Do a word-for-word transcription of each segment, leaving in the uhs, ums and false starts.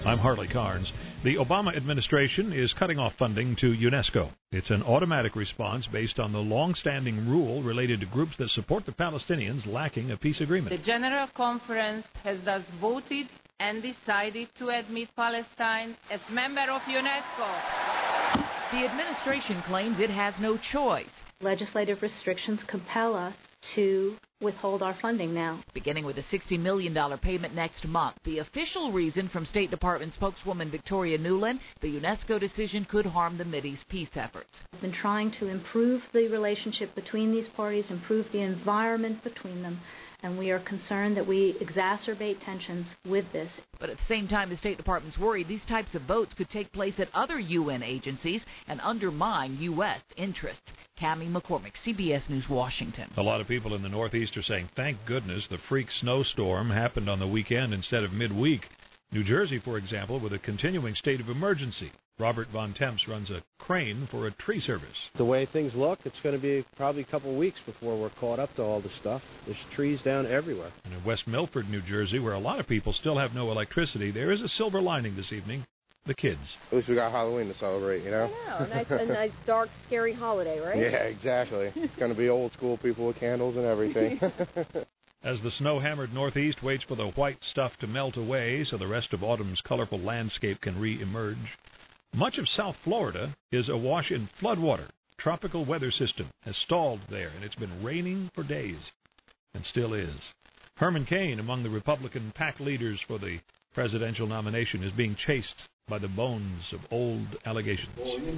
I'm Harley Carnes. The Obama administration is cutting off funding to UNESCO. It's an automatic response based on the long-standing rule related to groups that support the Palestinians lacking a peace agreement. The General Conference has thus voted and decided to admit Palestine as member of UNESCO. The administration claims it has no choice. Legislative restrictions compel us to withhold our funding now. Beginning with a sixty million dollars payment next month. The official reason from State Department spokeswoman Victoria Nuland, the UNESCO decision could harm the Mideast peace efforts. We've been trying to improve the relationship between these parties, improve the environment between them, and we are concerned that we exacerbate tensions with this. But at the same time, the State Department's worried these types of votes could take place at other U N agencies and undermine U S interests. Cammie McCormick, C B S News, Washington. A lot of people in the Northeast are saying, thank goodness the freak snowstorm happened on the weekend instead of midweek. New Jersey, for example, with a continuing state of emergency. Robert Von Temps runs a crane for a tree service. The way things look, it's going to be probably a couple of weeks before we're caught up to all this stuff. There's trees down everywhere. And in West Milford, New Jersey, where a lot of people still have no electricity, there is a silver lining this evening. The kids. At least we got Halloween to celebrate, you know? I know. A nice, a nice dark, scary holiday, right? Yeah, exactly. It's going to be old school people with candles and everything. As the snow-hammered Northeast waits for the white stuff to melt away so the rest of autumn's colorful landscape can re-emerge, much of South Florida is awash in floodwater. Tropical weather system has stalled there, and it's been raining for days, and still is. Herman Cain, among the Republican PAC leaders for the presidential nomination, is being chased by the bones of old allegations.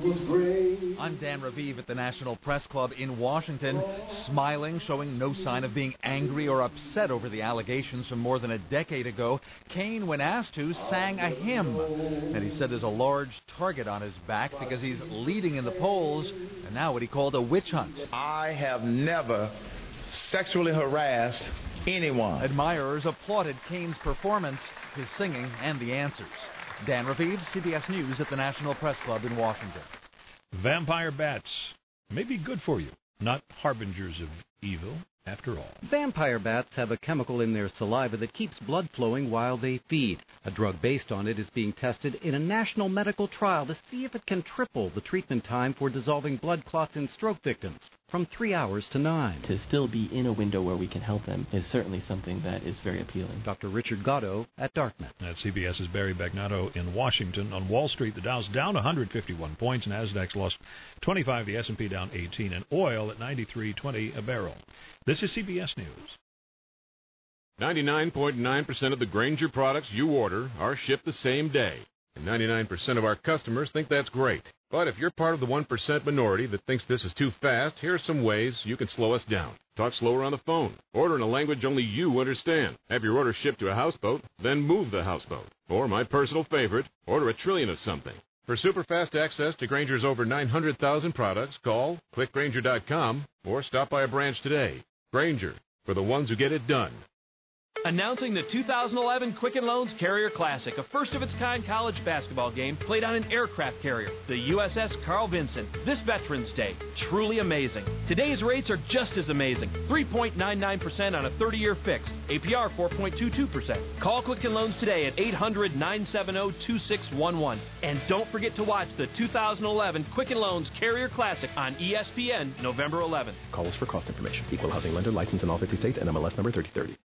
I'm Dan Raviv at the National Press Club in Washington, smiling, showing no sign of being angry or upset over the allegations from more than a decade ago. Cain, when asked to, sang a hymn, and he said there's a large target on his back because he's leading in the polls, and now what he called a witch hunt. I have never sexually harassed anyone. Admirers applauded Cain's performance, his singing, and the answers. Dan Raviv, C B S News at the National Press Club in Washington. Vampire bats may be good for you, not harbingers of evil, after all. Vampire bats have a chemical in their saliva that keeps blood flowing while they feed. A drug based on it is being tested in a national medical trial to see if it can triple the treatment time for dissolving blood clots in stroke victims, from three hours to nine. To still be in a window where we can help them is certainly something that is very appealing. Doctor Richard Gatto at Dartmouth. That's CBS's Barry Bagnato in Washington. On Wall Street, the Dow's down one hundred fifty-one points, Nasdaq's lost twenty-five, the S and P down eighteen, and oil at ninety-three twenty a barrel. This is C B S News. ninety-nine point nine percent of the Grainger products you order are shipped the same day. And ninety-nine percent of our customers think that's great. But if you're part of the one percent minority that thinks this is too fast, here are some ways you can slow us down. Talk slower on the phone. Order in a language only you understand. Have your order shipped to a houseboat, then move the houseboat. Or my personal favorite, order a trillion of something. For super fast access to Grainger's over nine hundred thousand products, call click grainger dot com or stop by a branch today. Grainger, for the ones who get it done. Announcing the two thousand eleven Quicken Loans Carrier Classic, a first-of-its-kind college basketball game played on an aircraft carrier, the U S S Carl Vinson. This Veterans Day, truly amazing. Today's rates are just as amazing. three point nine nine percent on a thirty-year fix. A P R four point two two percent. Call Quicken Loans today at eight hundred, nine seven zero, two six one one. And don't forget to watch the two thousand eleven Quicken Loans Carrier Classic on E S P N November eleventh. Call us for cost information. Equal housing lender, licensed in all fifty states, and M L S number thirty thirty.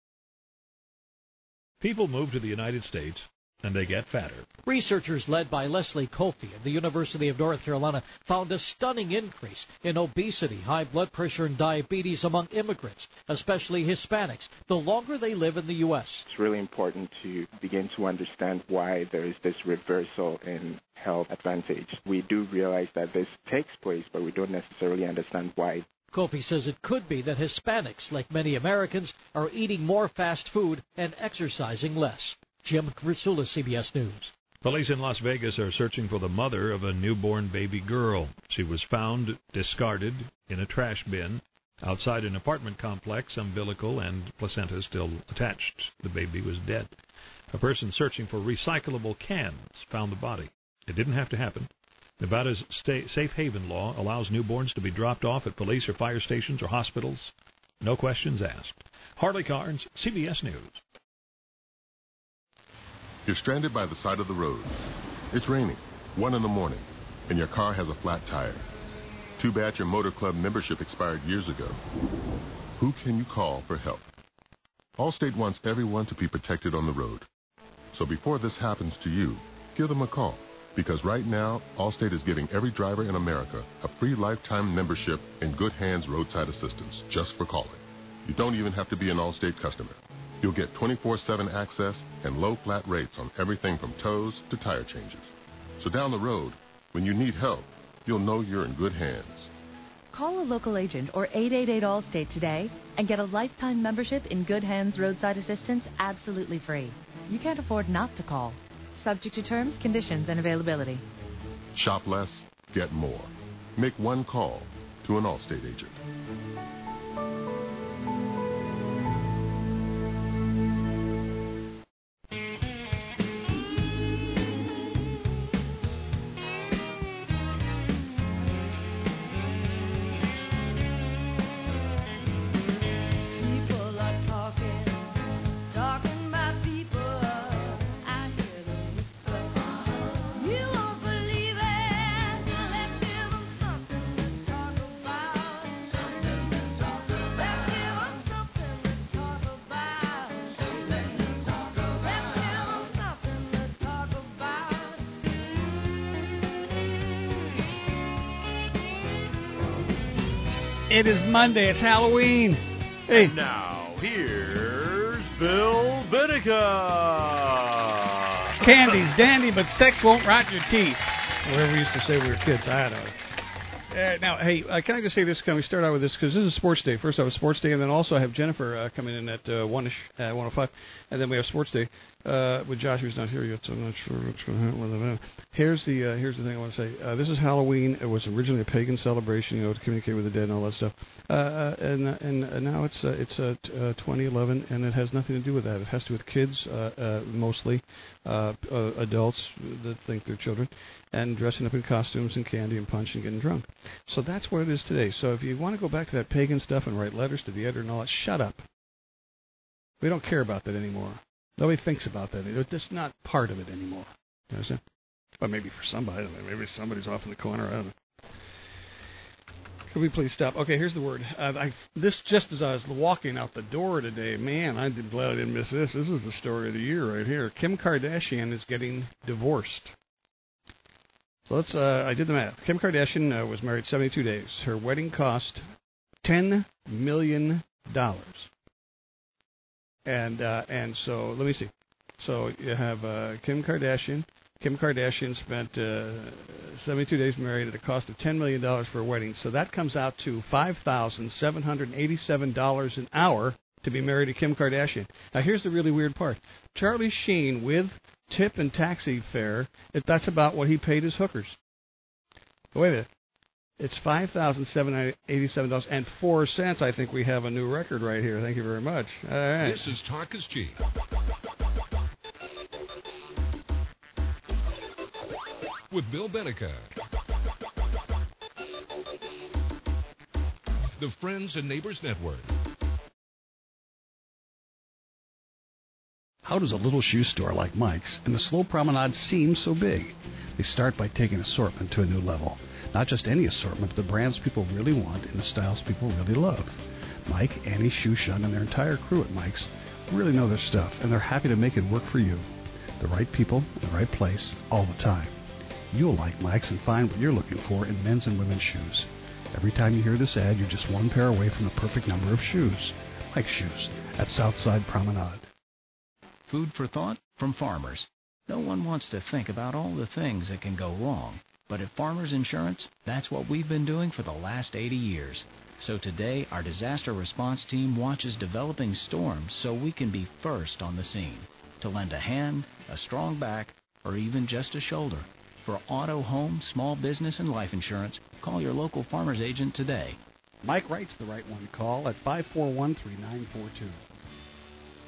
People move to the United States, and they get fatter. Researchers led by Leslie Kofi of the University of North Carolina found a stunning increase in obesity, high blood pressure, and diabetes among immigrants, especially Hispanics, the longer they live in the U S. It's really important to begin to understand why there is this reversal in health advantage. We do realize that this takes place, but we don't necessarily understand why. Kofi says it could be that Hispanics, like many Americans, are eating more fast food and exercising less. Jim Grisula, C B S News. Police in Las Vegas are searching for the mother of a newborn baby girl. She was found discarded in a trash bin outside an apartment complex, umbilical and placenta still attached. The baby was dead. A person searching for recyclable cans found the body. It didn't have to happen. Nevada's stay, safe haven law allows newborns to be dropped off at police or fire stations or hospitals. No questions asked. Harley Carnes, C B S News. You're stranded by the side of the road. It's raining, one in the morning, and your car has a flat tire. Too bad your motor club membership expired years ago. Who can you call for help? Allstate wants everyone to be protected on the road. So before this happens to you, give them a call. Because right now, Allstate is giving every driver in America a free lifetime membership in Good Hands Roadside Assistance just for calling. You don't even have to be an Allstate customer. You'll get twenty-four seven access and low flat rates on everything from tows to tire changes. So down the road, when you need help, you'll know you're in good hands. Call a local agent or eight eight eight Allstate today and get a lifetime membership in Good Hands Roadside Assistance absolutely free. You can't afford not to call. Subject to terms, conditions, and availability. Shop less, get more. Make one call to an Allstate agent. It is Monday. It's Halloween. Hey. And now, here's Bill Vinica. Candy's dandy, but sex won't rot your teeth. Whatever we used to say when we were kids. I don't know. Uh, now, hey, uh, can I just say this? Can we start out with this? Because this is Sports Day. First, I have Sports Day, and then also I have Jennifer uh, coming in at uh, one-ish, uh, one oh five. And then we have Sports Day uh, with Josh, who's not here yet, so I'm not sure what's going to happen with him. Here's the uh, here's the thing I want to say. Uh, this is Halloween. It was originally a pagan celebration, you know, to communicate with the dead and all that stuff. Uh, and and uh, now it's uh, it's uh, t- uh, twenty eleven, and it has nothing to do with that. It has to do with kids, uh, uh, mostly uh, uh, adults that think they're children, and dressing up in costumes and candy and punch and getting drunk. So that's what it is today. So if you want to go back to that pagan stuff and write letters to the editor and all that, shut up. We don't care about that anymore. Nobody thinks about that. It's just not part of it anymore. You understand? Well, maybe for somebody. Maybe somebody's off in the corner. I don't know. Could we please stop? Okay, here's the word. Uh, I, this just as I was walking out the door today, man, I'm glad I didn't miss this. This is the story of the year right here. Kim Kardashian is getting divorced. So let's. Uh, I did the math. Kim Kardashian uh, was married seventy-two days. Her wedding cost ten million dollars. And uh, and so let me see. So you have uh, Kim Kardashian. Kim Kardashian spent uh, seventy-two days married at a cost of ten million dollars for a wedding. So that comes out to five thousand seven hundred eighty-seven dollars an hour to be married to Kim Kardashian. Now, here's the really weird part. Charlie Sheen, with tip and taxi fare, if that's about what he paid his hookers. But wait a minute. It's five thousand seven hundred eighty-seven dollars and four cents. I think we have a new record right here. Thank you very much. All right. This is Talk is Cheap. With Bill Benica. The Friends and Neighbors Network. How does a little shoe store like Mike's and the Slow Promenade seem so big? They start by taking assortment to a new level. Not just any assortment, but the brands people really want and the styles people really love. Mike, Annie, Shu Shun, and their entire crew at Mike's really know their stuff, and they're happy to make it work for you. The right people, in the right place, all the time. You'll like Mike's and find what you're looking for in men's and women's shoes. Every time you hear this ad, you're just one pair away from the perfect number of shoes. Mike's Shoes at Southside Promenade. Food for thought from farmers. No one wants to think about all the things that can go wrong. But at Farmers Insurance, that's what we've been doing for the last eighty years. So today, our disaster response team watches developing storms so we can be first on the scene. To lend a hand, a strong back, or even just a shoulder. For auto, home, small business, and life insurance, call your local Farmers agent today. Mike Wright's the right one to call at five four one, three nine four two.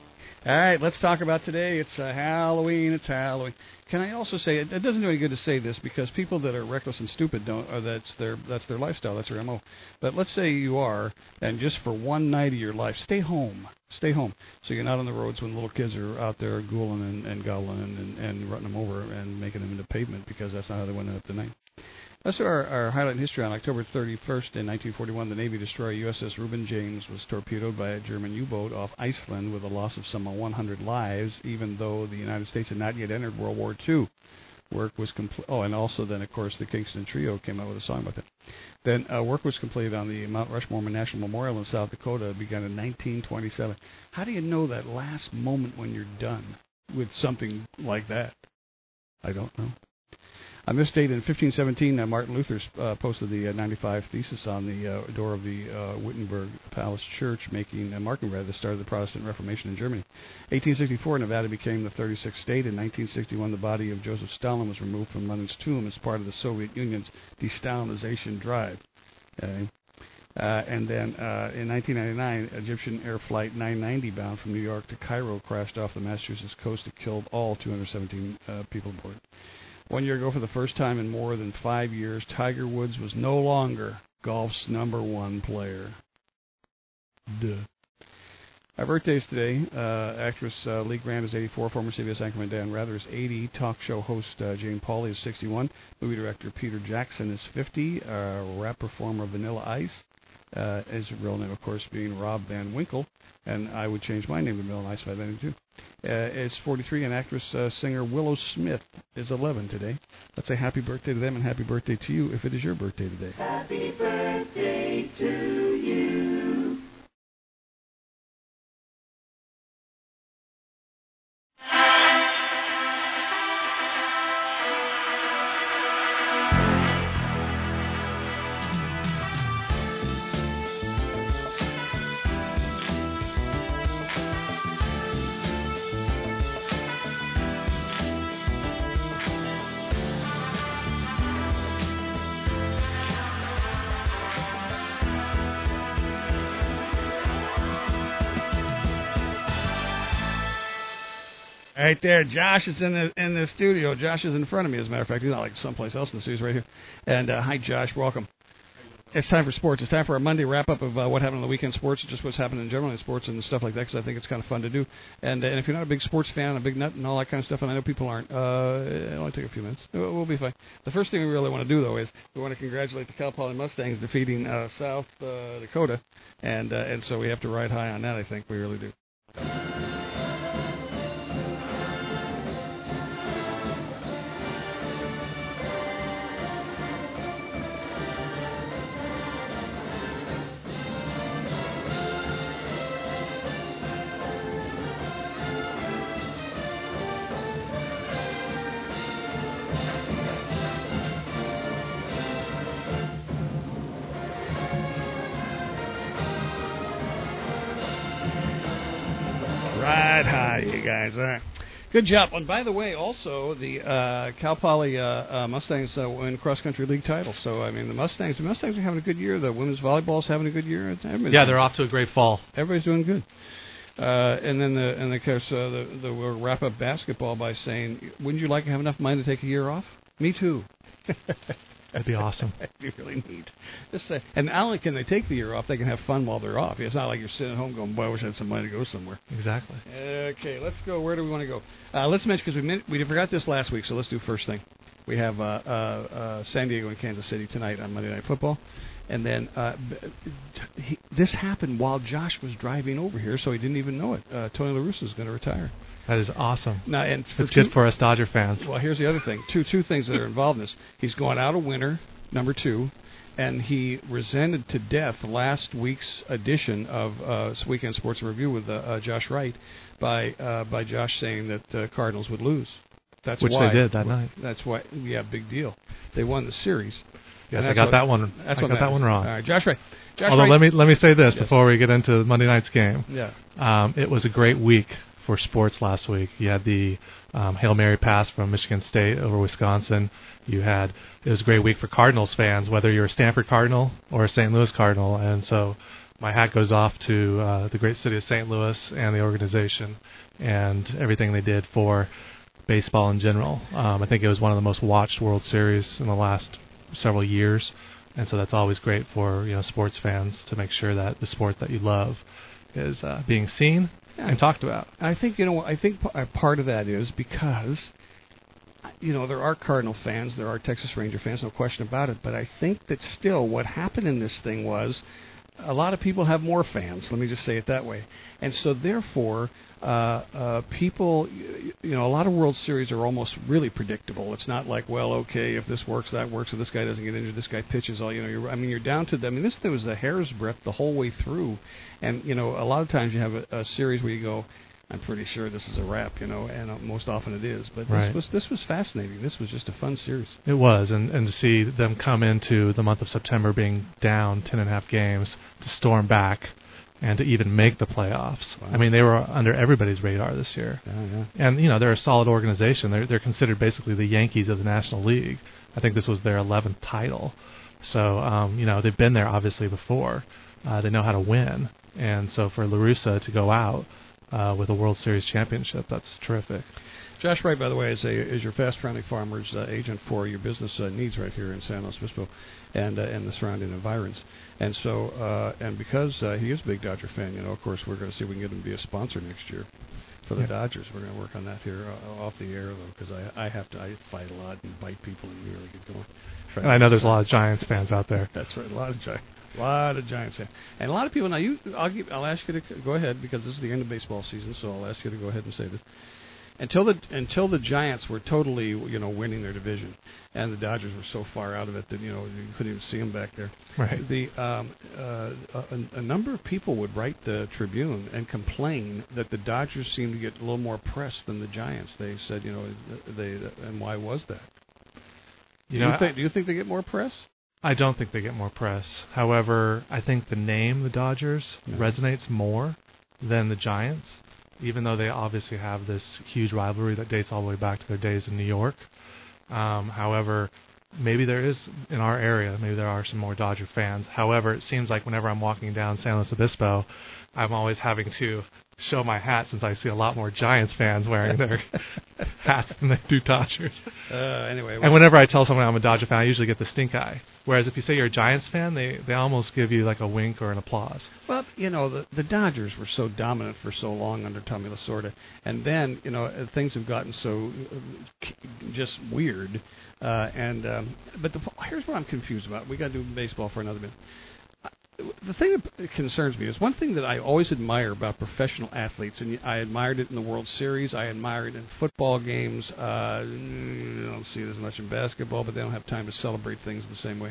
All right, let's talk about today. It's uh, Halloween. It's Halloween. Can I also say it, it doesn't do any good to say this because people that are reckless and stupid don't. Or that's their that's their lifestyle. That's their M O. But let's say you are, and just for one night of your life, stay home. Stay home, so you're not on the roads when little kids are out there ghouling and, and gobbling and, and, and running them over and making them into pavement because that's not how they went up tonight. Let's do our, our highlight in history. On October thirty-first in nineteen forty-one, the Navy destroyer U S S Reuben James was torpedoed by a German U-boat off Iceland with a loss of some one hundred lives, even though the United States had not yet entered World War Two. Work was complete. Oh, and also then, of course, the Kingston Trio came out with a song about that. Then uh, work was completed on the Mount Rushmore National Memorial in South Dakota, began in nineteen twenty-seven. How do you know that last moment when you're done with something like that? I don't know. On this date in fifteen seventeen, uh, Martin Luther uh, posted the uh, ninety-five Thesis on the uh, door of the uh, Wittenberg Palace Church, making uh, marking rather the start of the Protestant Reformation in Germany. eighteen sixty-four, Nevada became the thirty-sixth state. In nineteen sixty-one, the body of Joseph Stalin was removed from Lenin's tomb as part of the Soviet Union's de-Stalinization drive. Okay. Uh, and then uh, in nineteen ninety-nine, Egyptian Air Flight nine ninety bound from New York to Cairo crashed off the Massachusetts coast. It killed all two hundred seventeen uh, people aboard. One year ago, for the first time in more than five years, Tiger Woods was no longer golf's number one player. Duh. Our birthdays today, uh, actress uh, Lee Grant is eighty-four, former C B S anchorman Dan Rather is eighty, talk show host uh, Jane Pauley is sixty-one, movie director Peter Jackson is fifty, uh, rap performer Vanilla Ice, uh, his real name, of course, being Rob Van Winkle, and I would change my name to Vanilla Ice if I had anything too. Uh, is forty-three, and actress uh, singer Willow Smith is eleven today. Let's say happy birthday to them and happy birthday to you if it is your birthday today. Happy birthday to you. Right there, Josh is in the in the studio. Josh is in front of me, as a matter of fact. He's not like someplace else in the studio. He's right here. And uh, hi, Josh. Welcome. It's time for sports. It's time for our Monday wrap-up of uh, what happened on the weekend sports, just what's happening in general in sports and stuff like that, because I think it's kind of fun to do. And, uh, and if you're not a big sports fan, a big nut and all that kind of stuff, and I know people aren't, uh, it'll only take a few minutes. We'll, we'll be fine. The first thing we really want to do, though, is we want to congratulate the Cal Poly Mustangs defeating uh, South uh, Dakota, and uh, and so we have to ride high on that, I think. We really do. Ride high, you guys. All right. Good job. And by the way, also, the uh, Cal Poly uh, uh, Mustangs uh, win cross-country league title. So, I mean, the Mustangs the Mustangs are having a good year. The women's volleyball is having a good year. Everybody's yeah, they're off to a great fall. Everybody's doing good. Uh, and then, the, and of course, uh, the, the, we'll wrap up basketball by saying, wouldn't you like to have enough money to take a year off? Me too. That'd be awesome. That'd be really neat. Just say, and not only can they take the year off, they can have fun while they're off. It's not like you're sitting at home going, boy, I wish I had some money to go somewhere. Exactly. Okay, let's go. Where do we want to go? Uh, let's mention, because we, meant, we forgot this last week, so let's do first thing. We have uh, uh, uh, San Diego and Kansas City tonight on Monday Night Football. And then uh, he, this happened while Josh was driving over here, so he didn't even know it. Uh, Tony La Russa is going to retire. That is awesome. Now, and it's two, good for us Dodger fans. Well, here's the other thing. Two two things that are involved in this. He's going out a winner, number two, and he resented to death last week's edition of uh, Weekend Sports Review with uh, uh, Josh Wright by uh, by Josh saying that uh, Cardinals would lose. That's Which why, they did that night. That's why, yeah, big deal. They won the series. Yes, I got what, that one. That's I what got that one wrong. All right, Josh Wright. Josh Although Wright. let me let me say this yes. before we get into Monday night's game. Yeah. Um, it was a great week for sports last week. You had the um, Hail Mary pass from Michigan State over Wisconsin. You had it was a great week for Cardinals fans, whether you're a Stanford Cardinal or a Saint Louis Cardinal, and so my hat goes off to uh, the great city of Saint Louis and the organization and everything they did for baseball in general. Um, I think it was one of the most watched World Series in the last several years, and so that's always great for, you know, sports fans to make sure that the sport that you love is uh, being seen yeah. and talked about. I think, you know, I think p- part of that is because, you know, there are Cardinal fans, there are Texas Ranger fans, no question about it, but I think that still what happened in this thing was a lot of people have more fans, let me just say it that way. And so therefore, uh, uh, people, you know, a lot of World Series are almost really predictable. It's not like, well, okay, if this works, that works, if this guy doesn't get injured, this guy pitches all, you know, you're, I mean, you're down to, the, I mean, this thing was a hair's breadth the whole way through. And, you know, a lot of times you have a, a series where you go, I'm pretty sure this is a wrap, you know, and uh, most often it is. But right. this was this was fascinating. This was just a fun series. It was, and, and to see them come into the month of September being down ten and a half games, to storm back, and to even make the playoffs. Wow. I mean, they were under everybody's radar this year. Yeah, yeah. And, you know, they're a solid organization. They're, they're considered basically the Yankees of the National League. I think this was their eleventh title. So, um, you know, they've been there obviously before. Uh, they know how to win. And so for La Russa to go out Uh, with a World Series championship, that's terrific. Josh Wright, by the way, is a is your Fast Friendly Farmers uh, agent for your business uh, needs right here in San Luis Obispo and uh, and the surrounding environs. And so, uh, and because uh, he is a big Dodger fan, you know, of course, we're going to see if we can get him to be a sponsor next year for the yeah. Dodgers. We're going to work on that here uh, off the air, though, because I I have to I fight a lot and bite people and really get going. And I know there's a lot of Giants fans out there. That's right, a lot of Giants. A lot of Giants fans. And a lot of people, now you, I'll, give, I'll ask you to go ahead, because this is the end of baseball season, so I'll ask you to go ahead and say this. Until the until the Giants were totally, you know, winning their division, and the Dodgers were so far out of it that, you know, you couldn't even see them back there. Right. The um, uh, a, a number of people would write the Tribune and complain that the Dodgers seemed to get a little more press than the Giants. They said, you know, they and why was that? You do know, you think, do you think they get more press? I don't think they get more press. However, I think the name, the Dodgers, no. resonates more than the Giants, even though they obviously have this huge rivalry that dates all the way back to their days in New York. Um, however, maybe there is, in our area, maybe there are some more Dodger fans. However, it seems like whenever I'm walking down San Luis Obispo, I'm always having to show my hat, since I see a lot more Giants fans wearing their hats than they do Dodgers. Uh, anyway, well, and whenever I tell someone I'm a Dodger fan, I usually get the stink eye. Whereas if you say you're a Giants fan, they, they almost give you like a wink or an applause. Well, you know, the, the Dodgers were so dominant for so long under Tommy Lasorda, and then, you know, things have gotten so uh, just weird. Uh, and um, but the, here's what I'm confused about. We got to do baseball for another minute. The thing that concerns me is one thing that I always admire about professional athletes, and I admired it in the World Series, I admired it in football games. Uh, you don't see it as much in basketball, but they don't have time to celebrate things the same way.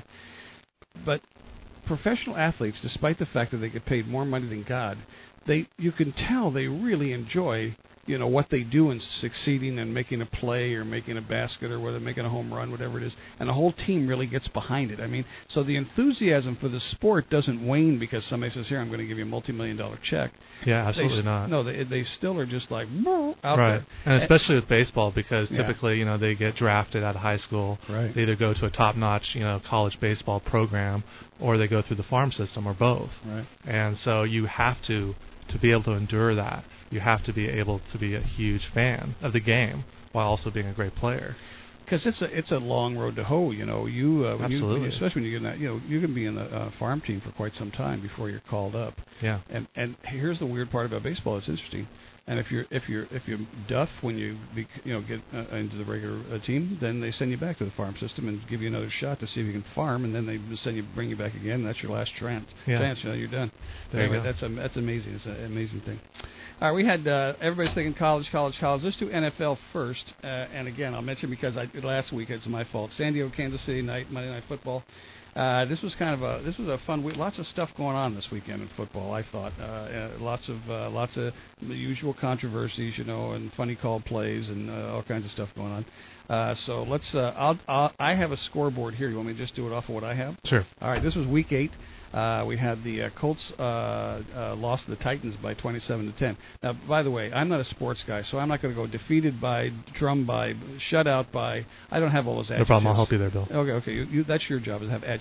But professional athletes, despite the fact that they get paid more money than God, they you can tell they really enjoy, you know, what they do in succeeding and making a play or making a basket or whether making a home run, whatever it is, and the whole team really gets behind it. I mean, so the enthusiasm for the sport doesn't wane because somebody says, here, I'm going to give you a multi-million dollar check. Yeah, absolutely they, not. No, they they still are just like, out right. there. And especially with baseball, because yeah. typically, you know, they get drafted out of high school. Right. They either go to a top-notch, you know, college baseball program, or they go through the farm system, or both. Right. And so you have to, to be able to endure that, you have to be able to be a huge fan of the game while also being a great player. Because it's a it's a long road to hoe, you know. You, uh, when you, Absolutely. when you especially when you get in that, you know, you can be in the uh, farm team for quite some time before you're called up. Yeah. And and here's the weird part about baseball. It's interesting. And if you're if you're if you're duff when you be, you know get uh, into the regular uh, team, then they send you back to the farm system and give you another shot to see if you can farm, and then they send you bring you back again. And that's your last chance. Yeah. Chance, you know, you're done. There anyway, you go. that's a, that's amazing. It's an amazing thing. All right, we had uh, everybody's thinking college, college, college. Let's do N F L first. Uh, and again, I'll mention because I, last week it's my fault. San Diego, Kansas City night, Monday Night Football. Uh, this was kind of a this was a fun week. Lots of stuff going on this weekend in football. I thought uh, uh, lots of uh, lots of the usual controversies, you know, and funny called plays and uh, all kinds of stuff going on. Uh, so let's. Uh, I'll, I'll I have a scoreboard here. You want me to just do it off of what I have? Sure. All right. This was week eight. Uh, we had the uh, Colts uh, uh, lost to the Titans by twenty-seven to ten. Now, by the way, I'm not a sports guy, so I'm not going to go defeated by, drummed by, shut out by. I don't have all those adjectives. No problem. I'll help you there, Bill. Okay, okay. You, you, that's your job is to have adjectives.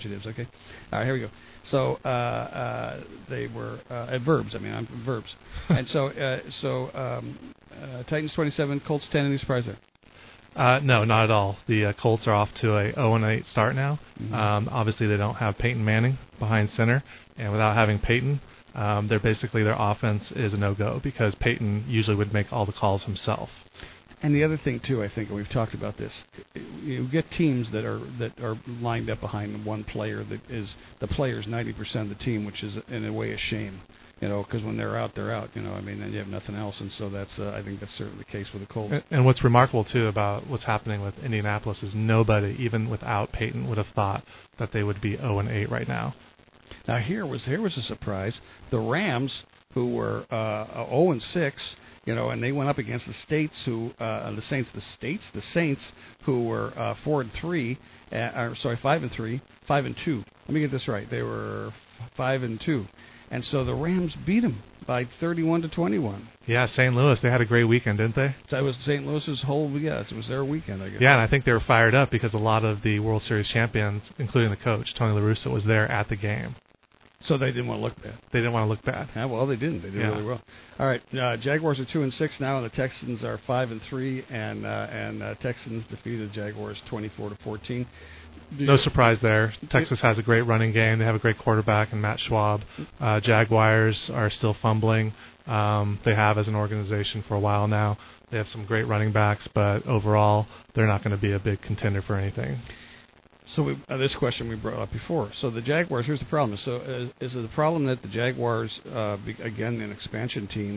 adjectives, okay? All right, here we go. So uh, uh, they were uh, at verbs. I mean, I'm verbs. And so, uh, so um, uh, Titans twenty-seven, Colts ten. Any surprise there? Uh, no, not at all. The uh, Colts are off to a oh and eight start now. Mhm. Um, obviously, they don't have Peyton Manning behind center, and without having Peyton, um, they're basically their offense is a no-go because Peyton usually would make all the calls himself. And the other thing too, I think, and we've talked about this, you get teams that are that are lined up behind one player that is the player's ninety percent of the team, which is in a way a shame, you know, because when they're out, they're out, you know. I mean, and you have nothing else, and so that's uh, I think that's certainly the case with the Colts. And, and what's remarkable too about what's happening with Indianapolis is nobody, even without Peyton, would have thought that they would be oh and eight right now. Now here was here was a surprise. The Rams, who were uh, oh and six. You know, and they went up against the States, who uh, the Saints, the States, the Saints, who were uh, four and three, uh, or sorry, five and three, five and two. Let me get this right. They were five and two, and so the Rams beat them by thirty-one to twenty-one. Yeah, Saint Louis, they had a great weekend, didn't they? So it was Saint Louis's whole, yeah, it was their weekend, I guess. Yeah, and I think they were fired up because a lot of the World Series champions, including the coach Tony La Russa, was there at the game. So they didn't want to look bad. They didn't want to look bad. Yeah, well, they didn't. They did yeah. really well. All right, uh, Jaguars are two and six now, and the Texans are five and three, and uh, and uh, Texans defeated Jaguars twenty-four to fourteen. Do no you, surprise there. Texas has a great running game. They have a great quarterback in Matt Schwab. Uh, Jaguars are still fumbling. Um, they have as an organization for a while now. They have some great running backs, but overall, they're not going to be a big contender for anything. So we, uh, this question we brought up before. So the Jaguars, here's the problem. So is, is it the problem that the Jaguars, uh, be, again, an expansion team,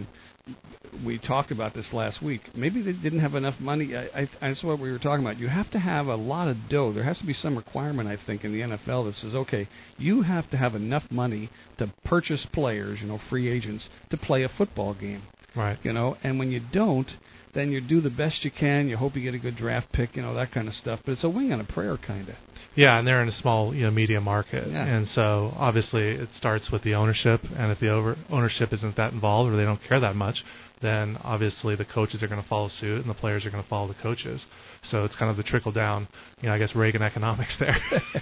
we talked about this last week. Maybe they didn't have enough money. I, I, that's what we were talking about. You have to have a lot of dough. There has to be some requirement, I think, in the N F L that says, okay, you have to have enough money to purchase players, you know, free agents, to play a football game. Right. You know, and when you don't, then you do the best you can. You hope you get a good draft pick, you know, that kind of stuff. But it's a wing on a prayer, kind of. Yeah, and they're in a small, you know, media market, yeah. and so obviously it starts with the ownership. And if the over ownership isn't that involved, or they don't care that much, then obviously the coaches are going to follow suit, and the players are going to follow the coaches. So it's kind of the trickle down, you know, I guess Reagan economics there.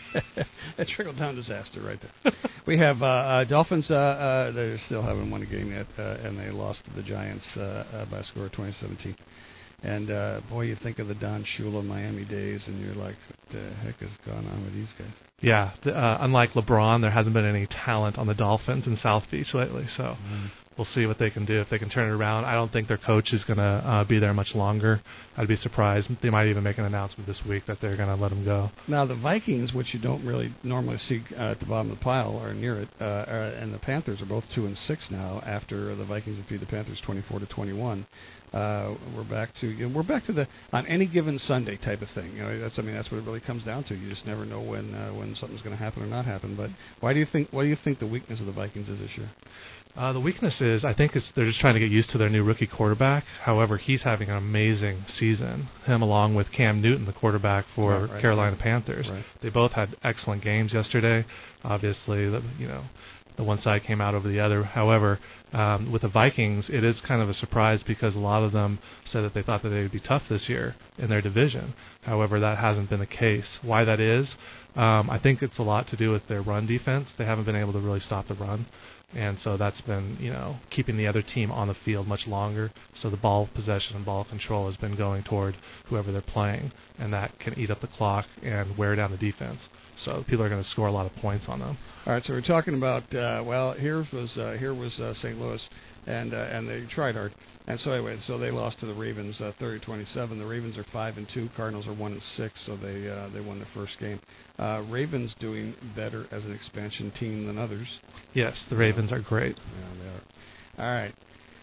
A trickle down disaster right there. We have uh, uh, Dolphins. Uh, uh, they still haven't won a game yet, uh, and they lost to the Giants uh, uh, by a score of twenty seventeen. And, uh, boy, you think of the Don Shula Miami days, and you're like, what the heck has gone on with these guys? Yeah, the, uh, unlike LeBron, there hasn't been any talent on the Dolphins in South Beach lately, so mm. we'll see what they can do, if they can turn it around. I don't think their coach is going to uh, be there much longer. I'd be surprised. They might even make an announcement this week that they're going to let him go. Now, the Vikings, which you don't really normally see uh, at the bottom of the pile, are near it, uh, are, and the Panthers are both two and six now after the Vikings defeat the Panthers twenty-four to twenty-one. Uh, we're back to you know, we're back to the on any given Sunday type of thing. You know, that's I mean that's what it really comes down to. You just never know when uh, when something's going to happen or not happen. But why do you think what do you think the weakness of the Vikings is this year? Uh, the weakness is I think it's they're just trying to get used to their new rookie quarterback. However, he's having an amazing season. Him along with Cam Newton, the quarterback for right, right, Carolina right. Panthers. Right. They both had excellent games yesterday. Obviously, the, you know. The one side came out over the other. However, um, with the Vikings, it is kind of a surprise because a lot of them said that they thought that they would be tough this year in their division. However, that hasn't been the case. Why that is, um, I think it's a lot to do with their run defense. They haven't been able to really stop the run. And so that's been, you know, keeping the other team on the field much longer. So the ball possession and ball control has been going toward whoever they're playing, and that can eat up the clock and wear down the defense. So people are going to score a lot of points on them. All right, so we're talking about uh, well, here was uh, here was uh, Saint Louis, and uh, and they tried hard. And so anyway, so they lost to the Ravens uh, thirty twenty-seven. The Ravens are five and two. Cardinals are one and six. So they uh, they won their first game. Uh, Ravens doing better as an expansion team than others. Yes, the Ravens are great. Yeah, they are. All right.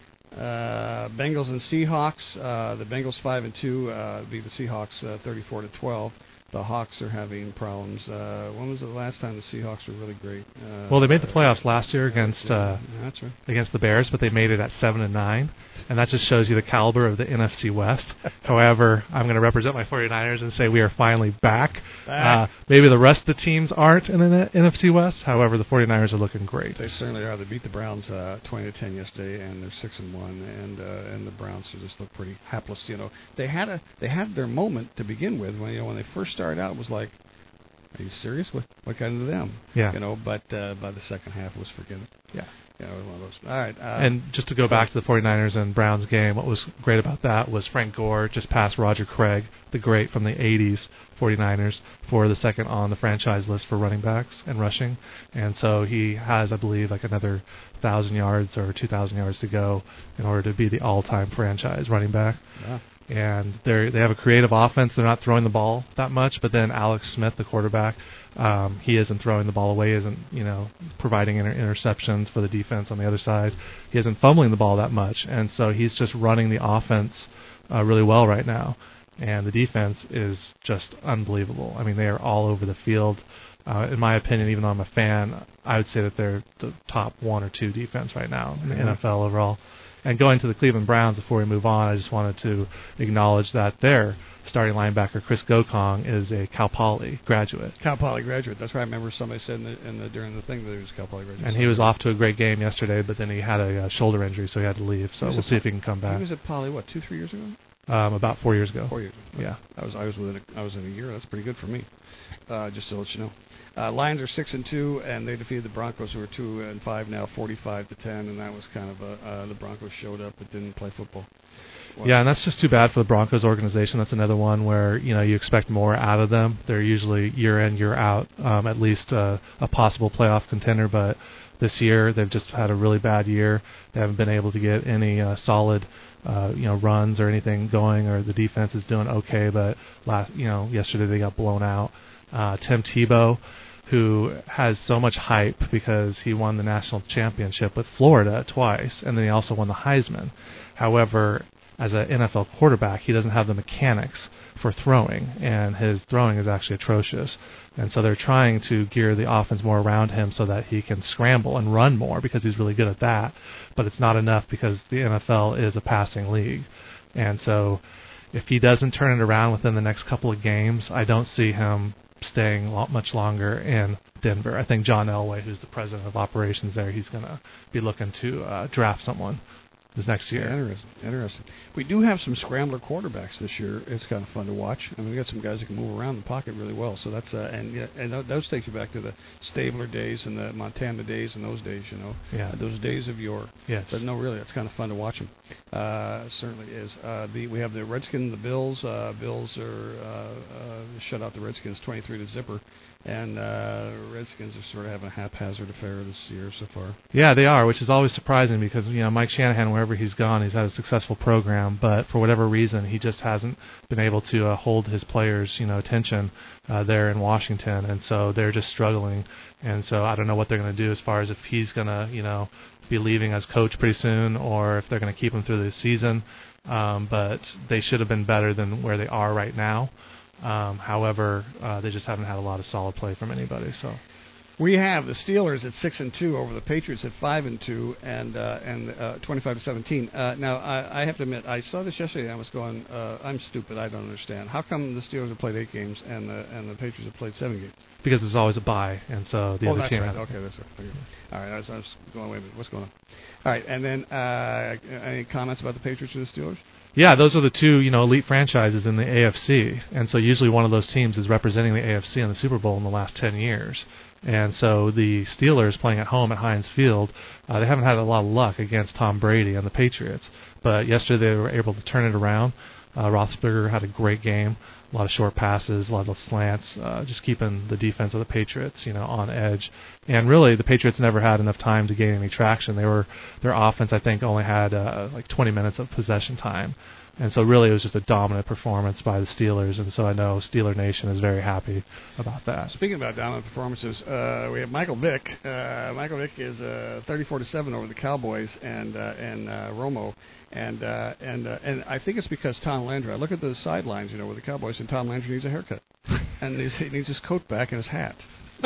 Uh, Bengals and Seahawks. Uh, the Bengals five and two uh, beat the Seahawks uh, thirty-four to twelve. The Hawks are having problems. Uh, when was the last time the Seahawks were really great? Uh, well, they made the playoffs last year against uh, yeah, that's right. against the Bears, but they made it at seven and nine, and that just shows you the caliber of the N F C West. However, I'm going to represent my 49ers and say we are finally back. back. Uh, maybe the rest of the teams aren't in the N F C West. However, the 49ers are looking great. They certainly are. They beat the Browns uh, twenty to ten yesterday, and they're six and one. And uh, and the Browns just look pretty hapless. You know, they had a they had their moment to begin with when you know when they first started out. It was like, are you serious? What what kind of them? Yeah. You know, but uh, by the second half, it was forgiven. Yeah. Yeah, it was one of those. All right. Uh, and just to go back to the 49ers and Browns game, what was great about that was Frank Gore just passed Roger Craig, the great from the eighties 49ers, for the second on the franchise list for running backs and rushing. And so he has, I believe, like another one thousand yards or two thousand yards to go in order to be the all-time franchise running back. Yeah. And they they have a creative offense. They're not throwing the ball that much, but then Alex Smith, the quarterback, um, he isn't throwing the ball away, isn't you know providing inter- interceptions for the defense on the other side. He isn't fumbling the ball that much, and so he's just running the offense uh, really well right now. And the defense is just unbelievable. I mean, they are all over the field. Uh, in my opinion, even though I'm a fan, I would say that they're the top one or two defense right now in the mm-hmm. N F L overall. And going to the Cleveland Browns before we move on, I just wanted to acknowledge that their starting linebacker, Chris Gokong, is a Cal Poly graduate. Cal Poly graduate. That's right. I remember somebody said in the, in the, during the thing that he was a Cal Poly graduate. And he was off to a great game yesterday, but then he had a uh, shoulder injury, so he had to leave. So we'll see if he can come back. He was at Poly, what, two, three years ago? Um, about four years ago. Four years ago. Yeah. I was I was within a, I was in a year. That's pretty good for me. Uh, just to let you know. Uh, Lions are six and two, and they defeated the Broncos, who are two and five now, forty-five to ten, and that was kind of a uh, the Broncos showed up but didn't play football. Well, yeah, and that's just too bad for the Broncos organization. That's another one where you know you expect more out of them. They're usually year in year out, um, at least uh, a possible playoff contender, but this year they've just had a really bad year. They haven't been able to get any uh, solid. Uh, you know, runs or anything going, or the defense is doing okay, but last, you know, yesterday they got blown out. Uh, Tim Tebow, who has so much hype because he won the national championship with Florida twice, and then he also won the Heisman. However, as an N F L quarterback, he doesn't have the mechanics for throwing, and his throwing is actually atrocious. And so they're trying to gear the offense more around him so that he can scramble and run more because he's really good at that. But it's not enough because the N F L is a passing league. And so if he doesn't turn it around within the next couple of games, I don't see him staying much longer in Denver. I think John Elway, who's the president of operations there, he's going to be looking to uh, draft someone this next year. Yeah, interesting. Interesting. We do have some scrambler quarterbacks this year. It's kind of fun to watch. I mean, we got some guys that can move around the pocket really well. So that's uh, and yeah, and those take you back to the Stabler days and the Montana days and those days. You know, yeah, those days of yore. Yes. But no, really, it's kind of fun to watch them. Uh, certainly is. Uh, the we have the Redskins, the Bills. Uh, Bills are uh, uh, shut out the Redskins twenty-three to zipper. And uh, Redskins are sort of having a haphazard affair this year so far. Yeah, they are, which is always surprising because, you know, Mike Shanahan, wherever he's gone, he's had a successful program, but for whatever reason, he just hasn't been able to uh, hold his players, you know, attention uh, there in Washington, and so they're just struggling. And so I don't know what they're going to do as far as if he's going to, you know, be leaving as coach pretty soon or if they're going to keep him through the season. Um, but they should have been better than where they are right now. Um, however, uh, they just haven't had a lot of solid play from anybody. So we have the Steelers at six and two over the Patriots at five and two, and uh, and uh, twenty-five to seventeen. Uh, now I, I have to admit, I saw this yesterday. and I was going, uh, I'm stupid. I don't understand. How come the Steelers have played eight games and the and the Patriots have played seven games? Because there's always a bye, and so the oh, other that's team. Right. Okay, that's right. All right, I was, I was going. Wait a minute, what's going on? All right, and then uh, any comments about the Patriots or the Steelers? Yeah, those are the two, you know, elite franchises in the A F C, and so usually one of those teams is representing the A F C in the Super Bowl in the last ten years. And so the Steelers playing at home at Heinz Field, uh, they haven't had a lot of luck against Tom Brady and the Patriots, but yesterday they were able to turn it around. Uh, Roethlisberger had a great game, a lot of short passes, a lot of slants, uh, just keeping the defense of the Patriots, you know, on edge. And really, the Patriots never had enough time to gain any traction. They were their offense, I think, only had uh, like twenty minutes of possession time. And so really it was just a dominant performance by the Steelers, and so I know Steeler Nation is very happy about that. Speaking about dominant performances, uh, we have Michael Vick. Uh, Michael Vick is uh, thirty-four to seven over the Cowboys and uh, and uh, Romo, and uh, and uh, and I think it's because Tom Landry. I look at the sidelines, you know, with the Cowboys, and Tom Landry needs a haircut, and he's, he needs his coat back and his hat.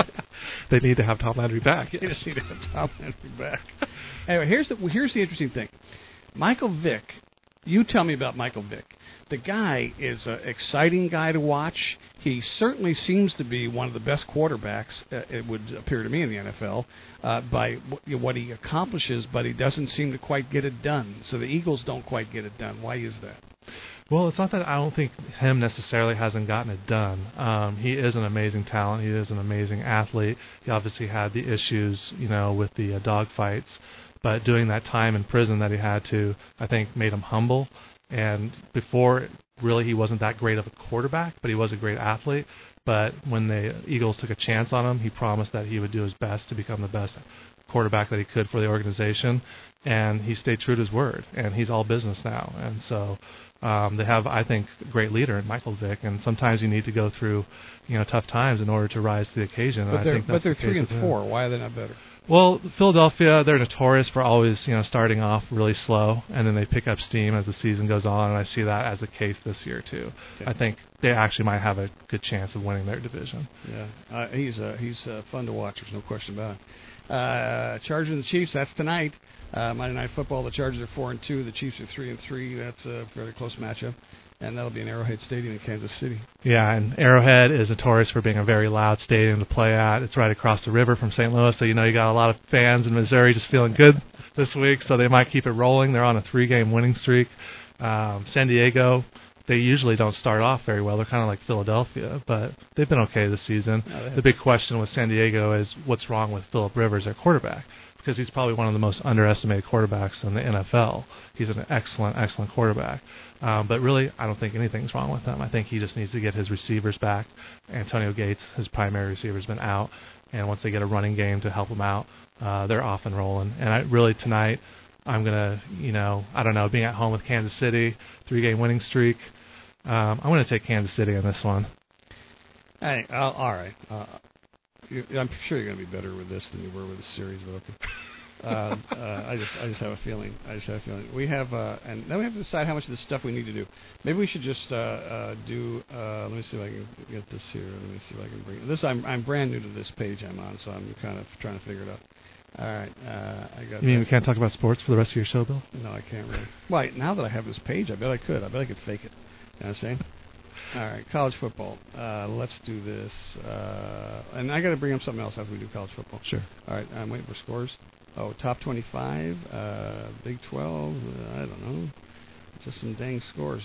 They need to have Tom Landry back. Yes. They just need to have Tom Landry back. Anyway, here's the here's the interesting thing. Michael Vick. You tell me about Michael Vick. The guy is an exciting guy to watch. He certainly seems to be one of the best quarterbacks, uh, it would appear to me, in the N F L, uh, by w- what he accomplishes, but he doesn't seem to quite get it done. So the Eagles don't quite get it done. Why is that? Well, it's not that I don't think him necessarily hasn't gotten it done. Um, he is an amazing talent. He is an amazing athlete. He obviously had the issues, you know, with the uh, dog fights, but doing that time in prison that he had to, I think, made him humble. And before, really, he wasn't that great of a quarterback, but he was a great athlete. But when the Eagles took a chance on him, he promised that he would do his best to become the best quarterback that he could for the organization, and he stayed true to his word. And he's all business now, and so. Um, they have, I think, a great leader in Michael Vick, and sometimes you need to go through, you know, tough times in order to rise to the occasion. But and they're, I think that's but they're the three case and four. Why are they not better? Well, Philadelphia, they're notorious for always, you know, starting off really slow, and then they pick up steam as the season goes on, and I see that as the case this year too. Okay. I think they actually might have a good chance of winning their division. Yeah, uh, he's uh, he's uh, fun to watch. There's no question about it. Uh, Chargers and the Chiefs. That's tonight. Uh, Monday Night Football. The Chargers are four and two. The Chiefs are three and three. That's a very close matchup, and that'll be in Arrowhead Stadium in Kansas City. Yeah, and Arrowhead is notorious for being a very loud stadium to play at. It's right across the river from Saint Louis, so you know you got a lot of fans in Missouri just feeling good this week. So they might keep it rolling. They're on a three-game winning streak. Um, San Diego. They usually don't start off very well. They're kind of like Philadelphia, but they've been okay this season. No, the big question with San Diego is what's wrong with Phillip Rivers, their quarterback, because he's probably one of the most underestimated quarterbacks in the N F L. He's an excellent, excellent quarterback. Um, but really, I don't think anything's wrong with him. I think he just needs to get his receivers back. Antonio Gates, his primary receiver, has been out, and once they get a running game to help him out, uh, they're off and rolling. And I really tonight, I'm gonna, you know, I don't know, being at home with Kansas City, three-game winning streak. Um, I'm going to take Kansas City on this one. Hey, uh, all right. Uh, you, I'm sure you're going to be better with this than you were with the series, but okay. uh, uh, I just, I just have a feeling. I just have a feeling. We have, uh, and now we have to decide how much of this stuff we need to do. Maybe we should just uh, uh, do. Uh, let me see if I can get this here. Let me see if I can bring this. I'm, I'm brand new to this page I'm on, so I'm kind of trying to figure it out. All right, uh, I got. You mean that. we can't talk about sports for the rest of your show, Bill? No, I can't really. Well, now that I have this page, I bet I could. I bet I could fake it. You know what I'm saying? All right, college football. Uh, let's do this. Uh, and I got to bring up something else after we do college football. Sure. All right, I'm waiting for scores. Oh, top twenty-five, uh, Big twelve, uh, I don't know. Just some dang scores.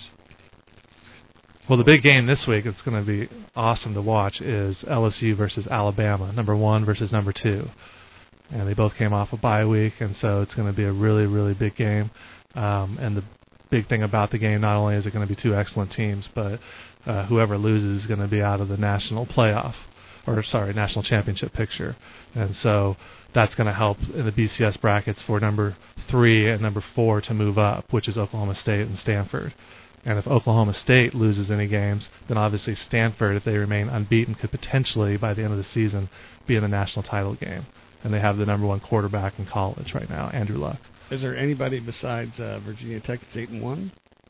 Well, the big game this week, it's going to be awesome to watch, is L S U versus Alabama, number one versus number two. And they both came off a bye week, and so it's going to be a really, really big game. Um, and the big thing about the game, not only is it going to be two excellent teams, but uh, whoever loses is going to be out of the national playoff, or sorry, national championship picture. And so that's going to help in the B C S brackets for number three and number four to move up, which is Oklahoma State and Stanford. And if Oklahoma State loses any games, then obviously Stanford, if they remain unbeaten, could potentially, by the end of the season, be in the national title game. And they have the number one quarterback in college right now, Andrew Luck. Is there anybody besides uh, Virginia Tech that's eight and one?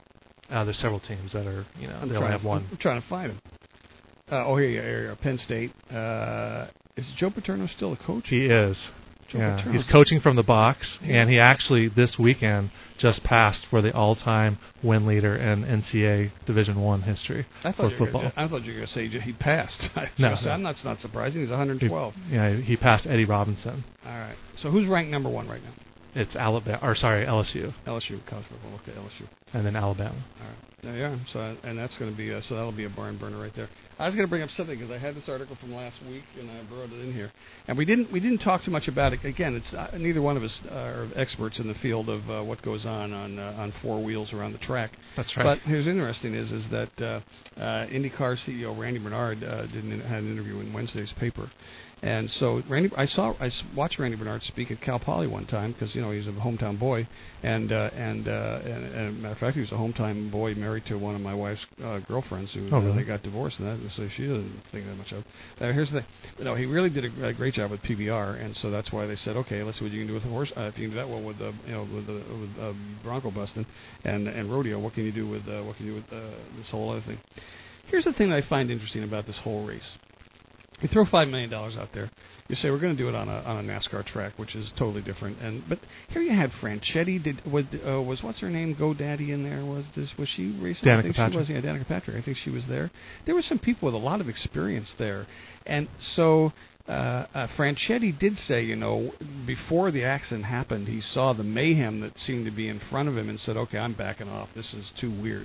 Uh, there's several teams that are, you know, I'm they only have to, one. I'm trying to find them. Uh, oh, here you, here you are, Penn State. Uh, is Joe Paterno still a coach? He is. Joe Yeah, Paterno's he's coaching from the box, and he actually this weekend just passed for the all-time win leader in N C A A Division One history I for thought, you were football. gonna, I thought you were going to say he passed. No, say, no. I'm not, that's not surprising. He's one hundred twelve. He, yeah, he passed Eddie Robinson. All right. So who's ranked number one right now? It's Alabama, or sorry, L S U. L S U, college football. Okay, L S U. And then Alabama. All right. There you are. So, and that's going to be, uh, so that'll be a barn burner right there. I was going to bring up something because I had this article from last week and I brought it in here, and we didn't we didn't talk too much about it. Again, it's uh, neither one of us uh, are experts in the field of uh, what goes on on uh, on four wheels around the track. That's right. But here's interesting is is that uh, uh, IndyCar C E O Randy Bernard uh, did an, had an interview in Wednesday's paper. And so Randy, I saw, I watched Randy Bernard speak at Cal Poly one time because you know he's a hometown boy, and uh, and, uh, and and as a matter of fact, he was a hometown boy married to one of my wife's uh, girlfriends who oh, uh, really? they got divorced, and that so she doesn't think that much of. Uh, here's the thing, no, he really did a, a great job with P B R, and so that's why they said, okay, let's see what you can do with the horse. Uh, if you can do that well with the you know with the with uh, bronco busting and and rodeo, what can you do with uh, what can you do with uh, this whole other thing? Here's the thing that I find interesting about this whole race. You throw five million dollars out there. You say we're going to do it on a on a NASCAR track, which is totally different. And but here you had Franchetti. Did was uh, was what's her name? GoDaddy in there? Was this was she racing? Danica I think Patrick. She was, yeah, Danica Patrick. I think she was there. There were some people with a lot of experience there, and so. Uh, uh, Franchetti did say, you know, before the accident happened, he saw the mayhem that seemed to be in front of him and said, okay, I'm backing off. This is too weird.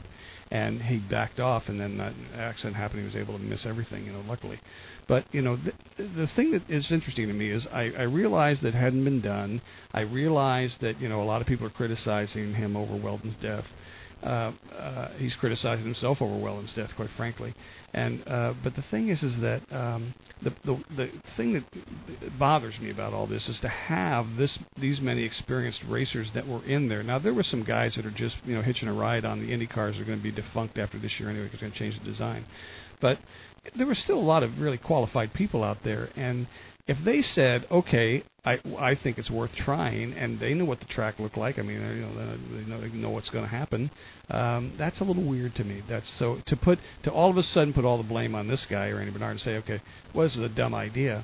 and he backed off, and then that accident happened. He was able to miss everything, you know, luckily. But, you know, the, the thing that is interesting to me is I, I realized that it hadn't been done. I realized that, you know, a lot of people are criticizing him over Weldon's death. Uh, uh, he's criticizing himself over Weldon's death, quite frankly. And uh, but the thing is, is that um, the, the the thing that bothers me about all this is to have this these many experienced racers that were in there. Now there were some guys that are just you know hitching a ride on the Indy cars that are going to be defunct after this year anyway because they're going to change the design. But there were still a lot of really qualified people out there, and if they said, okay, I, I think it's worth trying, and they know what the track looked like, I mean, you know, they know, they know what's going to happen, um, that's a little weird to me. That's so to put to all of a sudden put all the blame on this guy or Andy Bernard and say, okay, well, this was a dumb idea.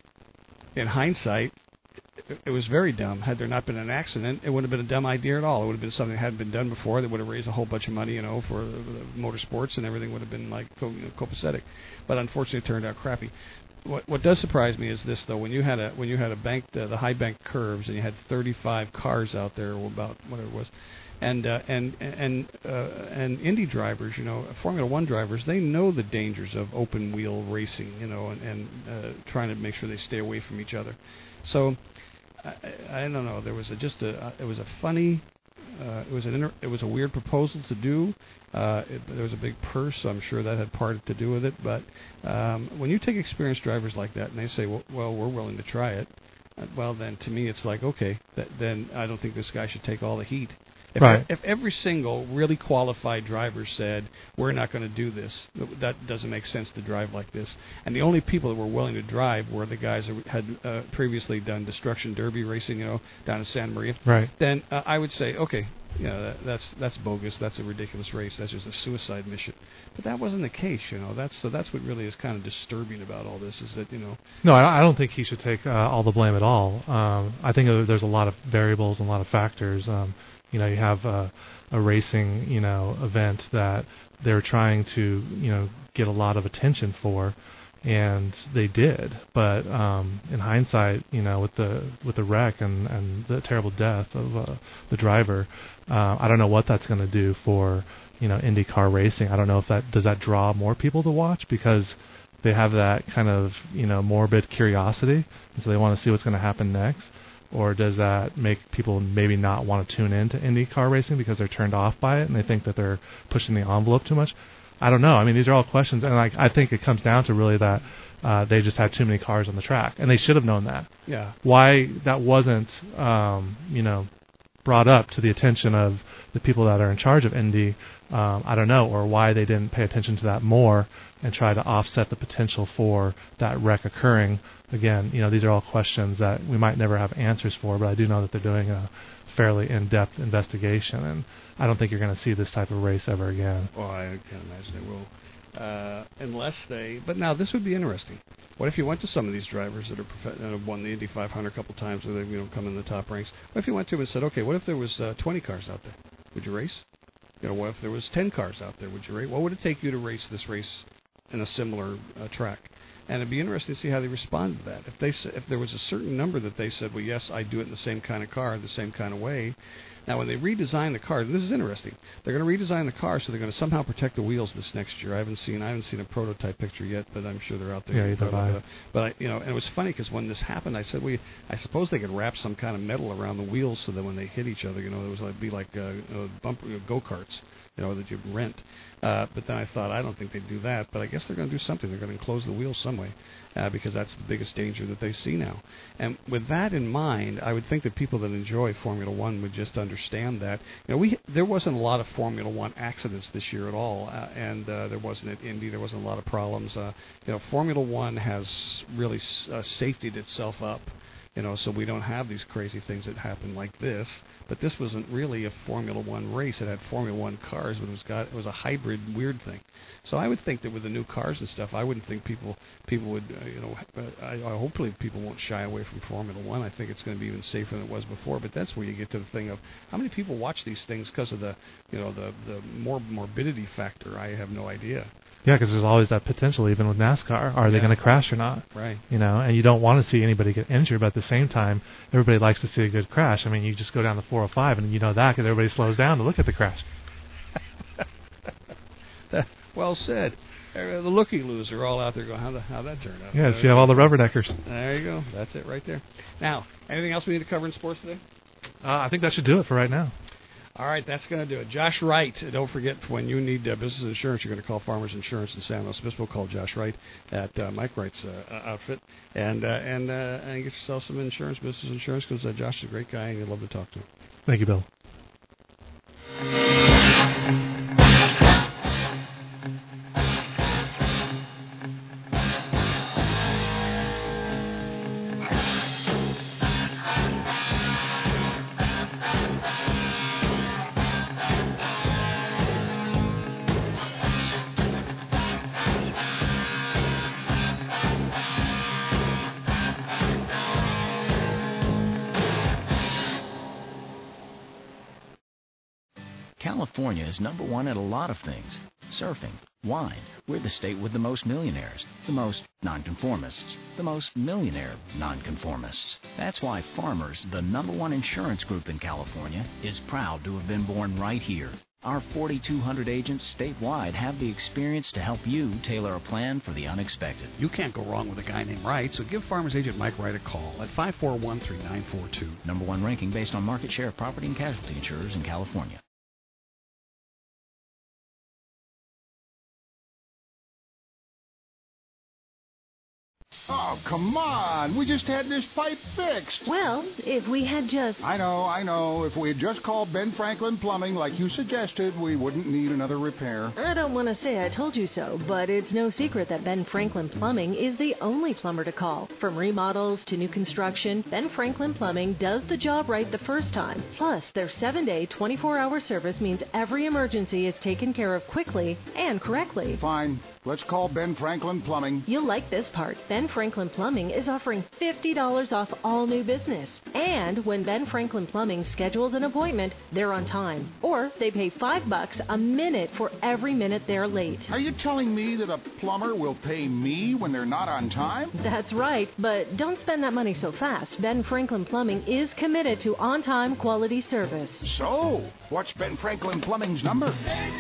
In hindsight, it, it was very dumb. Had there not been an accident, it wouldn't have been a dumb idea at all. It would have been something that hadn't been done before that would have raised a whole bunch of money, you know, for uh, motorsports, and everything would have been like co- you know, copacetic. But unfortunately, it turned out crappy. What, what does surprise me is this, though. When you had a when you had a bank, uh, the high bank curves, and you had thirty-five cars out there, or about whatever it was, and uh, and and uh, and Indy drivers, you know, Formula One drivers, they know the dangers of open wheel racing, you know, and, and uh, trying to make sure they stay away from each other. So I, I don't know. There was a, just a it was a funny. Uh, it was an inter- it was a weird proposal to do. Uh, it, there was a big purse, so I'm sure that had part to do with it. But um, when you take experienced drivers like that and they say, well, well we're willing to try it, uh, well, then to me it's like, okay, that, then I don't think this guy should take all the heat. If, right. if every single really qualified driver said, we're not going to do this, that doesn't make sense to drive like this, and the only people that were willing to drive were the guys that had uh, previously done destruction derby racing, you know, down in Santa Maria, right. then uh, I would say, okay, you know, that, that's that's bogus, that's a ridiculous race, that's just a suicide mission. But that wasn't the case, you know. That's so that's what really is kind of disturbing about all this is that, you know. No, I don't think he should take uh, all the blame at all. Um, I think there's a lot of variables and a lot of factors. Um, You know, you have a, a racing, you know, event that they're trying to, you know, get a lot of attention for, and they did. But um, in hindsight, you know, with the with the wreck and, and the terrible death of uh, the driver, uh, I don't know what that's going to do for, you know, IndyCar racing. I don't know if that does that draw more people to watch because they have that kind of, you know, morbid curiosity, and so they want to see what's going to happen next. Or does that make people maybe not want to tune in to IndyCar racing because they're turned off by it and they think that they're pushing the envelope too much? I don't know. I mean, these are all questions, and like I think it comes down to really that uh, they just had too many cars on the track, and they should have known that. Yeah. Why that wasn't, um, you know, brought up to the attention of the people that are in charge of Indy, um, I don't know, or why they didn't pay attention to that more and try to offset the potential for that wreck occurring. Again, you know, these are all questions that we might never have answers for, but I do know that they're doing a fairly in-depth investigation, and I don't think you're going to see this type of race ever again. Well, I can't imagine they will. Uh, unless they... But now, this would be interesting. What if you went to some of these drivers that, are prof- that have won the Indy five hundred a couple times, or they've you know, come in the top ranks? What if you went to them and said, okay, what if there was uh, twenty cars out there? Would you race? You know, what if there was ten cars out there? Would you race? What would it take you to race this race in a similar uh, track? And it'd be interesting to see how they respond to that. If they if there was a certain number that they said, well, yes, I do it in the same kind of car, the same kind of way. Now, when they redesign the car, this is interesting. They're going to redesign the car, so they're going to somehow protect the wheels this next year. I haven't seen I haven't seen a prototype picture yet, but I'm sure they're out there. Yeah, either way. But I, you know, and it was funny because when this happened, I said, we I suppose they could wrap some kind of metal around the wheels so that when they hit each other, you know, it was like be like uh, uh, bumper you know, go-karts, you know, that you rent. Uh, but then I thought, I don't think they'd do that. But I guess they're going to do something. They're going to enclose the wheels some way uh, because that's the biggest danger that they see now. And with that in mind, I would think that people that enjoy Formula One would just understand that. You know, we there wasn't a lot of Formula One accidents this year at all, uh, and uh, there wasn't at Indy. There wasn't a lot of problems. Uh, you know, Formula One has really uh, safetied itself up. You know, so we don't have these crazy things that happen like this. But this wasn't really a Formula One race. It had Formula One cars, but it was got it was a hybrid weird thing. So I would think that with the new cars and stuff, I wouldn't think people people would uh, you know uh, I, I hopefully people won't shy away from Formula One. I think it's going to be even safer than it was before. But that's where you get to the thing of how many people watch these things because of the you know the the more morbidity factor. I have no idea. Yeah, because there's always that potential, even with NASCAR. Are they yeah. going to crash or not? Right. You know, and you don't want to see anybody get injured, but at the same time, everybody likes to see a good crash. I mean, you just go down the four oh five, and you know that because everybody slows down to look at the crash. Well said. Uh, the looky-loos are all out there going, how the, how'd that turn out? Yes, you have all the rubberneckers. There you go. That's it right there. Now, anything else we need to cover in sports today? Uh, I think that should do it for right now. All right, that's going to do it. Josh Wright. Don't forget, when you need uh, business insurance, you're going to call Farmers Insurance in San Luis Obispo. Call Josh Wright at uh, Mike Wright's uh, outfit, and uh, and uh, and get yourself some insurance, business insurance, because uh, Josh is a great guy, and you'd love to talk to him. Thank you, Bill. California is number one at a lot of things. Surfing, wine. We're the state with the most millionaires, the most nonconformists, the most millionaire nonconformists. That's why Farmers, the number one insurance group in California, is proud to have been born right here. Our forty-two hundred agents statewide have the experience to help you tailor a plan for the unexpected. You can't go wrong with a guy named Wright, so give Farmers Agent Mike Wright a call at five four one, three nine four two. Number one ranking based on market share of property and casualty insurers in California. Oh, come on. We just had this pipe fixed. Well, if we had just... I know, I know. If we had just called Ben Franklin Plumbing like you suggested, we wouldn't need another repair. I don't want to say I told you so, but it's no secret that Ben Franklin Plumbing is the only plumber to call. From remodels to new construction, Ben Franklin Plumbing does the job right the first time. Plus, their seven-day, twenty-four hour service means every emergency is taken care of quickly and correctly. Fine. Let's call Ben Franklin Plumbing. You'll like this part. Ben Franklin Plumbing is offering fifty dollars off all new business. And when Ben Franklin Plumbing schedules an appointment, they're on time. Or they pay five bucks a minute for every minute they're late. Are you telling me that a plumber will pay me when they're not on time? That's right, but don't spend that money so fast. Ben Franklin Plumbing is committed to on-time quality service. So, what's Ben Franklin Plumbing's number?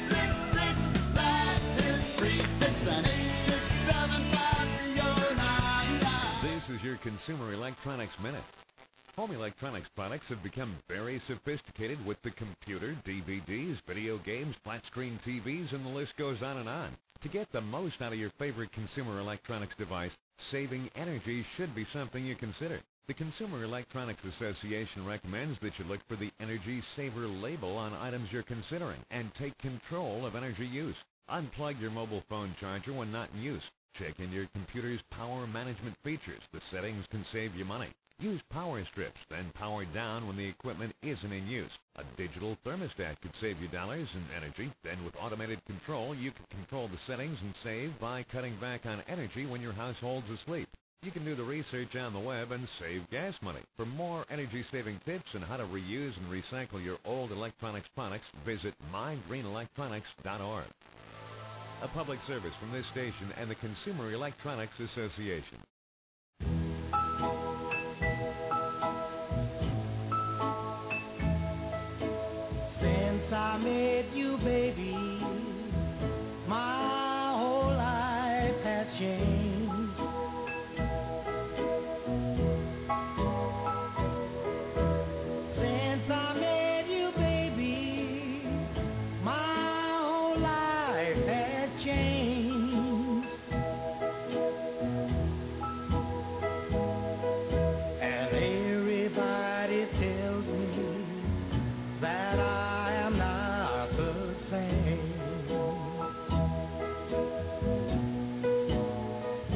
This is your Consumer Electronics Minute. Home electronics products have become very sophisticated with the computer, D V Ds, video games, flat-screen T Vs, and the list goes on and on. To get the most out of your favorite consumer electronics device, saving energy should be something you consider. The Consumer Electronics Association recommends that you look for the Energy Saver label on items you're considering and take control of energy use. Unplug your mobile phone charger when not in use. Check in your computer's power management features. The settings can save you money. Use power strips, then power down when the equipment isn't in use. A digital thermostat could save you dollars in energy. Then with automated control, you can control the settings and save by cutting back on energy when your household's asleep. You can do the research on the web and save gas money. For more energy-saving tips on how to reuse and recycle your old electronics products, visit my green electronics dot org. A public service from this station and the Consumer Electronics Association. Since I met you, baby, my whole life has changed. Since I met you, baby, my whole life has changed. And everybody tells me that I am not the same.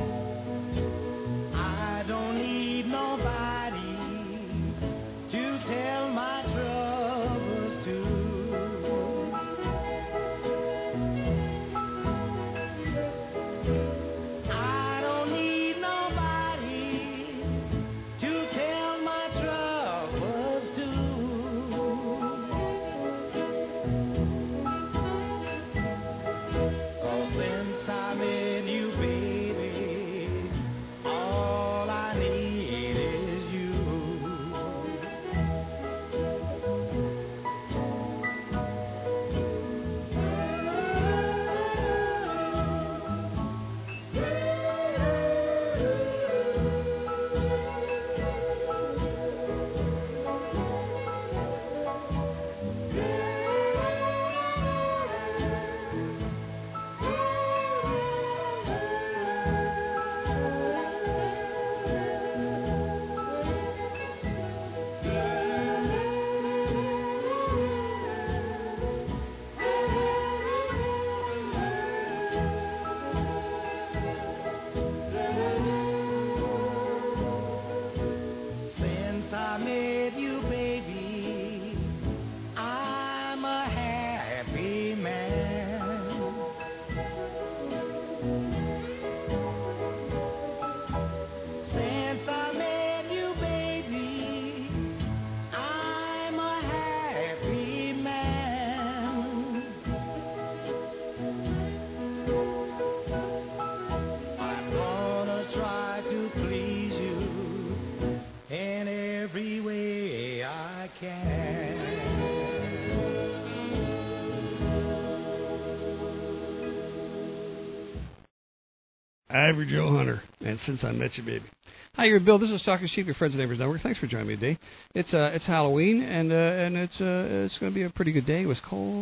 Ivor Joe Hunter, and Since I Met You, Baby. Hi, you're Bill. This is Talking Cheap, your Friends and Neighbors Network. Thanks for joining me today. It's uh, it's Halloween, and uh, and it's uh, it's going to be a pretty good day. It was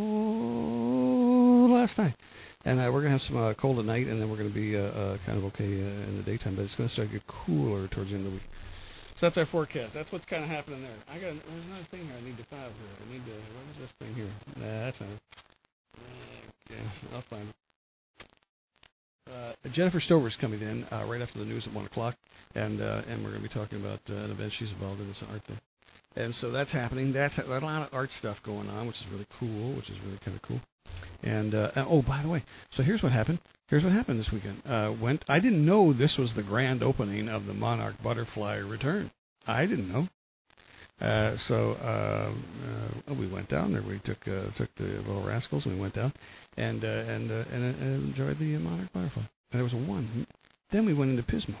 cold last night, and uh, we're going to have some uh, cold at night, and then we're going to be uh, uh, kind of okay uh, in the daytime. But it's going to start to get cooler towards the end of the week. So that's our forecast. That's what's kind of happening there. I got there's another thing here. I need to file here. I need to. What is this thing here? Nah, that's not it. Yeah, I'll find it. Uh, Jennifer Stover's coming in uh, right after the news at one o'clock, and uh, and we're going to be talking about uh, an event she's involved in. It's an art thing, and so that's happening. That's a lot of art stuff going on, which is really cool. Which is really kind of cool. And uh, oh, by the way, so here's what happened. Here's what happened this weekend. Uh, went. I didn't know this was the grand opening of the Monarch Butterfly return. I didn't know. Uh, so uh, uh, we went down there. We took uh, took the Little Rascals, and we went down and uh, and, uh, and and enjoyed the Monarch Butterfly. And there was a one. Then we went into Pismo.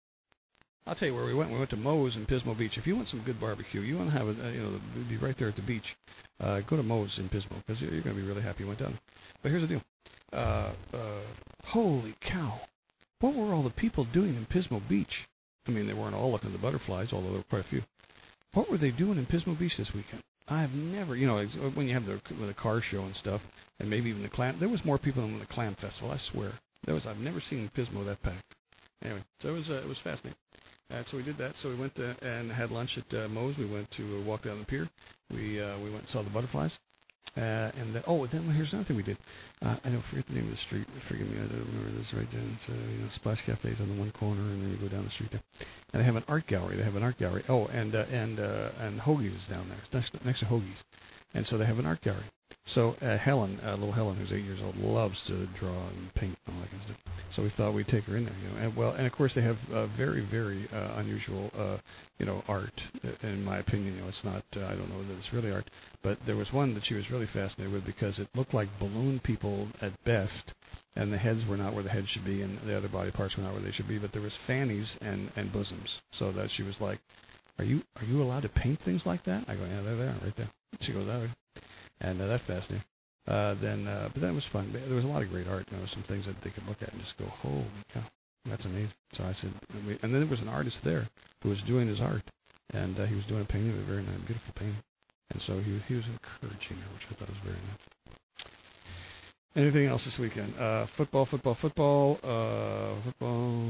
I'll tell you where we went. We went to Moe's in Pismo Beach. If you want some good barbecue, you want to have it, uh, you know, be right there at the beach. Uh, go to Moe's in Pismo because you're, you're going to be really happy you went down. But here's the deal. Uh, uh, holy cow! What were all the people doing in Pismo Beach? I mean, they weren't all looking at the butterflies, although there were quite a few. What were they doing in Pismo Beach this weekend? I have never, you know, when you have the, the car show and stuff, and maybe even the clam, there was more people than the clam festival. I swear, there was. I've never seen Pismo that packed. Anyway, so it was uh, it was fascinating. Uh, so we did that. So we went to, and had lunch at uh, Moe's. We went to uh, walk down the pier. We uh, we went and saw the butterflies. Uh, and then, oh, then here's another thing we did. Uh, I don't forget the name of the street. Forgive me, I don't remember this right then. It's uh, you know, Splash Cafe's on the one corner, and then you go down the street there. And they have an art gallery. They have an art gallery. Oh, and uh, and uh, and Hoagie's is down there. It's next to, next to Hoagie's. And so they have an art gallery. So uh, Helen, uh, little Helen, who's eight years old, loves to draw and paint and all that kind of stuff. So we thought we'd take her in there, you know. And well, and of course they have uh, very, very uh, unusual, uh, you know, art. In my opinion, you know, it's not. Uh, I don't know that it's really art, but there was one that she was really fascinated with because it looked like balloon people at best, and the heads were not where the heads should be, and the other body parts were not where they should be. But there was fannies and and bosoms, so that she was like, "Are you are you allowed to paint things like that?" I go, "Yeah, they're there, right there." She goes, "That way." And uh, that's fascinating. Uh, then, uh, but that was fun. There was a lot of great art. There were some things that they could look at and just go, "Holy cow, that's amazing!" So I said, and, we, and then there was an artist there who was doing his art, and uh, he was doing a painting of a very nice, beautiful painting. And so he he was encouraging her, which I thought was very nice. Anything else this weekend? Uh, football, football, football, uh, football.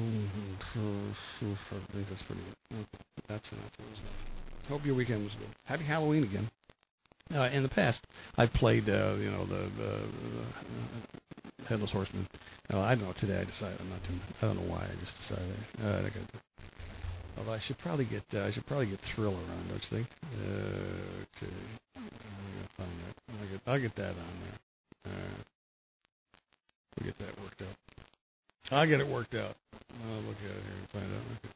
I think that's pretty good. That's enough. Hope your weekend was good. Happy Halloween again. Uh, in the past, I've played, uh, you know, the, the, the uh, Headless Horseman. Uh, I don't know. Today I decided I'm not doing that. I don't know why. I just decided. Uh, I got. Although I should probably get, uh, I should probably get Thriller on. Don't you think? Uh, okay. I'm gonna find that. I'll get, I'll get that on there. Uh, we'll get that worked out. I'll get it worked out. I'll look at it here and find out. Okay.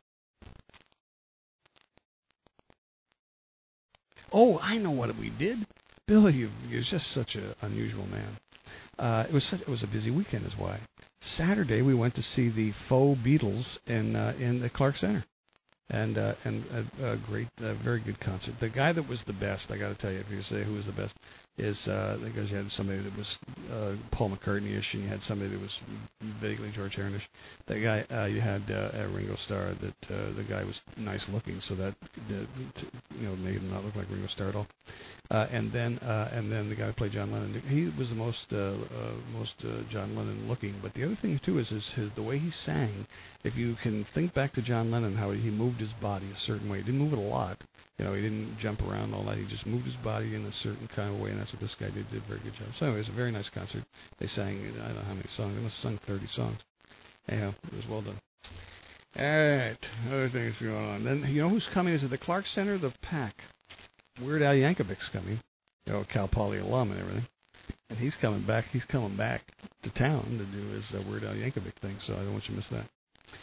Oh, I know what we did. Bill, you, you're just such an unusual man. Uh, it was such, it was a busy weekend, is why. Saturday we went to see the faux Beatles in uh, in the Clark Center, and uh, and a, a great, uh, very good concert. The guy that was the best, I got to tell you, if you say who was the best, is uh, because you had somebody that was uh, Paul McCartney-ish, and you had somebody that was vaguely George Harrison-ish. That guy, uh, you had uh, a Ringo Starr. That uh, the guy was nice looking, so that uh, you know made him not look like Ringo Starr at all. Uh, and then uh, and then the guy who played John Lennon, he was the most uh, uh, most uh, John Lennon looking. But the other thing too is is his, the way he sang. If you can think back to John Lennon, how he moved his body a certain way. He didn't move it a lot. You know, he didn't jump around all that. He just moved his body in a certain kind of way, and that's what this guy did. Did a very good job. So anyway, it was a very nice concert. They sang, I don't know how many songs. They must have sung thirty songs. Anyhow, it was well done. All right, other things going on. Then, you know who's coming? Is it the Clark Center? The Pack. Weird Al Yankovic's coming. You know, Cal Poly alum and everything. And he's coming back. He's coming back to town to do his uh, Weird Al Yankovic thing, so I don't want you to miss that.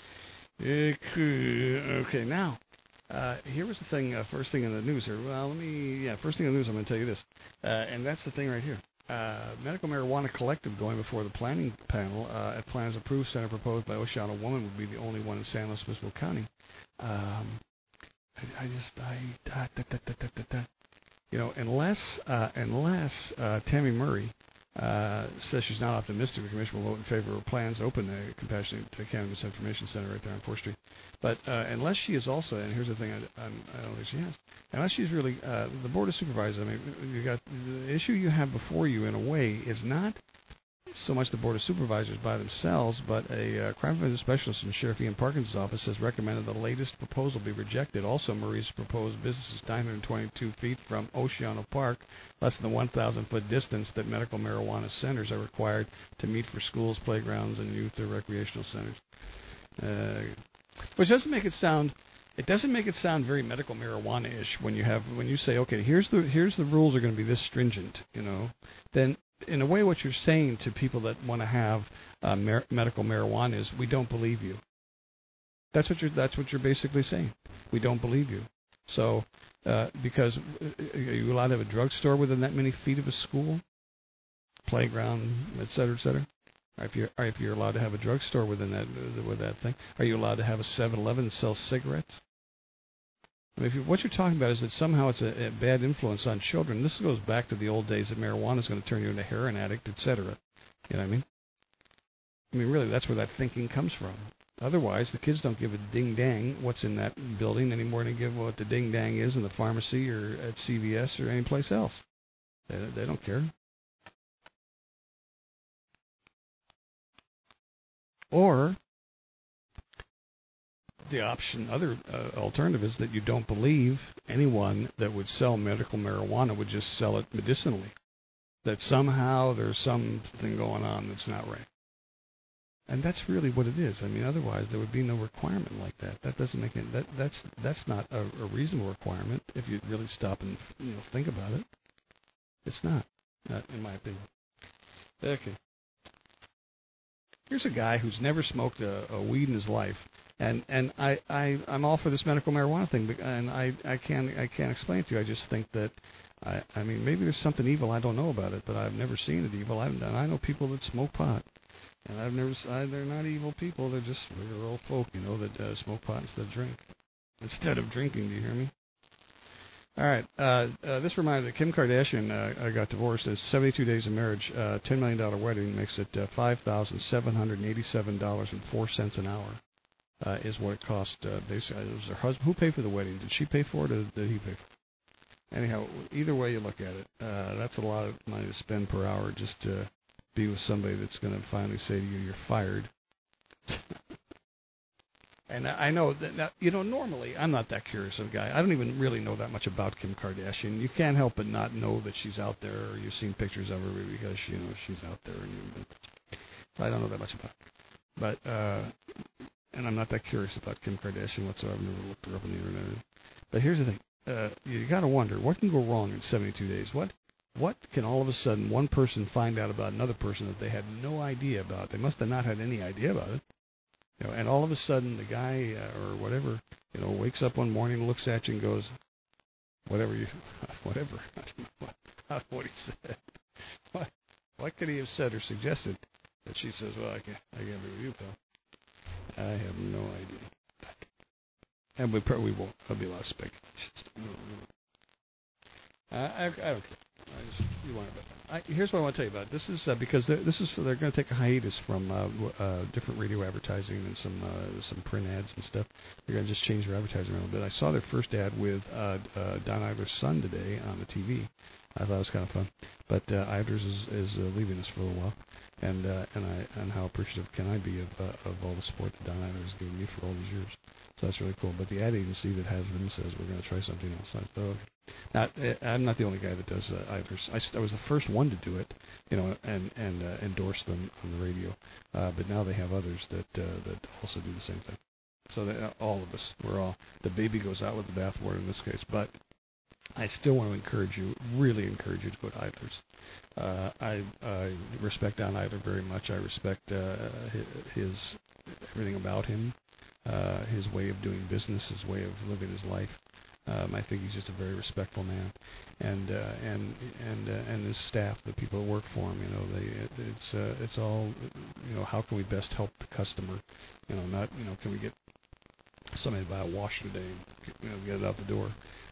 Okay, now. Uh, here was the thing, uh, first thing in the news here. Well, let me, yeah, first thing in the news, I'm going to tell you this. Uh, and that's the thing right here. Uh, Medical Marijuana Collective going before the planning panel uh, at plans approved center proposed by Oceana Woman would be the only one in San Luis Obispo County. Um, I, I just, I, da, da, da, da, da, da, da. You know, unless, uh, unless uh, Tammy Murray Uh, says she's not optimistic the commission will vote in favor of plans to open the Compassionate Cannabis Information Center right there on fourth Street. But uh, unless she is also, and here's the thing, I, I'm, I don't think she has, unless she's really, uh, the Board of Supervisors, I mean, you got the issue you have before you in a way is not so much the Board of Supervisors by themselves, but a uh, crime prevention specialist in Sheriff Ian Parkinson's office has recommended the latest proposal be rejected. Also, Marie's proposed business is nine hundred twenty-two feet from Oceano Park, less than the one thousand foot distance that medical marijuana centers are required to meet for schools, playgrounds, and youth or recreational centers. Uh, which doesn't make it sound. It doesn't make it sound very medical marijuana-ish when you have when you say, okay, here's the here's the rules are going to be this stringent, you know. Then, in a way, what you're saying to people that want to have uh, mer- medical marijuana is, we don't believe you. That's what you're. That's what you're basically saying. We don't believe you. So, uh, because are you allowed to have a drugstore within that many feet of a school, playground, et cetera, et cetera? Or if you're, or if you're allowed to have a drugstore within that with that thing, are you allowed to have a seven eleven that sells cigarettes? I mean, if you, what you're talking about is that somehow it's a, a bad influence on children. This goes back to the old days that marijuana is going to turn you into a heroin addict, et cetera. You know what I mean? I mean, really, that's where that thinking comes from. Otherwise, the kids don't give a ding-dang what's in that building any more than they give what the ding-dang is in the pharmacy or at C V S or any place else. They, they don't care. Or the option, other uh, alternative is that you don't believe anyone that would sell medical marijuana would just sell it medicinally. That somehow there's something going on that's not right. And that's really what it is. I mean, otherwise there would be no requirement like that. That doesn't make it. That that's that's not a, a reasonable requirement if you really stop and you know think about it. It's not, not in my opinion. Okay. Here's a guy who's never smoked a, a weed in his life, and and I, I I'm all for this medical marijuana thing, and I I can't I can't explain it to you. I just think that I I mean maybe there's something evil I don't know about it, but I've never seen it evil. I and I know people that smoke pot, and I've never I, they're not evil people. They're just regular old folk, you know, that uh, smoke pot instead of drink instead of drinking. Do you hear me? All right. Uh, uh, this reminded me, Kim Kardashian uh, got divorced. It's seventy-two days of marriage, uh, ten million dollars wedding makes it uh, five thousand seven hundred eighty-seven dollars and four cents an hour uh, is what it cost. Uh, basically, it was her husband. Who paid for the wedding? Did she pay for it or did he pay for it? Anyhow, either way you look at it, uh, that's a lot of money to spend per hour just to be with somebody that's going to finally say to you, you're fired. And I know that, that, you know, normally I'm not that curious of a guy. I don't even really know that much about Kim Kardashian. You can't help but not know that she's out there, or you've seen pictures of her because, you know, she's out there. And you, I don't know that much about her. But, uh, and I'm not that curious about Kim Kardashian whatsoever. I've never looked her up on the internet. But here's the thing. Uh, you got to wonder, what can go wrong in seventy-two days? What what can all of a sudden one person find out about another person that they had no idea about? They must have not had any idea about it. You know, and all of a sudden, the guy uh, or whatever, you know, wakes up one morning, looks at you, and goes, "Whatever you, whatever." I don't know what, I don't know what he said. What, what could he have said or suggested? That she says, "Well, I can't, I can't be with you, pal." I have no idea. And we probably won't. There'll be a lot of speculation. Uh, I, I don't care. I just, you want about that. I, here's what I want to tell you about. This is uh, because this is they're going to take a hiatus from uh, uh, different radio advertising and some uh, some print ads and stuff. They're going to just change their advertising around a bit. I saw their first ad with uh, uh, Don Idler's son today on the T V. I thought it was kind of fun. But uh, Idler's is, is uh, leaving us for a little while, and uh, and I and how appreciative can I be of uh, of all the support that Don Idler has given me for all these years. So that's really cool. But the ad agency that has them says we're going to try something else. I thought, okay. Now, I'm not the only guy that does uh, Idler's. I, I was the first one to do it, you know, and and uh, endorse them on the radio. Uh, but now they have others that uh, that also do the same thing. So that, uh, all of us, we're all the baby goes out with the bathwater in this case. But I still want to encourage you, really encourage you to go to Idler's. Uh, I, I respect Don Idler very much. I respect uh, his, his everything about him. Uh, his way of doing business, his way of living his life. Um, I think he's just a very respectful man, and uh, and and uh, and his staff, the people that work for him, you know, they it's uh, it's all, you know, how can we best help the customer, you know, not, you know, can we get somebody to buy a washer today, you know, get it out the door.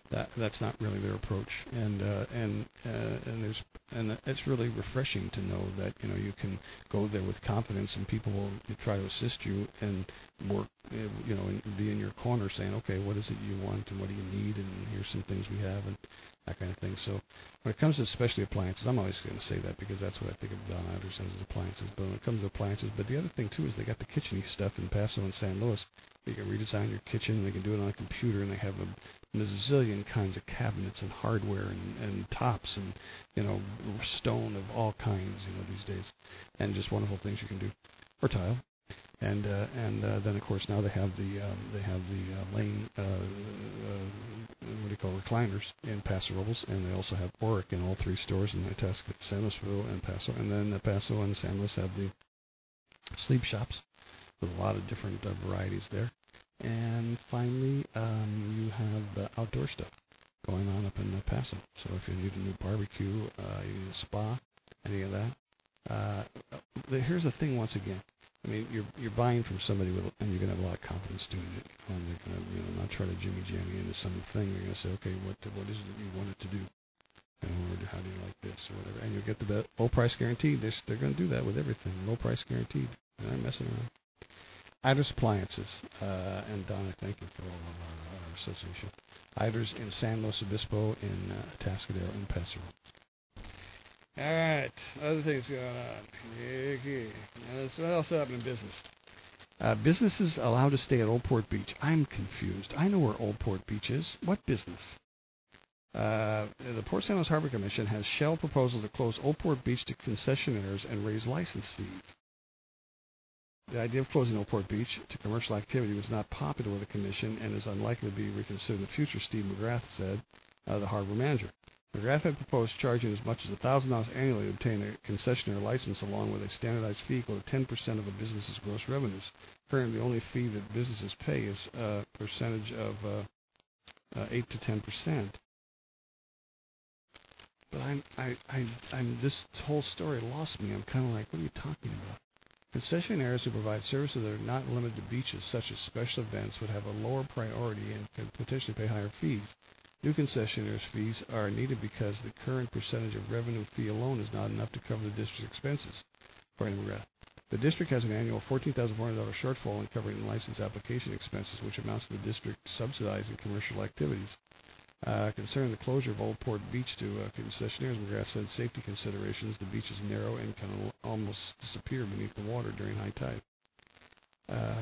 that that's not really their approach. And uh, and uh, and there's and it's really refreshing to know that you know you can go there with confidence, and people will try to assist you and work, you know, and be in your corner, saying, okay, what is it you want, and what do you need, and here's some things we have, and that kind of thing. So when it comes to especially appliances, I'm always going to say that because that's what I think of Don Iverson as appliances. But when it comes to appliances, but the other thing too is they got the kitchen-y stuff in Paso and San Luis. You can redesign your kitchen, they can do it on a computer, and they have a bazillion kinds of cabinets and hardware and, and tops and, you know, stone of all kinds, you know, these days. And just wonderful things you can do. Or tile. And uh, and uh, then, of course, now they have the um, they have the uh, Lane, uh, uh, what do you call it, recliners in Paso Robles, and they also have Oric in all three stores in Itasca, San Luisville, and Paso. And then uh, Paso and San Luis have the sleep shops with a lot of different uh, varieties there. And finally, um, you have uh, outdoor stuff going on up in El Paso. So if you need a new barbecue, uh, you need a spa, any of that. Uh, here's the thing once again. I mean, you're you're buying from somebody with, and you're going to have a lot of confidence doing it. And they're going to, you know, not try to jimmy jam you into something. They're going to say, okay, what what is it that you want it to do? You know, or how do you like this or whatever? And you'll get the best, low price guaranteed. They're, they're going to do that with everything. Low price guaranteed. They're not messing around. Iders Appliances, uh, and Donna, thank you for all of our, our association. Iders in San Luis Obispo, in uh, Atascadero, and Paso. All right, other things going on. Okay. Now, what else happened in business? Uh, businesses allowed to stay at Old Port Beach. I'm confused. I know where Old Port Beach is. What business? Uh, the Port San Luis Harbor Commission has shell proposal to close Old Port Beach to concessionaires and raise license fees. The idea of closing Old Port Beach to commercial activity was not popular with the Commission and is unlikely to be reconsidered in the future, Steve McGrath said, uh, the harbor manager. McGrath had proposed charging as much as one thousand dollars annually to obtain a concessionaire license along with a standardized fee equal to ten percent of a business's gross revenues. Currently, the only fee that businesses pay is a percentage of uh, uh, eight to ten percent. But I'm, I, I, I'm, this whole story lost me. I'm kind of like, what are you talking about? Concessionaires who provide services that are not limited to beaches, such as special events, would have a lower priority and could potentially pay higher fees. New concessionaires' fees are needed because the current percentage of revenue fee alone is not enough to cover the district's expenses, according to McGrath. The district has an annual fourteen thousand four hundred dollars shortfall in covering license application expenses, which amounts to the district subsidizing commercial activities. Uh, concerning the closure of Old Port Beach to uh, concessionaires, McGrath said safety considerations, the beach is narrow and can al- almost disappear beneath the water during high tide. Uh,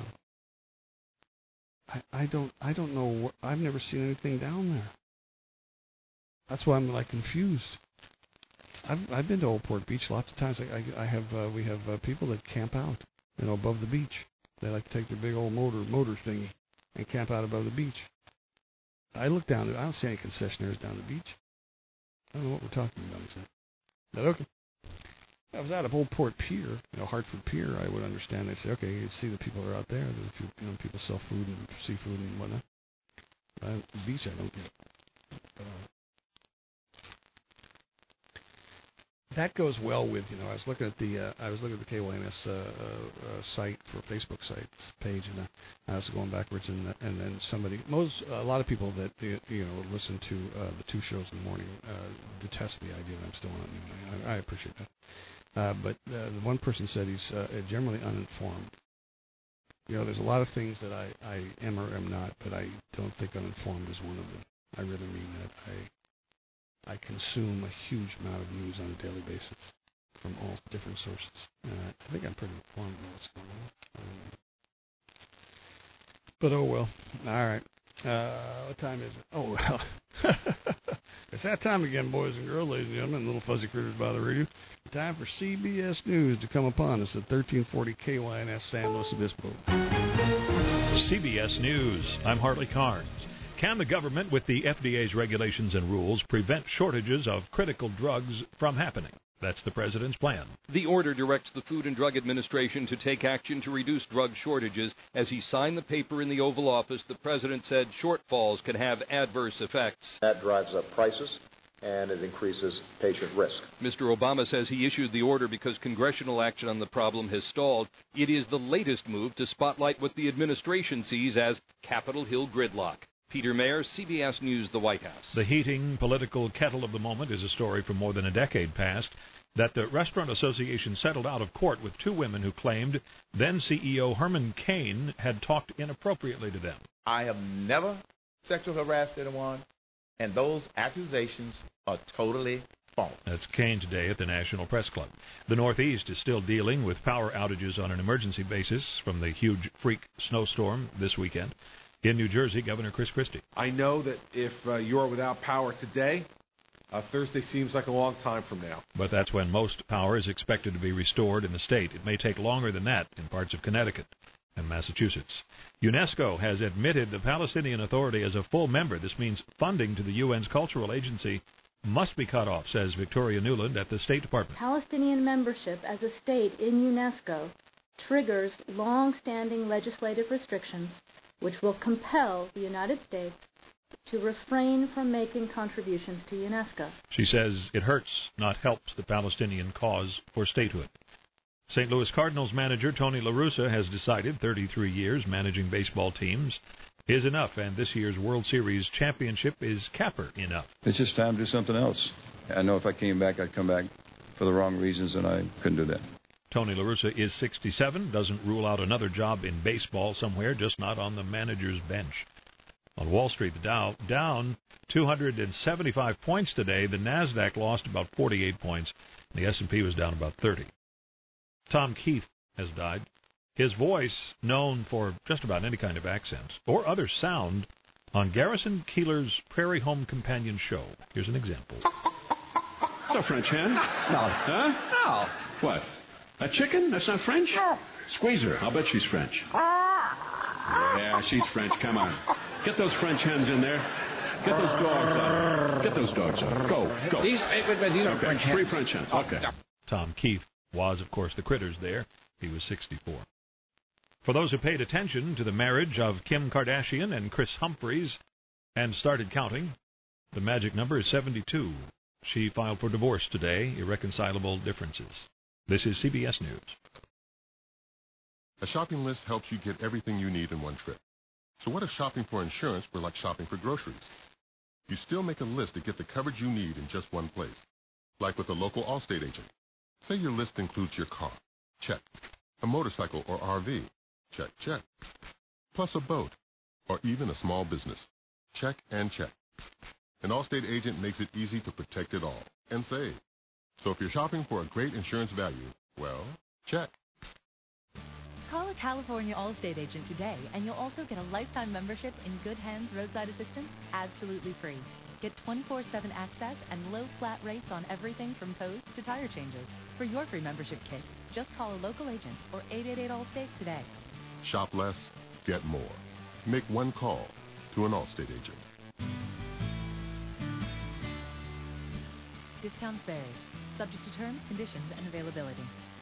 I, I don't I don't know what, I've never seen anything down there. That's why I'm like confused. I've I've been to Old Port Beach lots of times. I I, I have uh, we have uh, people that camp out, you know, above the beach. They like to take their big old motor motor thingy and camp out above the beach. I look down there. I don't see any concessionaires down the beach. I don't know what we're talking about. Is that? But okay. If I was out of Old Port Pier, you know, Hartford Pier, I would understand. They'd say, okay, you see the people that are out there. There's a few, you know, people sell food and seafood and whatnot. But the beach, I don't get. But, uh, that goes well with, you know, I was looking at the, uh, I was looking at the K Y N S uh, uh, site for Facebook site page, and uh, I was going backwards, and uh, and then somebody, most, a lot of people that you know listen to uh, the two shows in the morning uh, detest the idea that I'm still on. I, I appreciate that, uh, but uh, the one person said he's uh, generally uninformed. You know, there's a lot of things that I, I am or am not, but I don't think uninformed is one of them. I really mean that. I. I consume a huge amount of news on a daily basis from all different sources. Uh, I think I'm pretty informed about what's going on. Um, but oh well. All right. Uh, what time is it? Oh, well. It's that time again, boys and girls, ladies and gentlemen, little fuzzy critters by the radio. Time for C B S News to come upon us at thirteen forty K Y N S San Luis Obispo. C B S News. I'm Hartley Carnes. Can the government, with the F D A's regulations and rules, prevent shortages of critical drugs from happening? That's the president's plan. The order directs the Food and Drug Administration to take action to reduce drug shortages. As he signed the paper in the Oval Office, the president said shortfalls can have adverse effects. That drives up prices, and it increases patient risk. Mister Obama says he issued the order because congressional action on the problem has stalled. It is the latest move to spotlight what the administration sees as Capitol Hill gridlock. Peter Mayer, C B S News, the White House. The heating political kettle of the moment is a story from more than a decade past that the Restaurant Association settled out of court with two women who claimed then C E O Herman Cain had talked inappropriately to them. I have never sexually harassed anyone, and those accusations are totally false. That's Cain today at the National Press Club. The Northeast is still dealing with power outages on an emergency basis from the huge freak snowstorm this weekend. In New Jersey, Governor Chris Christie. I know that if uh, you're without power today, uh, Thursday seems like a long time from now. But that's when most power is expected to be restored in the state. It may take longer than that in parts of Connecticut and Massachusetts. UNESCO has admitted the Palestinian Authority as a full member. This means funding to the U N's cultural agency must be cut off, says Victoria Newland at the State Department. Palestinian membership as a state in UNESCO triggers long-standing legislative restrictions which will compel the United States to refrain from making contributions to UNESCO. She says it hurts, not helps, the Palestinian cause for statehood. Saint Louis Cardinals manager Tony La Russa has decided thirty-three years managing baseball teams is enough, and this year's World Series championship is capper enough. It's just time to do something else. I know if I came back, I'd come back for the wrong reasons, and I couldn't do that. Tony La Russa is sixty-seven, doesn't rule out another job in baseball somewhere, just not on the manager's bench. On Wall Street, the Dow down two hundred seventy-five points today. The NASDAQ lost about forty-eight points. The S and P was down about thirty. Tom Keith has died. His voice, known for just about any kind of accent or other sound, on Garrison Keillor's Prairie Home Companion show. Here's an example. It's a French hen. No. Huh? No. What? A chicken? That's not French? No. Squeeze her. I'll bet she's French. Yeah, she's French. Come on. Get those French hens in there. Get those dogs out. Get those dogs out. Go, go. These, these are okay. French hens. Three French hens. Okay. Tom Keith was, of course, the Critters there. He was sixty-four. For those who paid attention to the marriage of Kim Kardashian and Chris Humphries and started counting, the magic number is seventy-two. She filed for divorce today, irreconcilable differences. This is C B S News. A shopping list helps you get everything you need in one trip. So what if shopping for insurance were like shopping for groceries? You still make a list to get the coverage you need in just one place, like with a local Allstate agent. Say your list includes your car. Check. A motorcycle or R V. Check, check. Plus a boat, or even a small business. Check and check. An Allstate agent makes it easy to protect it all and save. So if you're shopping for a great insurance value, well, check. Call a California Allstate agent today, and you'll also get a lifetime membership in Good Hands Roadside Assistance absolutely free. Get twenty-four seven access and low flat rates on everything from tows to tire changes. For your free membership kit, just call a local agent or eight eight eight Allstate today. Shop less, get more. Make one call to an Allstate agent. Discounts vary. Subject to terms, conditions, and availability.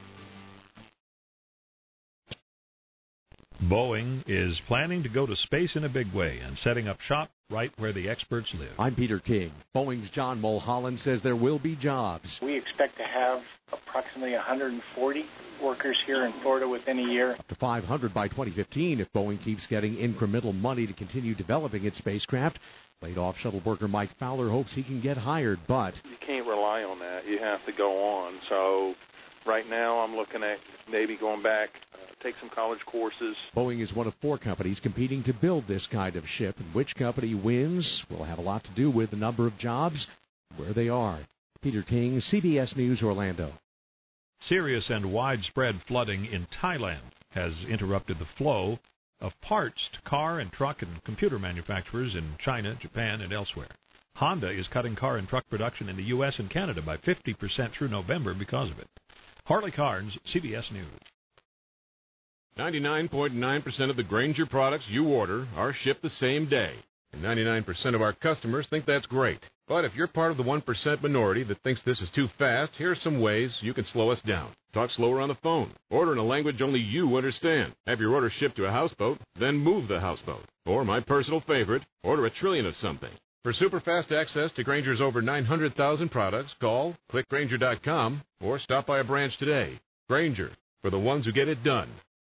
Boeing is planning to go to space in a big way and setting up shop right where the experts live. I'm Peter King. Boeing's John Mulholland says there will be jobs. We expect to have approximately one hundred forty workers here in Florida within a year. Up to five hundred by twenty fifteen if Boeing keeps getting incremental money to continue developing its spacecraft. Laid-off shuttle worker Mike Fowler hopes he can get hired, but you can't rely on that. You have to go on. So right now I'm looking at maybe going back, uh, take some college courses. Boeing is one of four companies competing to build this kind of ship, and which company wins will have a lot to do with the number of jobs, where they are. Peter King, C B S News, Orlando. Serious and widespread flooding in Thailand has interrupted the flow of parts to car and truck and computer manufacturers in China, Japan, and elsewhere. Honda is cutting car and truck production in the U S and Canada by fifty percent through November because of it. Harley Carnes, C B S News. ninety-nine point nine percent of the Grainger products you order are shipped the same day. And ninety-nine percent of our customers think that's great. But if you're part of the one percent minority that thinks this is too fast, here's some ways you can slow us down. Talk slower on the phone. Order in a language only you understand. Have your order shipped to a houseboat, then move the houseboat. Or my personal favorite, order a trillion of something. For super fast access to Grainger's over nine hundred thousand products, call, click Grainger dot com, or stop by a branch today. Grainger, for the ones who get it done.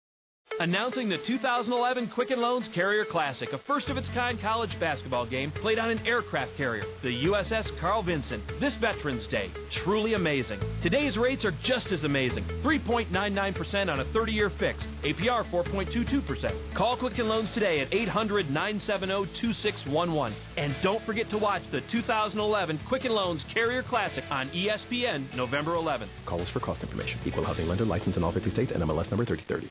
Announcing the two thousand eleven Quicken Loans Carrier Classic, a first-of-its-kind college basketball game played on an aircraft carrier, the U S S Carl Vinson, this Veterans Day. Truly amazing. Today's rates are just as amazing. three point nine nine percent on a thirty-year fix. A P R four point two two percent. Call Quicken Loans today at eight hundred, nine seven zero, two six one one. And don't forget to watch the two thousand eleven Quicken Loans Carrier Classic on E S P N November eleventh. Call us for cost information. Equal housing lender licensed in all fifty states and M L S number thirty thirty.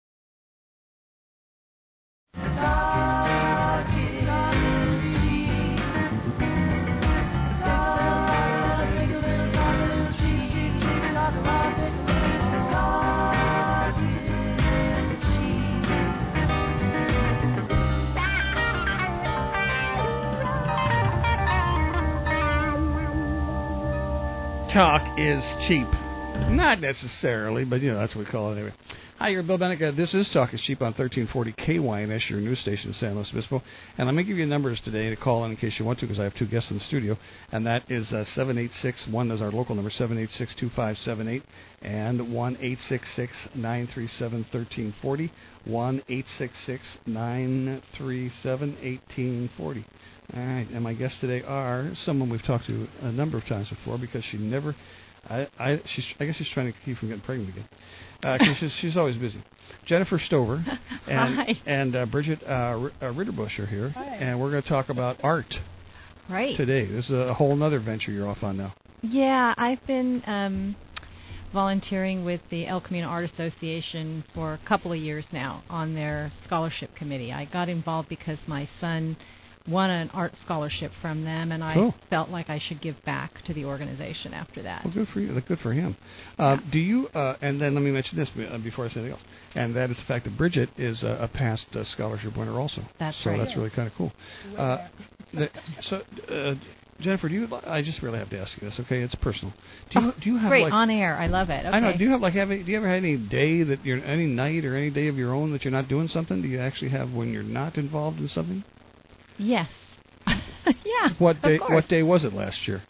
Talk is cheap. Not necessarily, but, you know, that's what we call it anyway. Hi, you're Bill Bennick. This is Talk is Cheap on thirteen forty K Y N S, your news station in San Luis Obispo. And I'm going to give you numbers today to call in in case you want to, because I have two guests in the studio. And that is uh, seven eight six, one is our local number, seven eight six, two five seven eight, and one eight six six, nine three seven, one three four zero, one eight six six, nine three seven, one eight four zero. All right, and my guests today are someone we've talked to a number of times before because she never... I, I, she's, I guess she's trying to keep from getting pregnant again. Uh, 'cause she's, she's always busy. Jennifer Stover and, Hi. and uh, Bridget uh, R- uh, Ritterbusch are here, Hi. and we're going to talk about art Right. today. This is a whole other venture you're off on now. Yeah, I've been um, volunteering with the El Camino Art Association for a couple of years now on their scholarship committee. I got involved because my son won an art scholarship from them, and I Cool. felt like I should give back to the organization after that. Well, good for you. Good for him. Uh, do you? Uh, and then let me mention this before I say anything else, and that is the fact that Bridget is a, a past uh, scholarship winner also. That's so right. that's really kind of cool. Uh, the, so, uh, Jennifer, do you? I just really have to ask you this. Okay, it's personal. Do you? Oh, do you have great, like, on air. I love it. Okay. I know. Do you have like have? A, do you ever have any day that you're any night or any day of your own that you're not doing something? Do you actually have when you're not involved in something? Yes. yeah. What day? Of course. What day was it last year?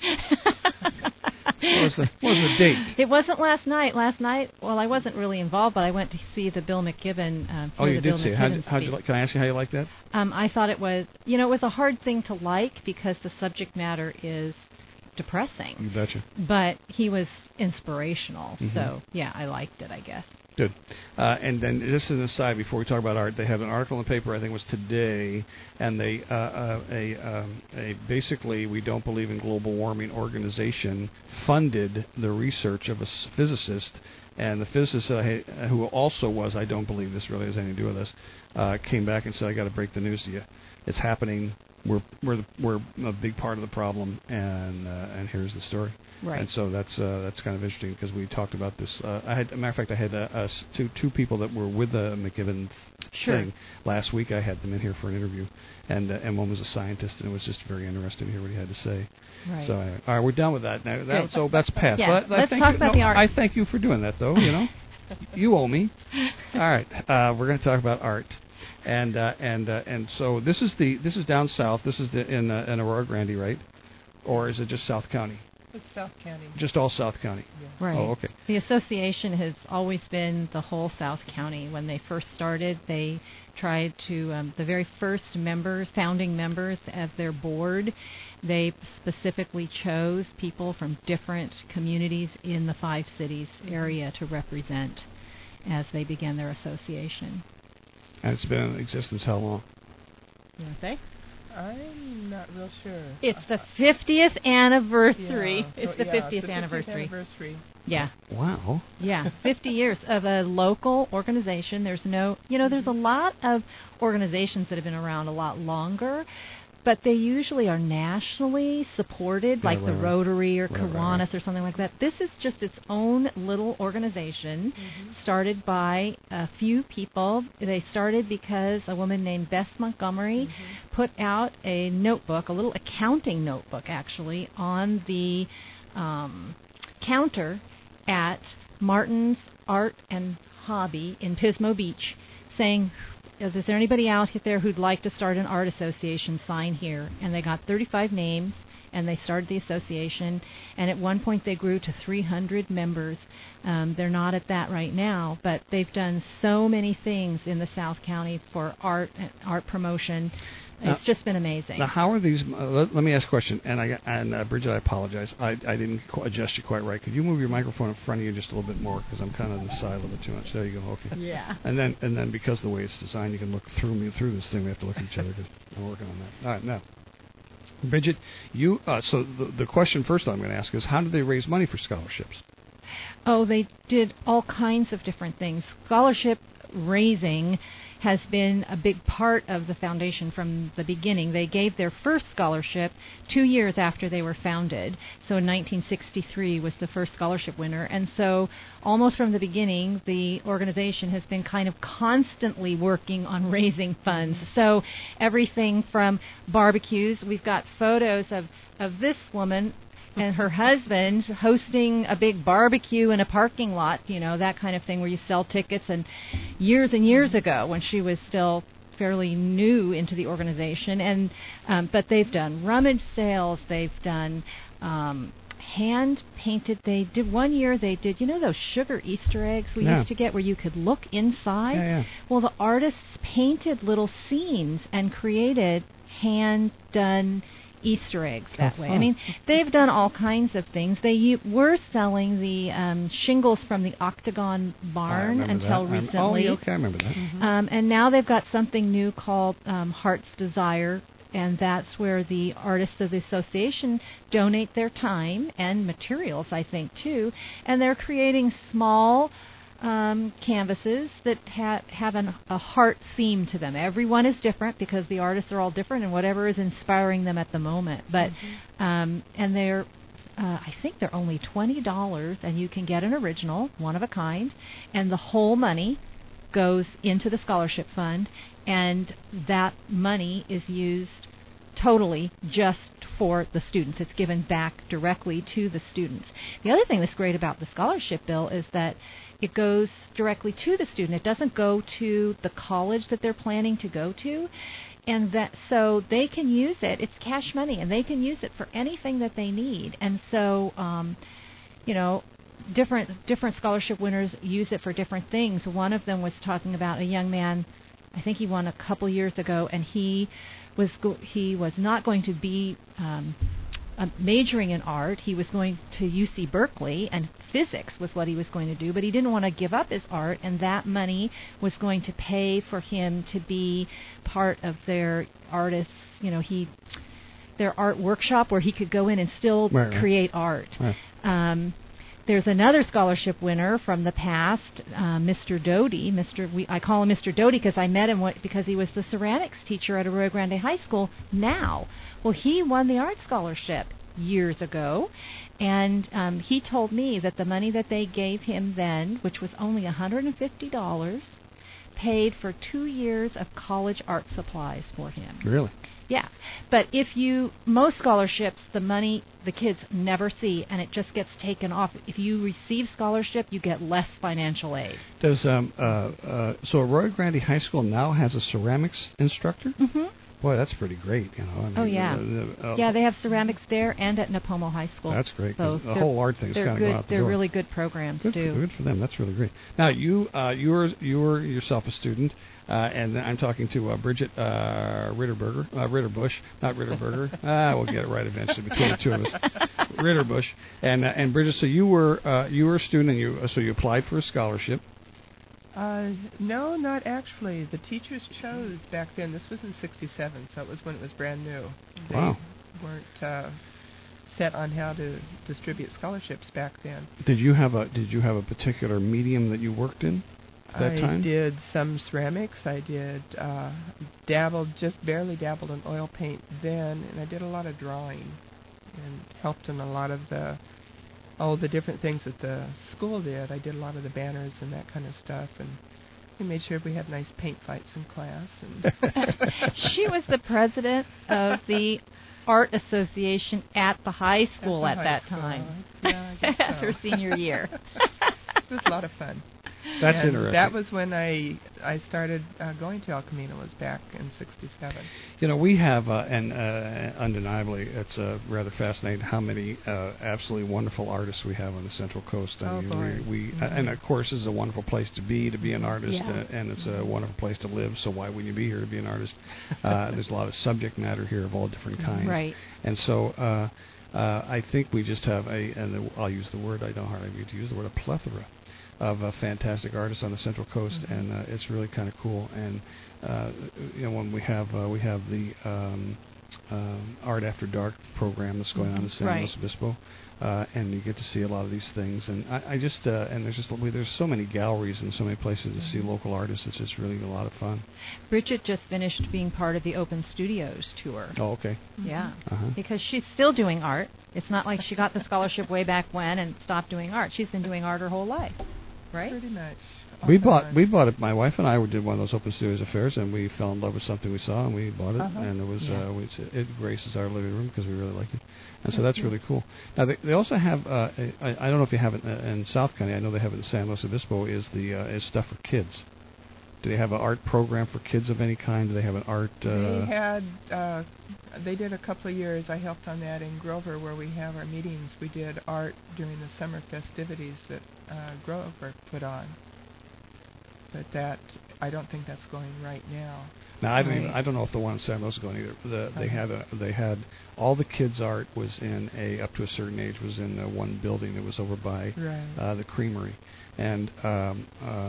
What was the What was the date? It wasn't last night. Last night, well, I wasn't really involved, but I went to see the Bill McKibben. Um, Oh, you the did Bill see it. How'd, McKibben how'd you speak. like? Can I ask you how you like that? Um, I thought it was, you know, it was a hard thing to like because the subject matter is depressing. You betcha. But he was inspirational, Mhm. so yeah, I liked it, I guess. Good. Uh, and then just as an aside, before we talk about art, they have an article in the paper, I think it was today, and they uh, uh, a, um, a basically we don't believe in global warming organization funded the research of a s- physicist, and the physicist uh, he- who also was, I don't believe this really has anything to do with this, uh, came back and said, I got to break the news to you. It's happening. We're we're the, we're a big part of the problem, and uh, and here's the story. Right. And so that's uh, that's kind of interesting because we talked about this. Uh, I had, a matter of fact, I had uh, uh, two two people that were with the McKibben Sure. thing last week. I had them in here for an interview, and uh, and one was a scientist, and it was just very interesting to hear what he had to say. Right. So uh, all right, we're done with that now. That, Good. so that's past. Yeah, But I, I let's thank talk you, about no, the art. I thank you for doing that, though. You know, you owe me. All right, uh, we're going to talk about art. And uh, and uh, and so this is the this is down south. This is the, in uh, in Aurora Grande, right? Or is it just South County? It's South County. Just all South County. Right. Oh, okay. The association has always been the whole South County. When they first started, they tried to, um, the very first members, founding members of their board, they specifically chose people from different communities in the five cities area to represent as they began their association. And it's been in existence how long? You want to say? I'm not real sure. It's the fiftieth anniversary. Yeah, it's so- the yeah, fiftieth the anniversary. anniversary. Yeah. Wow. Yeah, fifty years of a local organization. There's no, you know, there's a lot of organizations that have been around a lot longer, but they usually are nationally supported, Yeah, like right, the right. Rotary or Right, right, Kiwanis right. or something like that. This is just its own little organization started by a few people. They started because a woman named Bess Montgomery put out a notebook, a little accounting notebook actually, on the um, counter at Martin's Art and Hobby in Pismo Beach, saying, is there anybody out there who'd like to start an art association? Sign here. And they got thirty-five names, and they started the association. And at one point, they grew to three hundred members. Um, they're not at that right now, but they've done so many things in the South County for art and art promotion. It's now, just been amazing. Now, how are these? Uh, let, let me ask a question. And I and uh, Bridget, I apologize. I, I didn't qu- adjust you quite right. Could you move your microphone in front of you just a little bit more? Because I'm kind of the side a little bit too much. There you go. Okay. Yeah. And then and then because of the way it's designed, you can look through me through this thing. We have to look at each other because I'm working on that. All right, now, Bridget, you. Uh, so the the question first I'm going to ask is, how do they raise money for scholarships? Oh, they did all kinds of different things. Scholarship raising has been a big part of the foundation from the beginning. They gave their first scholarship two years after they were founded. So in nineteen sixty-three was the first scholarship winner. And so almost from the beginning, the organization has been kind of constantly working on raising funds. So everything from barbecues, we've got photos of, of this woman and her husband hosting a big barbecue in a parking lot, you know, that kind of thing where you sell tickets. And years and years ago, when she was still fairly new into the organization, and um, but they've done rummage sales, they've done um, hand painted. They did one year. They did, you know, those sugar Easter eggs we Yeah. used to get where you could look inside. Yeah, yeah. Well, the artists painted little scenes and created hand done Easter eggs that Oh, way. fun. I mean, they've done all kinds of things. They u- were selling the um, shingles from the Octagon I Barn remember until that. I'm- recently. Oh, okay, I remember that. Um, and now they've got something new called um, Heart's Desire, and that's where the artists of the association donate their time and materials, I think, too. And they're creating small um, canvases that ha- have an, a heart theme to them. Everyone is different because the artists are all different and whatever is inspiring them at the moment. But um, and they're Uh, I think they're only twenty dollars, and you can get an original, one of a kind, and the whole money goes into the scholarship fund, and that money is used totally just for the students. It's given back directly to the students. The other thing that's great about the scholarship bill is that it goes directly to the student. It doesn't go to the college that they're planning to go to. And that so they can use it. It's cash money, and they can use it for anything that they need. And so, um, you know, different different scholarship winners use it for different things. One of them was talking about a young man. I think he won a couple years ago, and he was go- he was not going to be um, uh, majoring in art. He was going to U C Berkeley, and physics was what he was going to do, but he didn't want to give up his art, and that money was going to pay for him to be part of their artists, you know, he their art workshop where he could go in and still Right, right. create art. Right. Um, there's another scholarship winner from the past, uh, Mister Doty. Mister We, I call him Mister Doty because I met him what, because he was the ceramics teacher at Arroyo Grande High School now. Well, he won the art scholarship years ago, and um, he told me that the money that they gave him then, which was only one hundred fifty dollars, paid for two years of college art supplies for him. Really? Yeah, but if you, most scholarships, the money the kids never see, and it just gets taken off. If you receive scholarship, you get less financial aid. Does um uh, uh so Arroyo Grande High School now has a ceramics instructor? Mm-hmm. Boy, that's pretty great. You know. I mean, Oh yeah, uh, uh, yeah. They have ceramics there and at Napomo High School. That's great. 'Cause Both. the They're- whole art thing's they're kind of good. gone out the They're door. really good programs Good, too. for, good for them. That's really great. Now you uh, you were you were yourself a student, uh, and I'm talking to uh, Bridget uh, Ritterberger, uh, Ritterbush, not Ritterberger. ah, we'll get it right eventually between the two of us. Ritterbush and uh, and Bridget. So you were uh, you were a student, and you uh, so you applied for a scholarship. Uh, no, not actually. The teachers chose back then. This was in sixty-seven, so it was when it was brand new. They Wow. weren't uh, set on how to distribute scholarships back then. Did you have a Did you have a particular medium that you worked in at that I time? did some ceramics. I did uh, dabbled, just barely dabbled in oil paint then, and I did a lot of drawing and helped in a lot of the all the different things that the school did. I did a lot of the banners and that kind of stuff, and we made sure we had nice paint fights in class. And She was the president of the art association at the high school At at, the high that school. time. Yeah, I guess so. Her senior year. It was a lot of fun. That's and interesting. That was when I I started uh, going to El Camino, was back in sixty-seven. You know, we have, uh, and uh, undeniably, it's uh, rather fascinating how many uh, absolutely wonderful artists we have on the Central Coast. I Oh, mean, boy. we, we Mm-hmm. uh, and of course, this is a wonderful place to be, to be an artist, Yeah. uh, and it's a wonderful place to live. So why wouldn't you be here to be an artist? Uh, there's a lot of subject matter here of all different kinds. Right. And so. Uh, uh, I think we just have a, and I'll use the word, I don't hardly need to use the word, a plethora of uh, fantastic artists on the Central Coast, Mm-hmm. and uh, it's really kind of cool. And uh, you know, when we have uh, we have the um, um, Art After Dark program that's going on in San Right. Luis Obispo, uh, and you get to see a lot of these things. And I, I just uh, and there's just there's so many galleries and so many places to see local artists. It's just really a lot of fun. Bridget just finished being part of the Open Studios tour. Oh, okay. Yeah, Uh-huh. because she's still doing art. It's not like she got the scholarship way back when and stopped doing art. She's been doing art her whole life, right? Pretty much. We Off bought and we on. bought it. My wife and I did one of those Open Studios affairs, and we fell in love with something we saw, and we bought it, Uh-huh. and it was Yeah. uh, we, it graces our living room because we really like it, and so that's really cool. Now they, they also have uh, a- I, I don't know if you have it in, in South County. I know they have it in San Luis Obispo. Is the uh, is stuff for kids? Do they have an art program for kids of any kind? Do they have an art? Uh, They had, uh, they did a couple of years. I helped on that in Grover, where we have our meetings. We did art during the summer festivities that uh, Grover put on. But that, I don't think that's going right now. Now I don't even, Right. I don't know if the one in San Luis is going either. The, they Uh-huh. had a, they had all the kids' art was in a up to a certain age was in uh, one building that was over by Right. uh, the creamery, and um,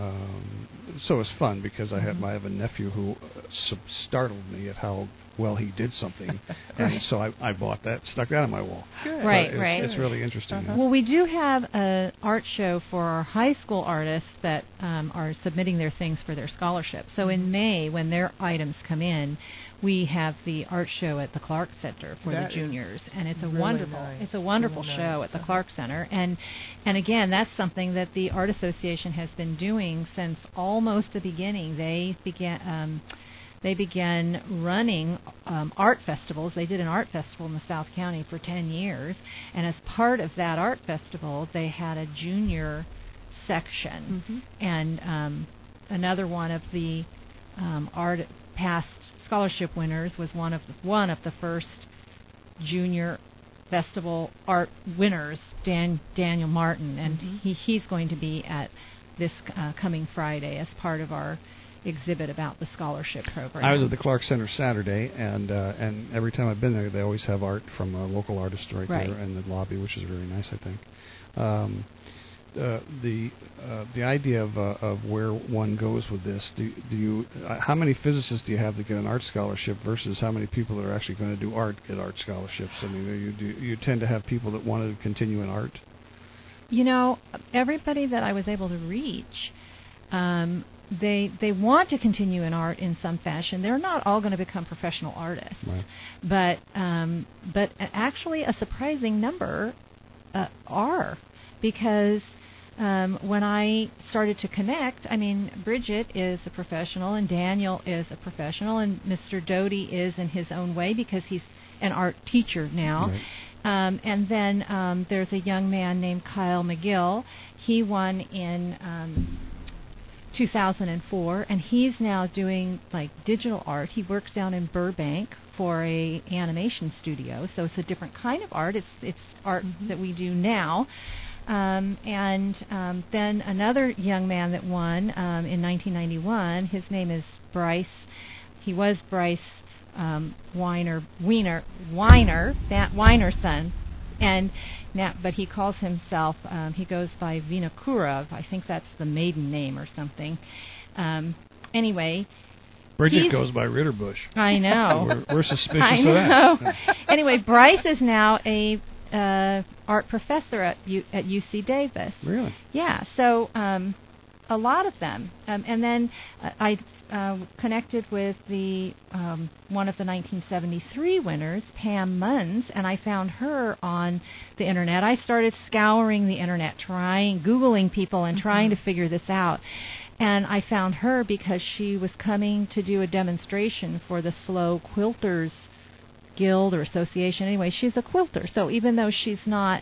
um, so it was fun because I had Mhm. I have a nephew who uh, sub- startled me at how well he did something, and so I, I bought that, stuck that on my wall. Good. Right, But it- right. It's really interesting. Uh-huh. Well, we do have an art show for our high school artists that um, are submitting their things for their scholarship. So in May, when their items come in, we have the art show at the Clark Center for That the is juniors, and it's a really wonderful, nice. it's a wonderful Really show nice. at the Uh-huh. Clark Center. And and again, that's something that the Art Association has been doing since almost the beginning. They began. Um, They began running um, art festivals. They did an art festival in the South County for ten years, and as part of that art festival, they had a junior section. Mhm. And um, another one of the um, art past scholarship winners was one of the, one of the first junior festival art winners, Dan Daniel Martin, and Mhm. he he's going to be at this uh, coming Friday as part of our exhibit about the scholarship program. I was at the Clark Center Saturday, and uh, and every time I've been there, they always have art from a local artist right, Right. there in the lobby, which is really nice, I think. Um, uh, the uh, the idea of uh, of where one goes with this, do, do you uh, how many physicists do you have to get an art scholarship versus how many people that are actually going to do art get art scholarships? I mean, you do you tend to have people that want to continue in art. You know, everybody that I was able to reach, um, they they want to continue in art in some fashion. They're not all going to become professional artists, Right. but um, but actually a surprising number uh, are, because um, when I started to connect, I mean, Bridget is a professional and Daniel is a professional, and Mister Doty is in his own way because he's an art teacher now. Right. Um, and then um, there's a young man named Kyle McGill. He won in um, two thousand four, and he's now doing like digital art. He works down in Burbank for a animation studio, so it's a different kind of art. It's it's art Mhm. that we do now. Um, and um, then another young man that won um, in nineteen ninety-one. His name is Bryce. He was Bryce um, Weiner, Wiener, Weiner, that Weiner's son, and now, but he calls himself. Um, he goes by Vinokurov. I think that's the maiden name or something. Um, anyway. Bridget he's- goes by Ritterbush. I know. we're, we're suspicious I of know. that. Anyway, Bryce is now a uh, art professor at U- at U C Davis. Really? Yeah. So um, a lot of them, um, and then uh, I uh, connected with the um, one of the nineteen seventy-three winners, Pam Munns, and I found her on the internet. I started scouring the internet, trying, Googling people, and trying to figure this out. And I found her because she was coming to do a demonstration for the SLO Quilters Guild or Association. Anyway, she's a quilter. So even though she's not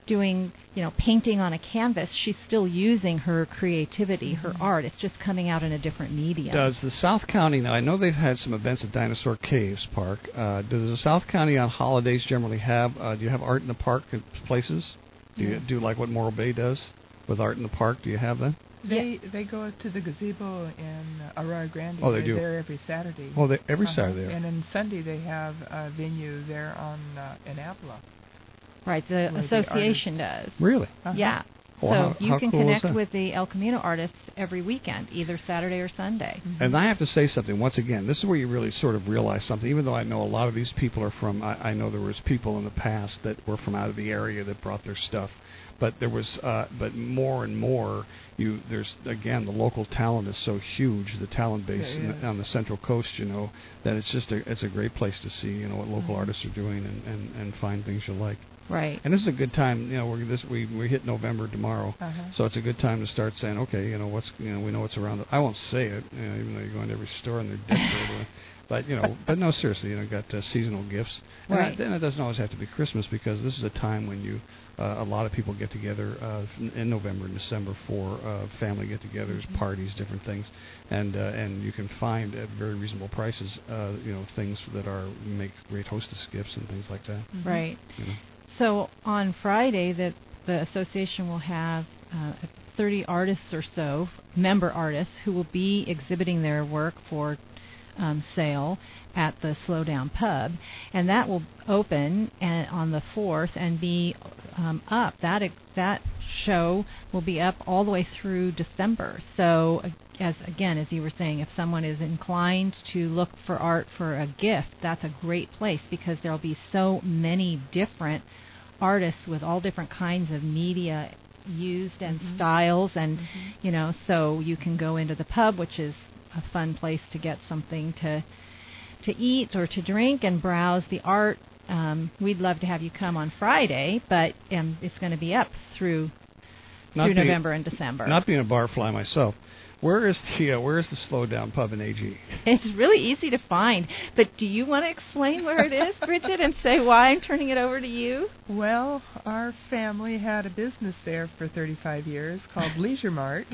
doing, you know, painting on a canvas, she's still using her creativity, her Mm-hmm. art. It's just coming out in a different medium. Does the South County, now I know they've had some events at Dinosaur Caves Park. Uh, does the South County on holidays generally have, uh, do you have art in the park at places? Do you Yeah. do like what Morro Bay does with art in the park? Do you have that? They they go to the gazebo in Aurora Grande. Oh, they They're do. there every Saturday. Oh, they, every Uh-huh. Saturday. And on Sunday they have a venue there on uh, in Apla. Right, the Where the association does. Really? Uh-huh. Yeah. Well, so how- you how can cool is connect that? with the El Camino artists every weekend, either Saturday or Sunday. And I have to say something once again. This is where you really sort of realize something. Even though I know a lot of these people are from, I, I know there was people in the past that were from out of the area that brought their stuff, but there was, uh, but more and more, you there's again the local talent is so huge, the talent base Yeah, in yeah. the, on the Central Coast, you know, that it's just a it's a great place to see, you know, what local Mhm. artists are doing and, and, and find things you like. Right. And this is a good time, you know. We're this we we hit November tomorrow, Uh-huh. so it's a good time to start saying, okay, you know what's you know we know what's around. The, I won't say it, you know, even though you're going to every store and they're decorated. But you know, but no, seriously, you know, got uh, seasonal gifts. And Right. Then it doesn't always have to be Christmas because this is a time when you uh, a lot of people get together uh, in November and December for uh, family get-togethers, Mm-hmm. parties, different things, and uh, and you can find at very reasonable prices, uh, you know, things that are make great hostess gifts and things like that. Mm-hmm. Right. You know. So on Friday, the the association will have uh, thirty artists or so, member artists, who will be exhibiting their work for um, sale at the Slowdown Pub, and that will open and, on the fourth and be um, up. That that show will be up all the way through December. So, as again, as you were saying, if someone is inclined to look for art for a gift, that's a great place because there'll be so many different artists with all different kinds of media used and Mhm. styles, and Mhm. you know, so you can go into the pub, which is a fun place to get something to to eat or to drink and browse the art. Um, we'd love to have you come on Friday, but um, it's going to be up through Not through being- November and December. Not being a bar fly myself, where is the uh, where is the Slowdown Pub in A G? It's really easy to find, but do you want to explain where it is, Bridget, and say why I'm turning it over to you? Well, our family had a business there for thirty-five years called Leisure Mart,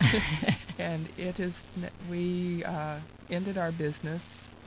and it is n- we uh, ended our business,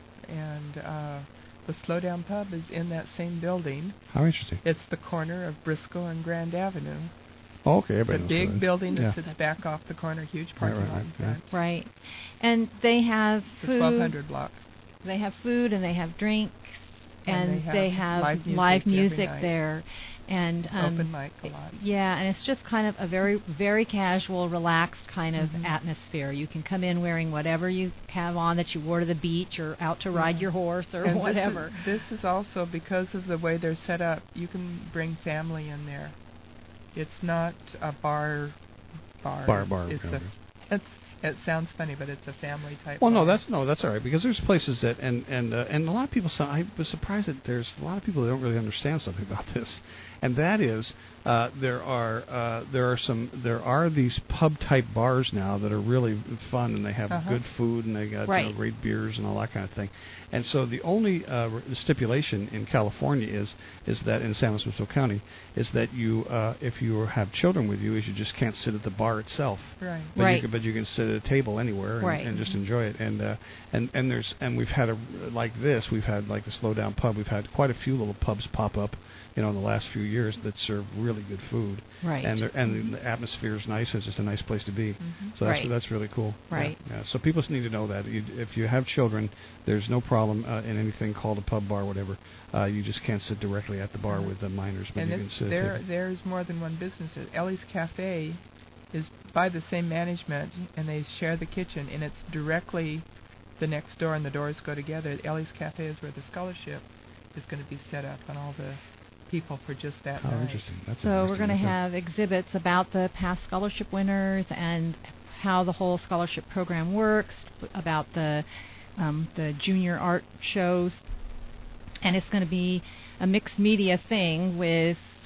and uh, the Slowdown Pub is in that same building. How interesting. It's the corner of Briscoe and Grand Avenue. Oh, okay, The everybody knows where big that is. building Yeah. that's at the back off the corner, huge Right, parking right, lot. right, in yeah. front. Right, and they have The food. twelve hundred block. They have food and they have drinks, And and, they they have have, live music every music night. there, and um, Open mic a lot. Yeah, and it's just kind of a very, very casual, relaxed kind of Mhm. atmosphere. You can come in wearing whatever you have on that you wore to the beach or out to ride Yeah. your horse or And whatever. This is, this is also because of the way they're set up. You can bring family in there. It's not a bar. Bar. Bar, bar, It's okay. a. It's. It sounds funny, but it's a family type. Well, no, bar. that's no, that's all right because there's places that and and uh, and a lot of people. So I was surprised that there's a lot of people that don't really understand something about this, and that is uh, there are uh, there are some there are these pub type bars now that are really fun and they have Uh-huh. good food and they got you Right. know, great beers and all that kind of thing. And so the only uh, re- stipulation in California is is that in San Luis Obispo County is that you uh, if you have children with you, is you just can't sit at the bar itself. Right. But Right. You can, but you can sit at a table anywhere and, Right. and just enjoy it. And uh, and and there's and we've had a like this. We've had like the Slowdown Pub. We've had quite a few little pubs pop up, you know, in the last few years that serve really good food. Right. And they're- and the atmosphere is nice. It's just a nice place to be. Mhm. So that's Right. that's really cool. Yeah, Right. Yeah. So people need to know that you, if you have children, there's no problem uh, in anything called a pub bar, whatever. Uh, you just can't sit directly at the bar with the minors, but And you can it's, sit. at there, table. there's more than one business. Ellie's Cafe is by the same management, and they share the kitchen, and it's directly the next door, and the doors go together. Ellie's Cafe is where the scholarship is going to be set up, and all the people for just that How night. interesting. That's So we're interesting. going to Okay. have exhibits about the past scholarship winners and how the whole scholarship program works, about the um, the junior art shows, and it's going to be a mixed media thing with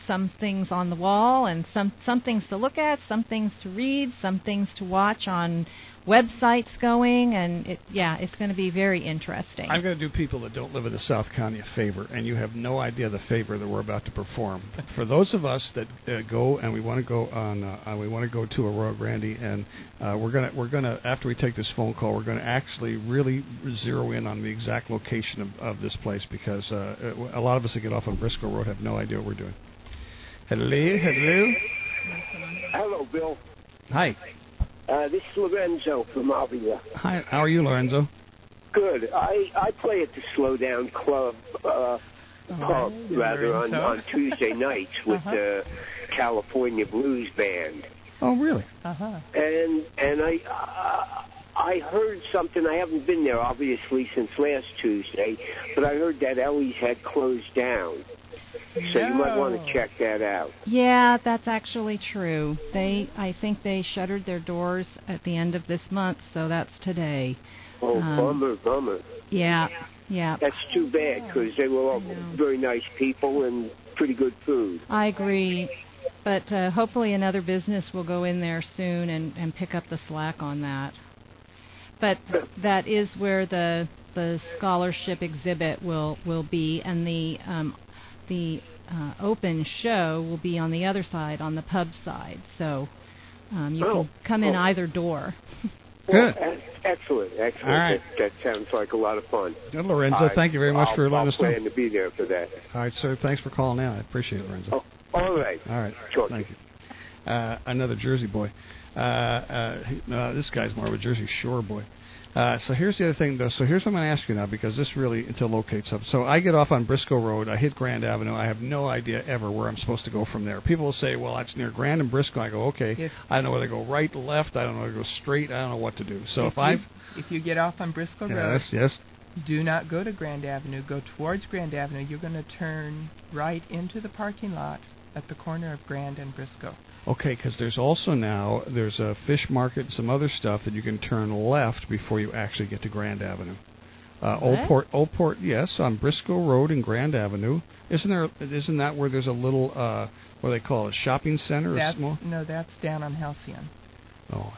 some things on the wall and some, some things to look at, some things to read, some things to watch on websites going, and it, yeah, it's going to be very interesting. I'm going to do people that don't live in the South County a favor, and you have no idea the favor that we're about to perform. For those of us that uh, go and we want to go on, uh, we want to go to Arroyo Grande, and uh, we're gonna we're gonna after we take this phone call, we're going to actually really zero in on the exact location of, of this place, because uh, a lot of us that get off on Briscoe Road have no idea what we're doing. Hello, hello. Hello, Bill. Hi. Uh, this is Lorenzo from Avila. Hi, how are you, Lorenzo? Good. I, I play at the Slow Down Club, uh, oh, pub, rather, on, on Tuesday nights with uh-huh. the California Blues Band. Oh, really? Uh-huh. And and I uh, I heard something. I haven't been there, obviously, since last Tuesday, but I heard that Ellie's had closed down. So no. you might want to check that out. Yeah, that's actually true. They, I think they shuttered their doors at the end of this month, so that's today. Oh, um, bummer, bummer. Yeah, yeah. That's too bad, because they were all very nice people and pretty good food. I agree. But uh, hopefully another business will go in there soon and, and pick up the slack on that. But that is where the the scholarship exhibit will, will be, and the um, the uh, open show will be on the other side, on the pub side. So um, you oh. can come in oh. either door. Good. Well, excellent, excellent. All right. That, that sounds like a lot of fun. Good, Lorenzo. I, thank you very much I'll, for letting I'll us know. plan to be there for that. All right, sir. Thanks for calling out. I appreciate it, Lorenzo. Oh, all right. All right. Talk Thank you. Uh, another Jersey boy. Uh, uh, he, uh, this guy's more of a Jersey Shore boy. Uh, so here's the other thing, though. So here's what I'm going to ask you now, because this really until locates up. So I get off on Briscoe Road. I hit Grand Avenue. I have no idea ever where I'm supposed to go from there. People will say, well, that's near Grand and Briscoe. I go, okay. If, I don't know whether to go right, left. I don't know whether to go straight. I don't know what to do. So if, if I... If you get off on Briscoe yes, Road, yes. do not go to Grand Avenue. Go towards Grand Avenue. You're going to turn right into the parking lot at the corner of Grand and Briscoe. Okay, because there's also now, there's a fish market and some other stuff that you can turn left before you actually get to Grand Avenue. Uh, Old Port, Old Port, yes, on Briscoe Road and Grand Avenue. Isn't there? Isn't that where there's a little, uh, what do they call it, shopping center? That's, or small? No, that's down on Halcyon. Oh,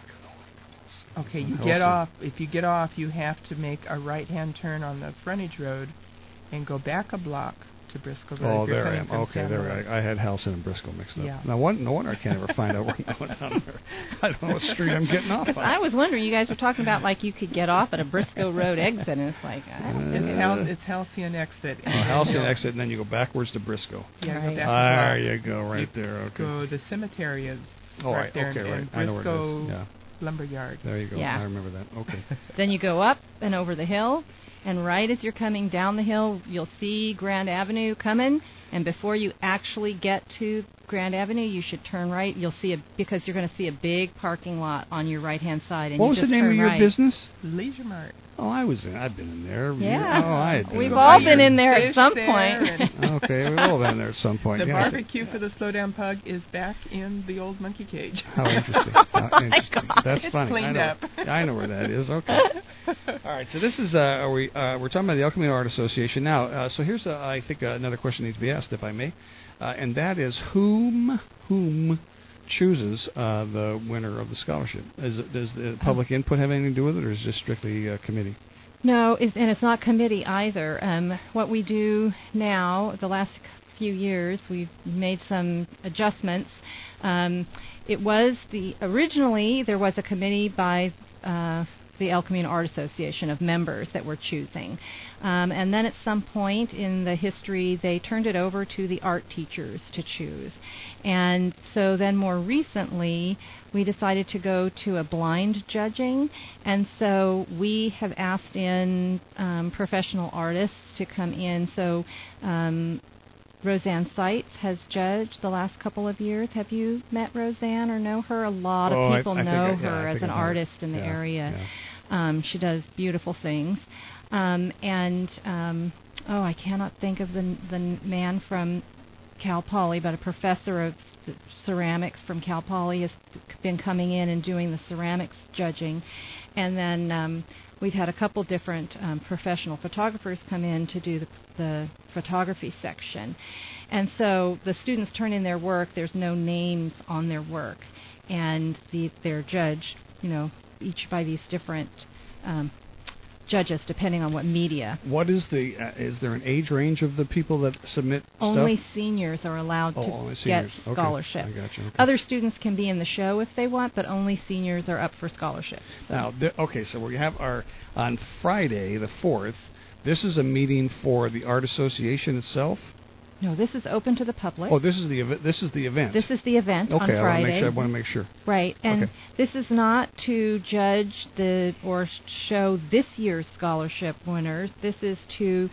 Okay, you Halcyon. get off. If you get off, you have to make a right-hand turn on the frontage road and go back a block to Briscoe Road. Oh, if you're there I coming am. from Okay, San there Luis. I, I had Halcyon and Briscoe mixed up. Yeah. Now, one, no wonder I can't ever find out where I'm going down there. I don't know what street I'm getting off on. I was wondering, you guys were talking about like you could get off at a Briscoe Road exit, and it's like, I don't Uh, It's, Hal- it's Halcyon exit. Oh, Halcyon exit, and then you go backwards to Briscoe. Yeah, Right. go back There a block. you go, right You there. Okay. Go, the cemetery is Oh, right right. there, Okay, and, right. and I know where it Briscoe is. Yeah. Lumberyard. There you go. Yeah. I remember that. Okay. Then you go up and over the hill, and right as you're coming down the hill, you'll see Grand Avenue coming. And before you actually get to Grand Avenue, you should turn right. You'll see a because you're going to see a big parking lot on your right-hand side. And What you was the just name turn of your right. business? Leisure Mart. Oh, I was in. I've been in there. Yeah. Oh, I had been We've in all there. been in there at Fish some there point. Okay, we've all been in there at some point. The yeah. barbecue for the Slowdown Pug is back in the old monkey cage. How interesting. How Oh interesting. God. That's It's funny. I cleaned know. up. I know where that is. Okay. All right. So this is uh, are we uh, we're talking about the El Camino Art Association now. Uh, so here's uh, I think uh, another question needs to be asked, if I may, uh, and that is whom whom chooses uh, the winner of the scholarship? Is it, does the public input have anything to do with it, or is it just strictly uh, committee? No, it's, and it's not committee either. Um, what we do now, the last few years, we've made some adjustments. Um, it was the originally there was a committee by uh, the El Camino Art Association of members that were choosing, um, and then at some point in the history they turned it over to the art teachers to choose, and so then more recently we decided to go to a blind judging, and so we have asked in um, professional artists to come in. So um, Roseanne Seitz has judged the last couple of years. Have you met Roseanne or know her? A lot of Oh, I- people I think know I- yeah, her I as think an I know her. artist in the Yeah, area. Um, she does beautiful things. Um, and, um, oh, I cannot think of the the man from Cal Poly, but a professor of ceramics from Cal Poly has been coming in and doing the ceramics judging. And then um, we've had a couple different um, professional photographers come in to do the, the photography section. And so the students turn in their work. There's no names on their work. And the, they're judged, you know, each by these different um, judges, depending on what media. What is the, uh, is there an age range of the people that submit Only stuff? seniors are allowed oh, to only get seniors. scholarship. Okay. I gotcha. Okay. Other students can be in the show if they want, but only seniors are up for scholarship. Now, th- okay, so we have our, on Friday, the fourth, this is a meeting for the Art Association itself? No, this is open to the public. Oh, this is the ev- this is the event. This is the event okay, on Friday. Okay, I want to make sure. Right, and okay. this is not to judge the or show this year's scholarship winners. This is to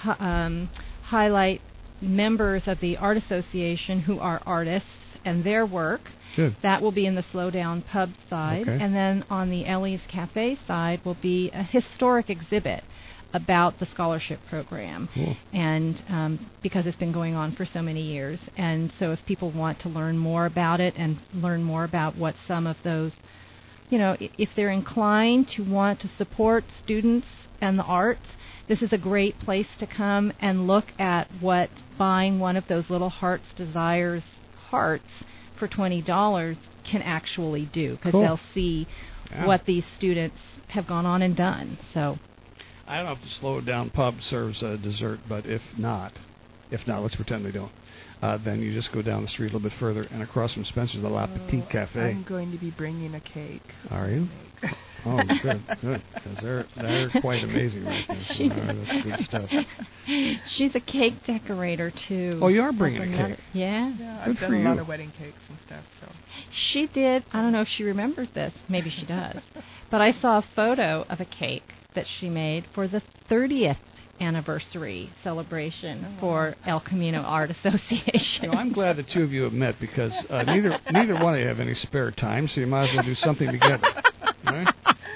um, highlight members of the Art Association who are artists and their work. Good. That will be in the Slow Down Pub side, okay. and then on the Ellie's Cafe side will be a historic exhibit about the scholarship program, cool. and um, because it's been going on for so many years. And so if people want to learn more about it and learn more about what some of those, you know, if they're inclined to want to support students and the arts, this is a great place to come and look at what buying one of those little Hearts Desires hearts for twenty dollars can actually do, because cool. they'll see yeah. what these students have gone on and done. So I don't know if the Slow Down Pub serves a dessert, but if not, if not, let's pretend they don't. Uh, then you just go down the street a little bit further, and across from Spencer's, the La Petite Cafe. I'm going to be bringing a cake. Are you? Oh, good, good. Because they're, they're quite amazing right there. So, uh, that's good stuff. She's a cake decorator, too. Oh, you are bringing a cake? Yeah. Yeah, good I've done for a you. lot of wedding cakes and stuff. So She did. I don't know if she remembers this. Maybe she does. But I saw a photo of a cake that she made for the thirtieth anniversary celebration oh, for wow. El Camino Art Association. You know, I'm glad the two of you have met, because uh, neither neither one of you have any spare time, so you might as well do something together. Right?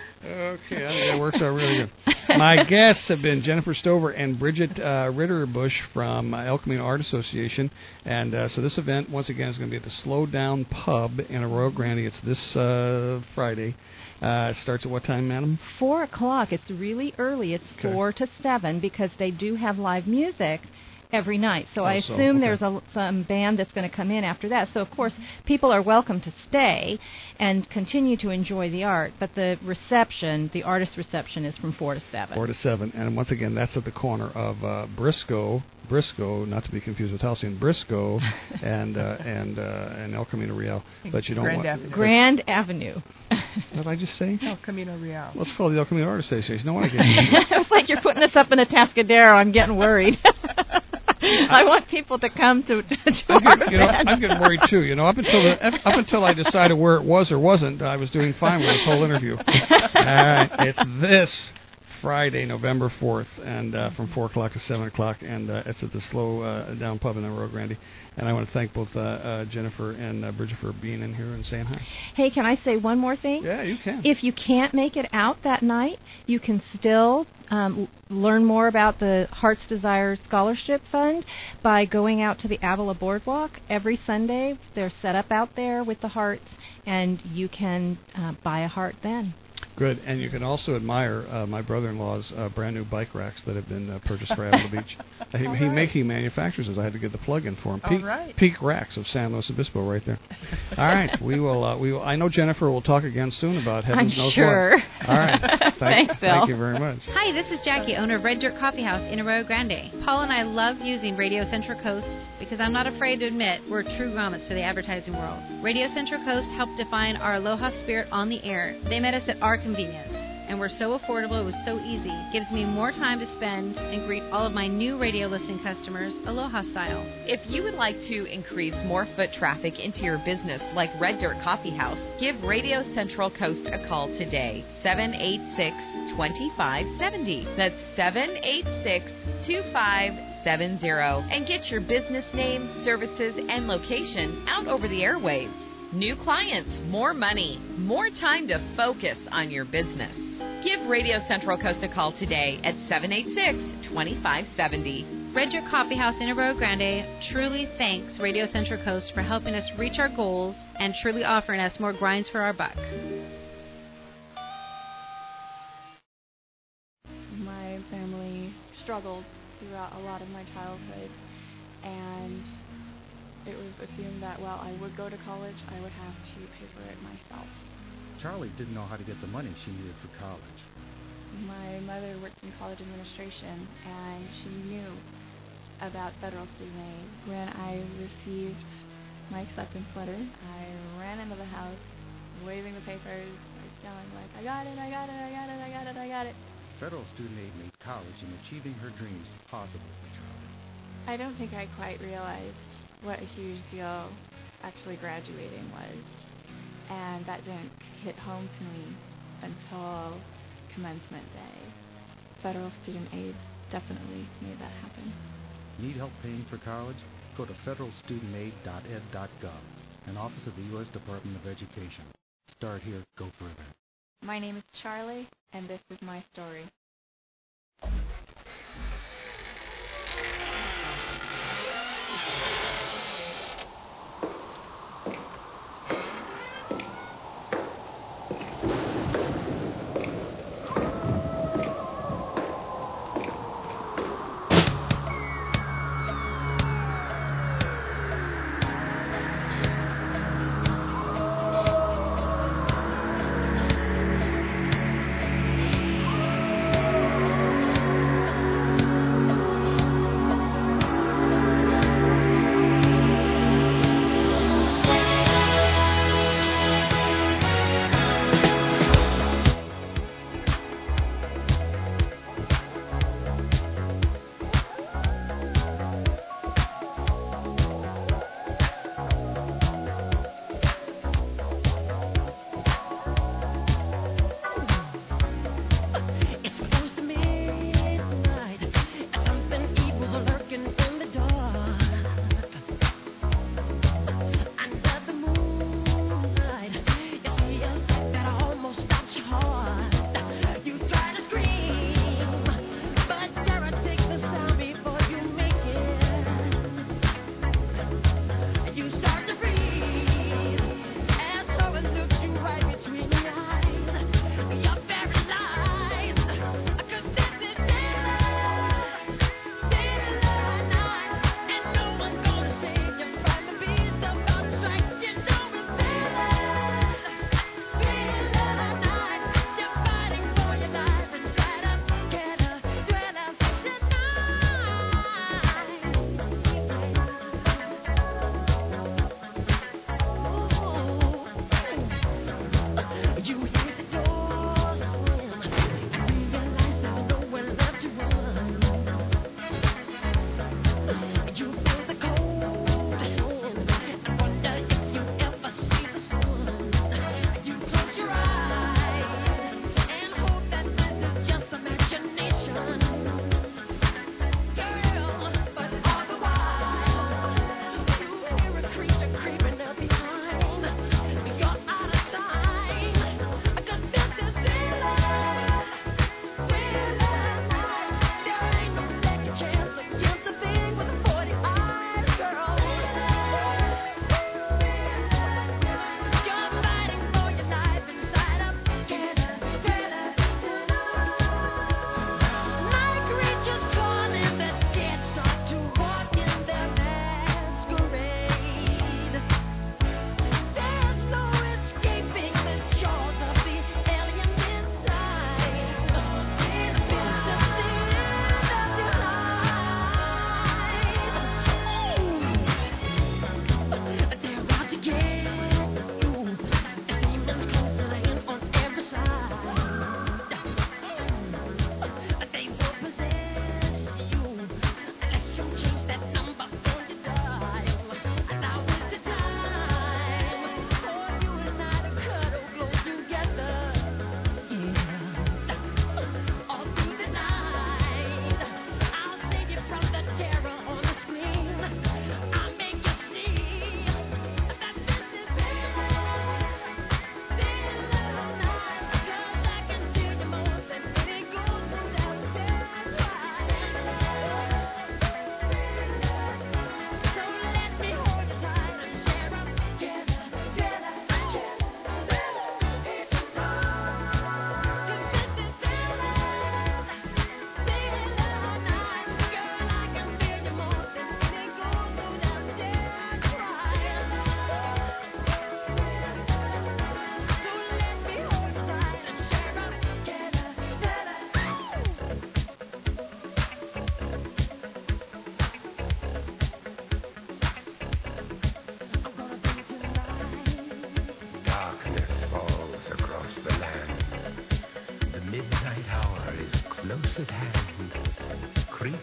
Okay, I think that works out really good. My guests have been Jennifer Stover and Bridget uh, Ritterbush from uh, El Camino Art Association, and uh, so this event, once again, is going to be at the Slow Down Pub in Arroyo Grande. It's this uh, Friday. Uh, it starts at what time, madam? Four o'clock. It's really early. It's okay. four to seven, because they do have live music every night. So oh, I so, assume okay. there's a, some band that's going to come in after that. So, of course, people are welcome to stay and continue to enjoy the art. But the reception, the artist reception, is from four to seven. Four to seven. And once again, that's at the corner of uh, Briscoe, Briscoe, not to be confused with Halcyon, Briscoe, and uh, and uh, and El Camino Real. But you don't Grand want Avenue. Grand Avenue. What did I just say? El Camino Real. Let's call it the El Camino Art Association. No one again. It's like you're putting this up in a Tascadero. I'm getting worried. I want people to come to, to I'm our getting, you know, event. I'm getting worried too. You know, up until the, up until I decided where it was or wasn't, I was doing fine with this whole interview. All right, it's this Friday, November fourth, and uh, from four o'clock to seven o'clock, and uh, it's at the Slow uh, Down Pub in Arroyo Grande. And I want to thank both uh, uh, Jennifer and uh, Bridget for being in here and saying hi. Hey, can I say one more thing? Yeah, you can. If you can't make it out that night, you can still um, learn more about the Hearts Desire Scholarship Fund by going out to the Avila Boardwalk. Every Sunday, they're set up out there with the hearts, and you can uh, buy a heart then. Good, and you can also admire uh, my brother-in-law's uh, brand new bike racks that have been uh, purchased for Avila Beach. Uh, he, he, make, he manufactures those. I had to get the plug-in for him. Peak, right. Peak Racks of San Luis Obispo, right there. All right, we will. Uh, we will, I know Jennifer will talk again soon about heavens I'm knows sure. what. All right, thank, Thanks, Bill. Thank you very much. Hi, this is Jackie, owner of Red Dirt Coffee House in Arroyo Grande. Paul and I love using Radio Central Coast because I'm not afraid to admit we're true grommets to the advertising world. Radio Central Coast helped define our Aloha spirit on the air. They met us at our convenience. And we're so affordable, it was so easy. Gives me more time to spend and greet all of my new radio listening customers Aloha style. If you would like to increase more foot traffic into your business like Red Dirt Coffee House, give Radio Central Coast a call today. seven eight six, two five seven zero. That's seven eight six, two five seven zero. And get your business name, services, and location out over the airwaves. New clients, more money, more time to focus on your business. Give Radio Central Coast a call today at seven eight six, two five seven zero. Red Dirt Coffee House in Arroyo Grande truly thanks Radio Central Coast for helping us reach our goals and truly offering us more grinds for our buck. My family struggled throughout a lot of my childhood, and it was assumed that while I would go to college, I would have to pay for it myself. Charlie didn't know how to get the money she needed for college. My mother worked in college administration, and she knew about federal student aid. When I received my acceptance letter, I ran into the house, waving the papers, yelling like, I got it, I got it, I got it, I got it, I got it. Federal student aid made college and achieving her dreams possible for Charlie. I don't think I quite realized what a huge deal actually graduating was. And that didn't hit home to me until commencement day. Federal student aid definitely made that happen. Need help paying for college? Go to federal student aid dot ed dot gov, an office of the U S Department of Education. Start here, go further. My name is Charlie, and this is my story.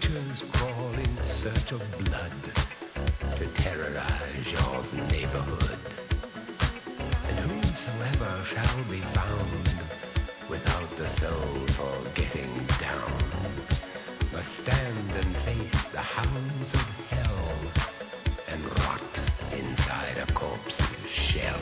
creatures crawl in search of blood to terrorize your neighborhood. And whosoever shall be found without the soul for getting down must stand and face the hounds of hell and rot inside a corpse's shell.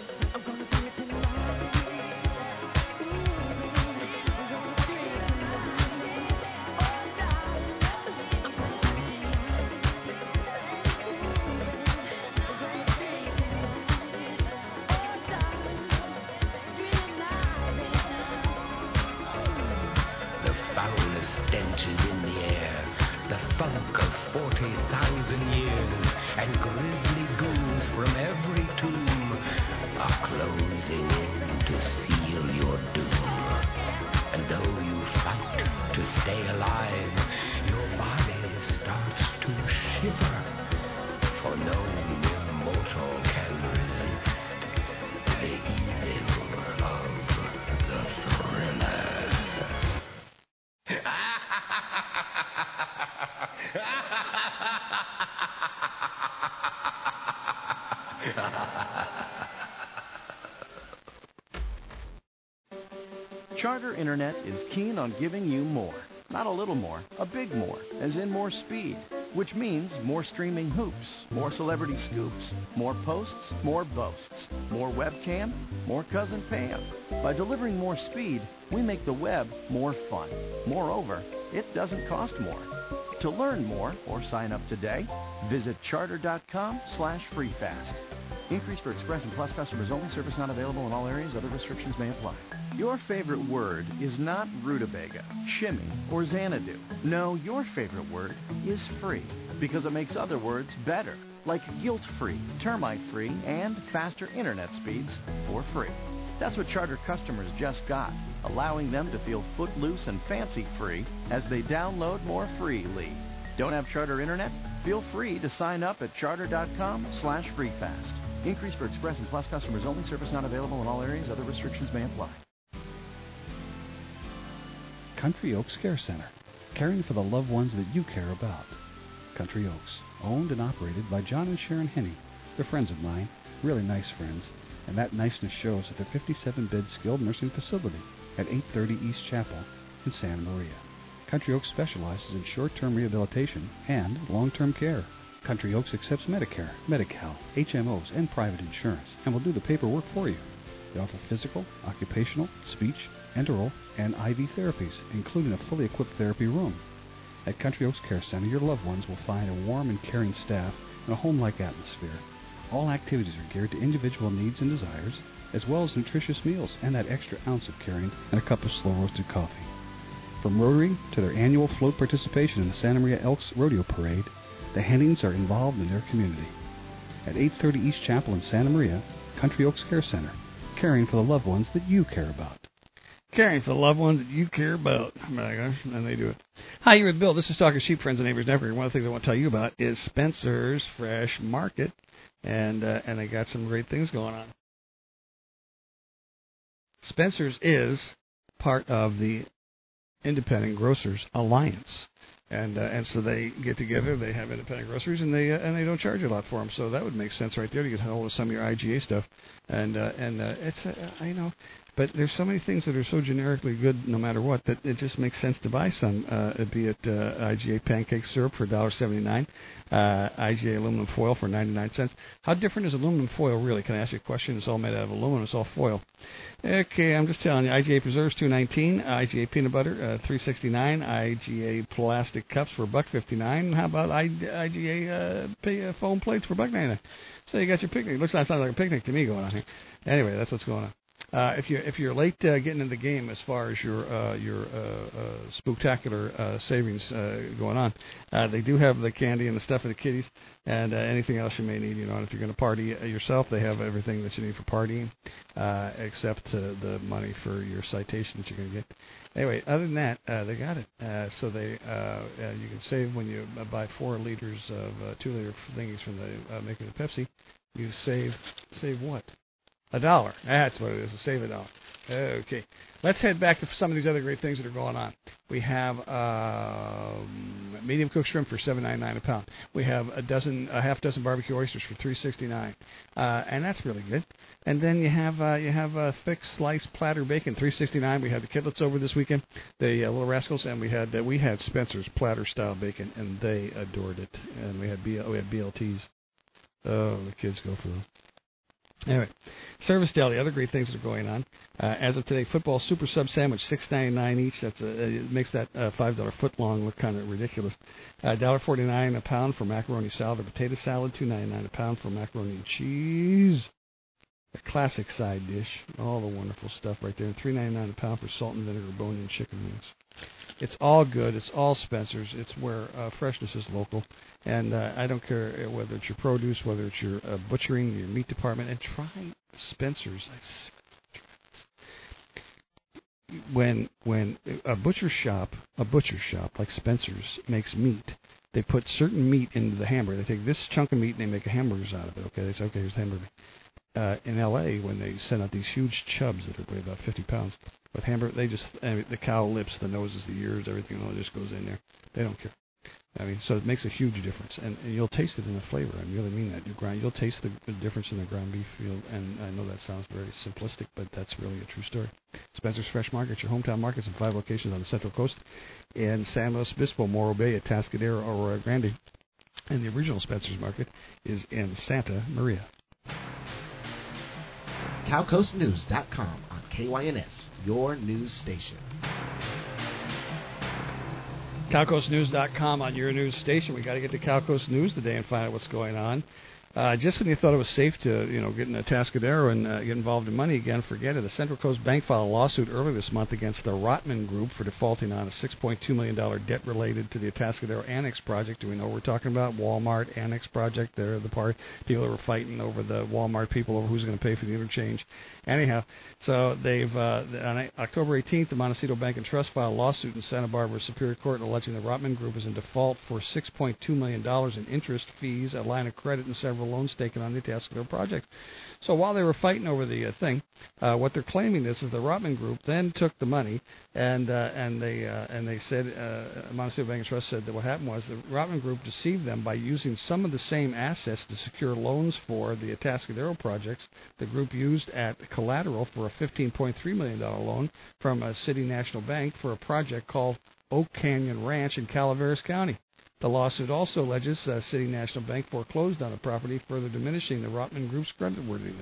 Stenches in the air, the funk of forty thousand years, and grisly ghouls from every tomb are closing in to seal your doom. And though you fight to stay alive, your body starts to shiver, for no immortal can resist the evil of the thriller. Charter Internet is keen on giving you more. Not a little more, a big more, as in more speed, which means more streaming hoops, more celebrity scoops, more posts, more boasts, more webcam, more Cousin Pam. By delivering more speed, we make the web more fun. Moreover, it doesn't cost more. To learn more or sign up today, visit charter.com slash freefast. Increase for Express and Plus customers only. Service not available in all areas. Other restrictions may apply. Your favorite word is not rutabaga, shimmy, or Xanadu. No, your favorite word is free because it makes other words better, like guilt-free, termite-free, and faster internet speeds for free. That's what Charter customers just got, allowing them to feel footloose and fancy-free as they download more freely. Don't have Charter Internet? Feel free to sign up at charter.com slash freefast. Increase for Express and Plus customers only. Service not available in all areas. Other restrictions may apply. Country Oaks Care Center, caring for the loved ones that you care about. Country Oaks, owned and operated by John and Sharon Henney. They're friends of mine, really nice friends, and that niceness shows at their fifty-seven bed skilled nursing facility at eight thirty East Chapel in Santa Maria. Country Oaks specializes in short-term rehabilitation and long-term care. Country Oaks accepts Medicare, Medi-Cal, H M Os, and private insurance, and will do the paperwork for you. They offer physical, occupational, speech, enteral, and I V therapies, including a fully equipped therapy room. At Country Oaks Care Center, your loved ones will find a warm and caring staff and a home-like atmosphere. All activities are geared to individual needs and desires, as well as nutritious meals and that extra ounce of caring and a cup of slow-roasted coffee. From Rotary to their annual float participation in the Santa Maria Elks Rodeo Parade, the Hennings are involved in their community. At eight thirty East Chapel in Santa Maria, Country Oaks Care Center, caring for the loved ones that you care about. Caring for the loved ones that you care about. Oh my gosh, and they do it. Hi, you're with Bill. This is Talking Sheep, Friends and Neighbors Never. One of the things I want to tell you about is Spencer's Fresh Market, and uh, and they got some great things going on. Spencer's is part of the Independent Grocers Alliance. And uh, and so they get together, they have independent groceries, and they uh, and they don't charge a lot for them. So that would make sense right there to get hold of some of your I G A stuff. And uh, and uh, it's uh, I know, but there's so many things that are so generically good no matter what that it just makes sense to buy some. Uh, be it uh, I G A pancake syrup for one dollar seventy-nine, uh, I G A aluminum foil for ninety-nine cents. How different is aluminum foil really? Can I ask you a question? It's all made out of aluminum. It's all foil. Okay, I'm just telling you. I G A preserves two nineteen, I G A peanut butter uh, three sixty-nine, I G A plastic cups for buck fifty-nine. How about I, IGA uh, pay, uh, foam plates for buck ninety-nine? So you got your picnic. Looks like, like a picnic to me going on here. Anyway, that's what's going on. Uh, if you if you're late uh, getting in the game as far as your uh, your uh, uh, spectacular uh, savings uh, going on, uh, they do have the candy and the stuff for the kiddies and uh, anything else you may need. You know, and if you're going to party yourself, they have everything that you need for partying, uh, except uh, the money for your citation that you're going to get. Anyway, other than that, uh, they got it. Uh, so they uh, uh, you can save when you buy four liters of uh, two liter thingies from the uh, maker of Pepsi. You save save what? A dollar. That's what it is. Save a dollar. Okay. Let's head back to some of these other great things that are going on. We have uh, medium cooked shrimp for seven ninety-nine a pound. We have a dozen, a half dozen barbecue oysters for three sixty-nine, uh, and that's really good. And then you have uh, you have a thick sliced platter bacon, three sixty-nine. We had the Kidlets over this weekend, the uh, Little Rascals, and we had uh, we had Spencer's platter style bacon, and they adored it. And we had B, we had B L Ts. Oh, the kids go for those. Anyway, Service Deli, other great things that are going on. Uh, as of today, football super sub sandwich, six ninety-nine each. That's a, it makes that uh, five dollar foot long look kind of ridiculous. Uh, one dollar forty-nine a pound for macaroni salad or potato salad, two ninety-nine a pound for macaroni and cheese. A classic side dish, all the wonderful stuff right there. three ninety-nine a pound for salt and vinegar bone-in chicken wings. It's all good. It's all Spencer's. It's where uh, freshness is local. And uh, I don't care whether it's your produce, whether it's your uh, butchering, your meat department. And try Spencer's. When when a butcher shop, a butcher shop like Spencer's makes meat, they put certain meat into the hamburger. They take this chunk of meat and they make a hamburgers out of it. Okay, they say, okay, here's the hamburger. Uh, in L A, when they send out these huge chubs that are weigh about fifty pounds with hamburger, they just I mean, the cow lips, the noses, the ears, everything all just goes in there. They don't care. I mean, so it makes a huge difference, and, and you'll taste it in the flavor. I really mean that. You grind, you'll taste the, the difference in the ground beef. You'll, and I know that sounds very simplistic, but that's really a true story. Spencer's Fresh Market, your hometown markets in five locations on the Central Coast, in San Luis Obispo, Morro Bay, Atascadero, Aurora Grande, and the original Spencer's Market is in Santa Maria. Cow Coast News dot com on K Y N S, your news station. Cow Coast News dot com on your news station. We got to get to Cow Coast News today and find out what's going on. Uh, just when you thought it was safe to, you know, get in a Atascadero and uh, get involved in money again, forget it. The Central Coast Bank filed a lawsuit earlier this month against the Rotman Group for defaulting on a six point two million dollars debt related to the Atascadero Annex project. Do we know what we're talking about? Walmart Annex project. They're the part people that were fighting over the Walmart people over who's going to pay for the interchange. Anyhow, so they've uh, on October eighteenth, the Montecito Bank and Trust filed a lawsuit in Santa Barbara Superior Court alleging the Rotman Group is in default for six point two million dollars in interest, fees, a line of credit, and several loans taken on the Atascadero project. So while they were fighting over the uh, thing, uh, what they're claiming is that the Rotman Group then took the money and uh, and they uh, and they said uh, Montecito Bank and Trust said that what happened was the Rotman Group deceived them by using some of the same assets to secure loans for the Atascadero projects. The group used at collateral for a fifteen point three million dollars loan from a City National Bank for a project called Oak Canyon Ranch in Calaveras County. The lawsuit also alleges uh, City National Bank foreclosed on the property, further diminishing the Rotman Group's creditworthiness.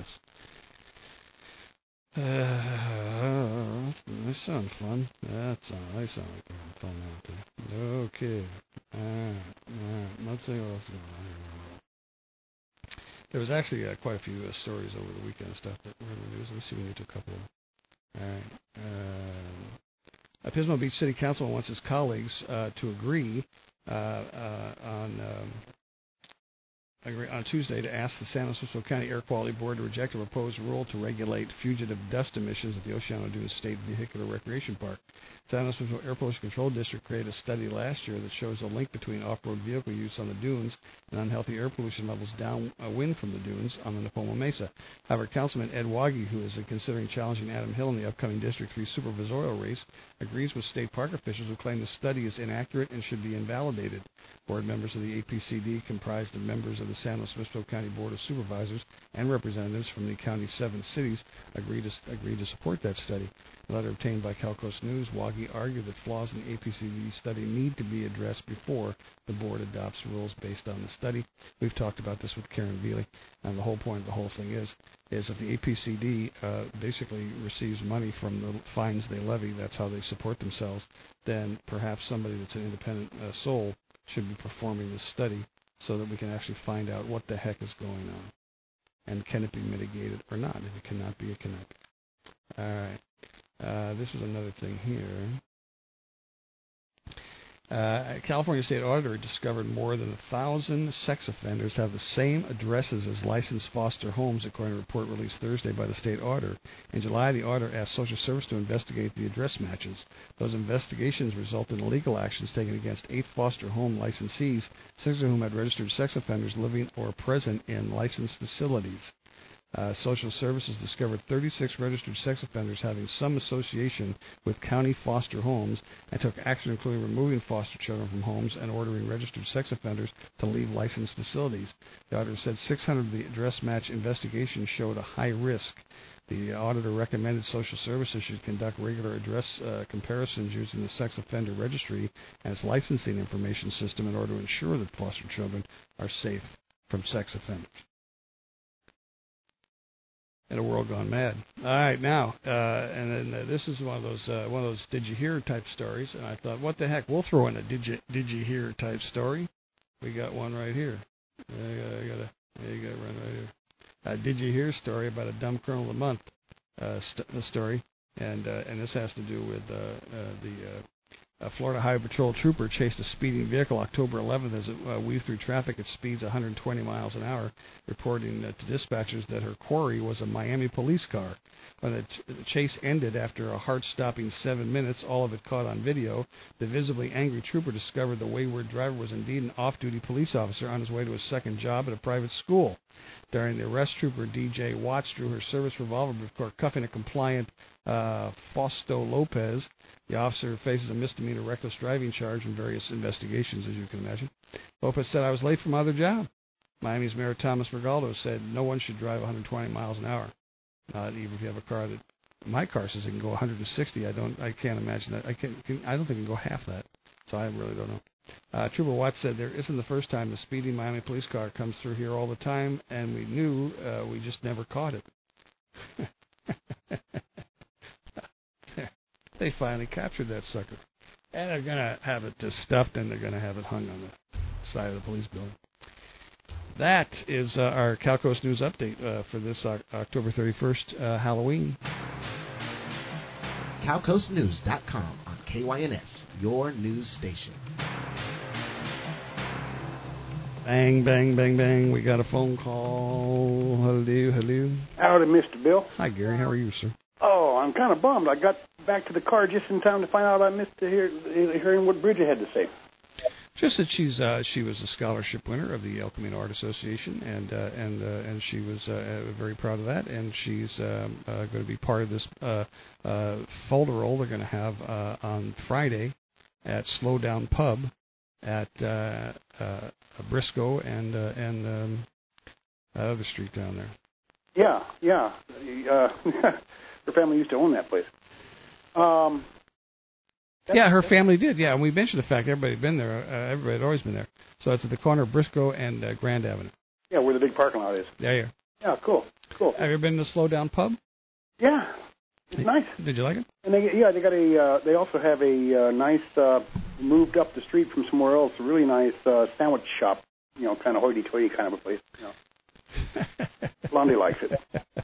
Uh, that sounds fun. That sounds, they sound like they're having fun out there. Okay. All right. All right. Let's see what else is going on here. There was actually uh, quite a few uh, stories over the weekend and stuff that were in the news. Let me see if we can get to a couple of them. All right. Uh, Pismo Beach City Council wants his colleagues uh, to agree uh, uh, on um, agree on Tuesday to ask the San Luis Obispo County Air Quality Board to reject a proposed rule to regulate fugitive dust emissions at the Oceano Dunes State Vehicular Recreation Park. San Luis Obispo Air Pollution Control District created a study last year that shows a link between off-road vehicle use on the dunes and unhealthy air pollution levels downwind from the dunes on the Nipomo Mesa. However, Councilman Ed Waggy, who is considering challenging Adam Hill in the upcoming District three supervisorial race, agrees with state park officials who claim the study is inaccurate and should be invalidated. Board members of the A P C D, comprised of members of the San Luis Obispo County Board of Supervisors and representatives from the county's seven cities, agreed to, agreed to support that study. A letter obtained by CalCoast News, Waggy argued that flaws in the A P C D study need to be addressed before the board adopts rules based on the study. We've talked about this with Karen Veely, and the whole point of the whole thing is, is if the A P C D uh, basically receives money from the fines they levy, that's how they support themselves, then perhaps somebody that's an independent uh, soul should be performing this study so that we can actually find out what the heck is going on. And can it be mitigated or not? If it cannot be, it cannot be. All right. Uh, this is another thing here. Uh, California State Auditor discovered more than a thousand sex offenders have the same addresses as licensed foster homes, according to a report released Thursday by the state auditor. In July, the auditor asked Social Service to investigate the address matches. Those investigations resulted in legal actions taken against eight foster home licensees, six of whom had registered sex offenders living or present in licensed facilities. Uh, Social Services discovered thirty-six registered sex offenders having some association with county foster homes and took action including removing foster children from homes and ordering registered sex offenders to leave licensed facilities. The auditor said six hundred of the address match investigations showed a high risk. The auditor recommended Social Services should conduct regular address uh, comparisons using the Sex Offender Registry and its licensing information system in order to ensure that foster children are safe from sex offenders. In a world gone mad. All right, now, uh, and then uh, this is one of those uh, one of those did you hear type stories, and I thought, what the heck? We'll throw in a did you did you hear type story. We got one right here. I got, I got a, yeah, you got one right here. Uh, did you hear story about a dumb colonel of the month uh, st- story, and uh, and this has to do with uh, uh, the. Uh, A Florida Highway Patrol trooper chased a speeding vehicle October eleventh as it uh, weaved through traffic at speeds one hundred twenty miles an hour, reporting uh, to dispatchers that her quarry was a Miami police car. When the, ch- the chase ended after a heart-stopping seven minutes, all of it caught on video, the visibly angry trooper discovered the wayward driver was indeed an off-duty police officer on his way to his second job at a private school. During the arrest, trooper D J Watts drew her service revolver before cuffing a compliant uh, Fausto Lopez. The officer faces a misdemeanor reckless driving charge in various investigations, as you can imagine. Lopez said, I was late for my other job. Miami's Mayor Thomas Regaldo said no one should drive one hundred twenty miles an hour. Not even if you have a car that, my car says it can go one hundred sixty. I don't, I can't imagine that. I can, can I don't think it can go half that. So I really don't know. Uh, Trooper Watts said there isn't the first time the speeding Miami police car comes through here all the time, and we knew uh, we just never caught it. They finally captured that sucker. And they're going to have it uh, stuffed, and they're going to have it hung on the side of the police building. That is uh, our CalCoast News Update uh, for this uh, October thirty-first, uh, Halloween. Cal Coast News dot com on K Y N S, your news station. Bang, bang, bang, bang. We got a phone call. Hello, hello. Howdy, Mister Bill. Hi, Gary. How are you, sir? Oh, I'm kind of bummed. I got back to the car just in time to find out I missed to hear, hearing what Bridget had to say. Just that she's uh, she was a scholarship winner of the El Camino Art Association, and uh, and uh, and she was uh, very proud of that. And she's um, uh, going to be part of this uh, uh, folderol they're going to have uh, on Friday at Slow Down Pub at uh, uh, Briscoe and uh, and um, that other street down there. Yeah, yeah. Uh, her family used to own that place. Um, yeah, her family did. Yeah, and we mentioned the fact everybody had been there. Uh, everybody had always been there. So it's at the corner of Briscoe and uh, Grand Avenue. Yeah, where the big parking lot is. Yeah, yeah. Yeah, cool, cool. Have you been to the Slow Down Pub? Yeah, it's did, nice. Did you like it? And they, yeah, they got a. Uh, they also have a uh, nice, uh, moved up the street from somewhere else, a really nice uh, sandwich shop. You know, kind of hoity-toity kind of a place. You know. Blondie likes it.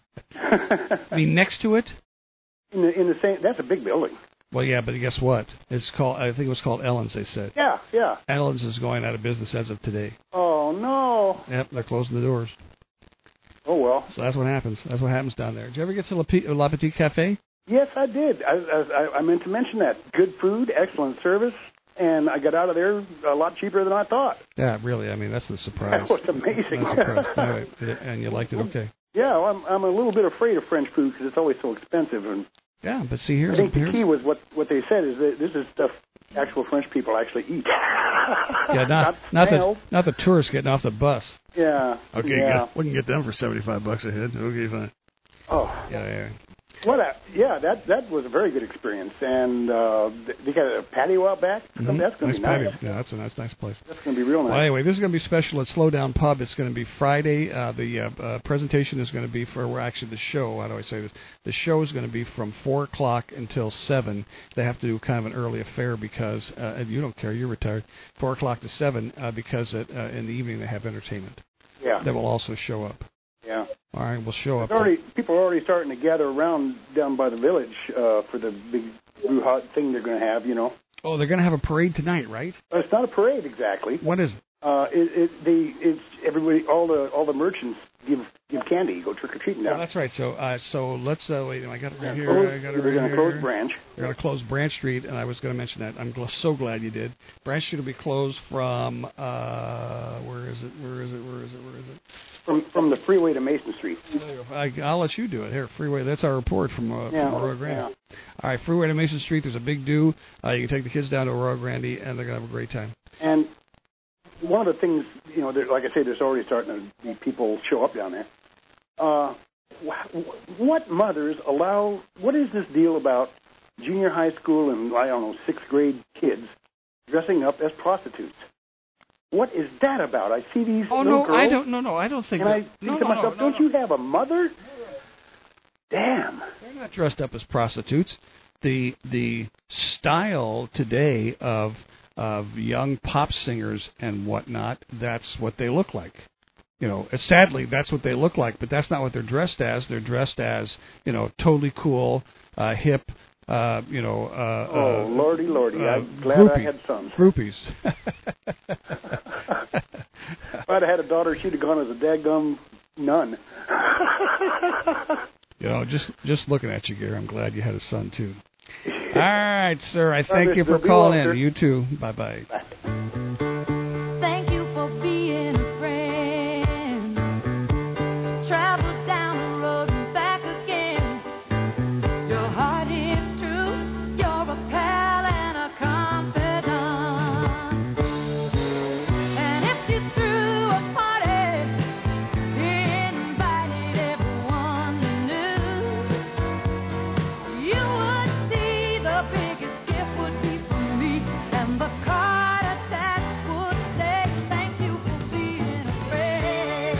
I mean, next to it? In the in the same. That's a big building. Well, yeah, but guess what? It's called. I think it was called Ellen's. They said. Yeah, yeah. Ellen's is going out of business as of today. Oh no. Yep, they're closing the doors. Oh well. So that's what happens. That's what happens down there. Did you ever get to La, P- La Petite Cafe? Yes, I did. I, I I meant to mention that. Good food, excellent service, and I got out of there a lot cheaper than I thought. Yeah, really. I mean, that's the surprise. That was amazing. That's the surprise. And you liked it, okay? Yeah, well, I'm I'm a little bit afraid of French food because it's always so expensive. And yeah, but see, here's I think here's, the key was what what they said is that this is stuff actual French people actually eat. Yeah, not not, not the not the tourists getting off the bus. Yeah. Okay, yeah. Get, we can get them for seventy-five bucks a head. Okay, fine. Oh. Yeah, yeah. What a, yeah, that that was a very good experience, and uh, they got a patio out back. Mm-hmm. That's going nice to be nice. patio. Yeah, that's a nice, nice place. That's going to be real nice. Well, anyway, this is going to be special at Slow Down Pub. It's going to be Friday. Uh, the uh, uh, presentation is going to be for, well, actually the show, how do I say this? The show is going to be from four o'clock until seven. They have to do kind of an early affair because, uh, and you don't care, you're retired, four o'clock to seven uh, because at, uh, in the evening they have entertainment. Yeah. That will also show up. Yeah. All right, we'll show up. Already, people are already starting to gather around down by the village uh, for the big blue hot thing they're going to have, you know. Oh, they're going to have a parade tonight, right? Uh, it's not a parade exactly. What is it? Uh, it, it the it's everybody, all the all the merchants give give candy, go trick or treating now. Oh, that's right. So uh, so let's uh, wait. I got it right here. Close, I got it they're right going to close here. Branch. They're going to close Branch Street, and I was going to mention that. I'm gl- so glad you did. Branch Street will be closed from uh, where is it? Where is it? Where is it? Where is it? From from from the freeway to Mason Street. I, I'll let you do it. Here, freeway. That's our report from, uh, Yeah, from Arroyo Grande. yeah. All right, freeway to Mason Street. There's a big do. Uh, you can take the kids down to Arroyo Grande, and they're going to have a great time. And one of the things, you know, there, like I say, there's already starting to be people show up down there. Uh, wh- what mothers allow, what is this deal about junior high school and, I don't know, sixth grade kids dressing up as prostitutes? What is that about? I see these Oh, little no, girls, I don't, no, no, I don't think and that. I think no, to no, myself, no, no, don't no. you have a mother? Damn. They're not dressed up as prostitutes. The the style today of of young pop singers and whatnot, that's what they look like. You know, sadly, that's what they look like, but that's not what they're dressed as. They're dressed as, you know, totally cool, uh, hip, uh, you know. Uh, Oh, uh, lordy, lordy. uh, I'm glad groupie, I had sons. Groupies. If I'd have had a daughter, she'd have gone as a dadgum nun. You know, just just looking at you, Gary, I'm glad you had a son, too. All right, sir. I Bye, thank you Mister for calling Walter. in. You too. Bye-bye. Thank you for being a friend. Travel down the road and back again. Your heart is true. You're a pal and a confidant. And if you threw a party, invited everyone you knew, you would see the biggest gift would be from me, and the card attached would say, thank you for being a friend.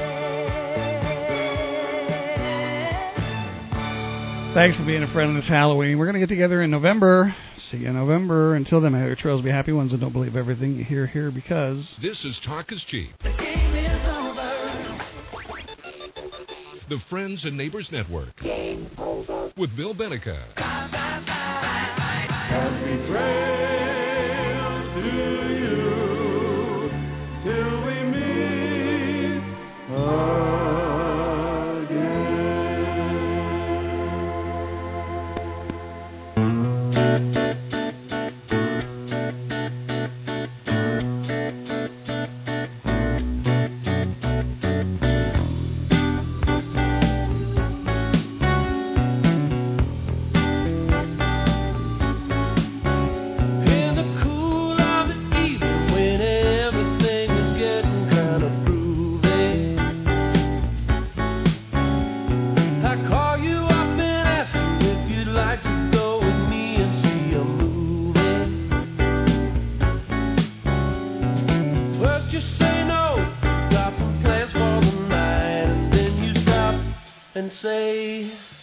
Thanks for being a friend this Halloween. We're going to get together in November. See you in November. Until then, may your trails be happy ones and don't believe everything you hear here because... This is Talk is Cheap. The Friends and Neighbors Network. With Bill Benica. Happy trails to you till we meet in the cool of the evening when everything is getting kind of groovy. I call you up and ask you if you'd like to go with me and see a movie. First you say no, got some plans for the night, and then you stop and say,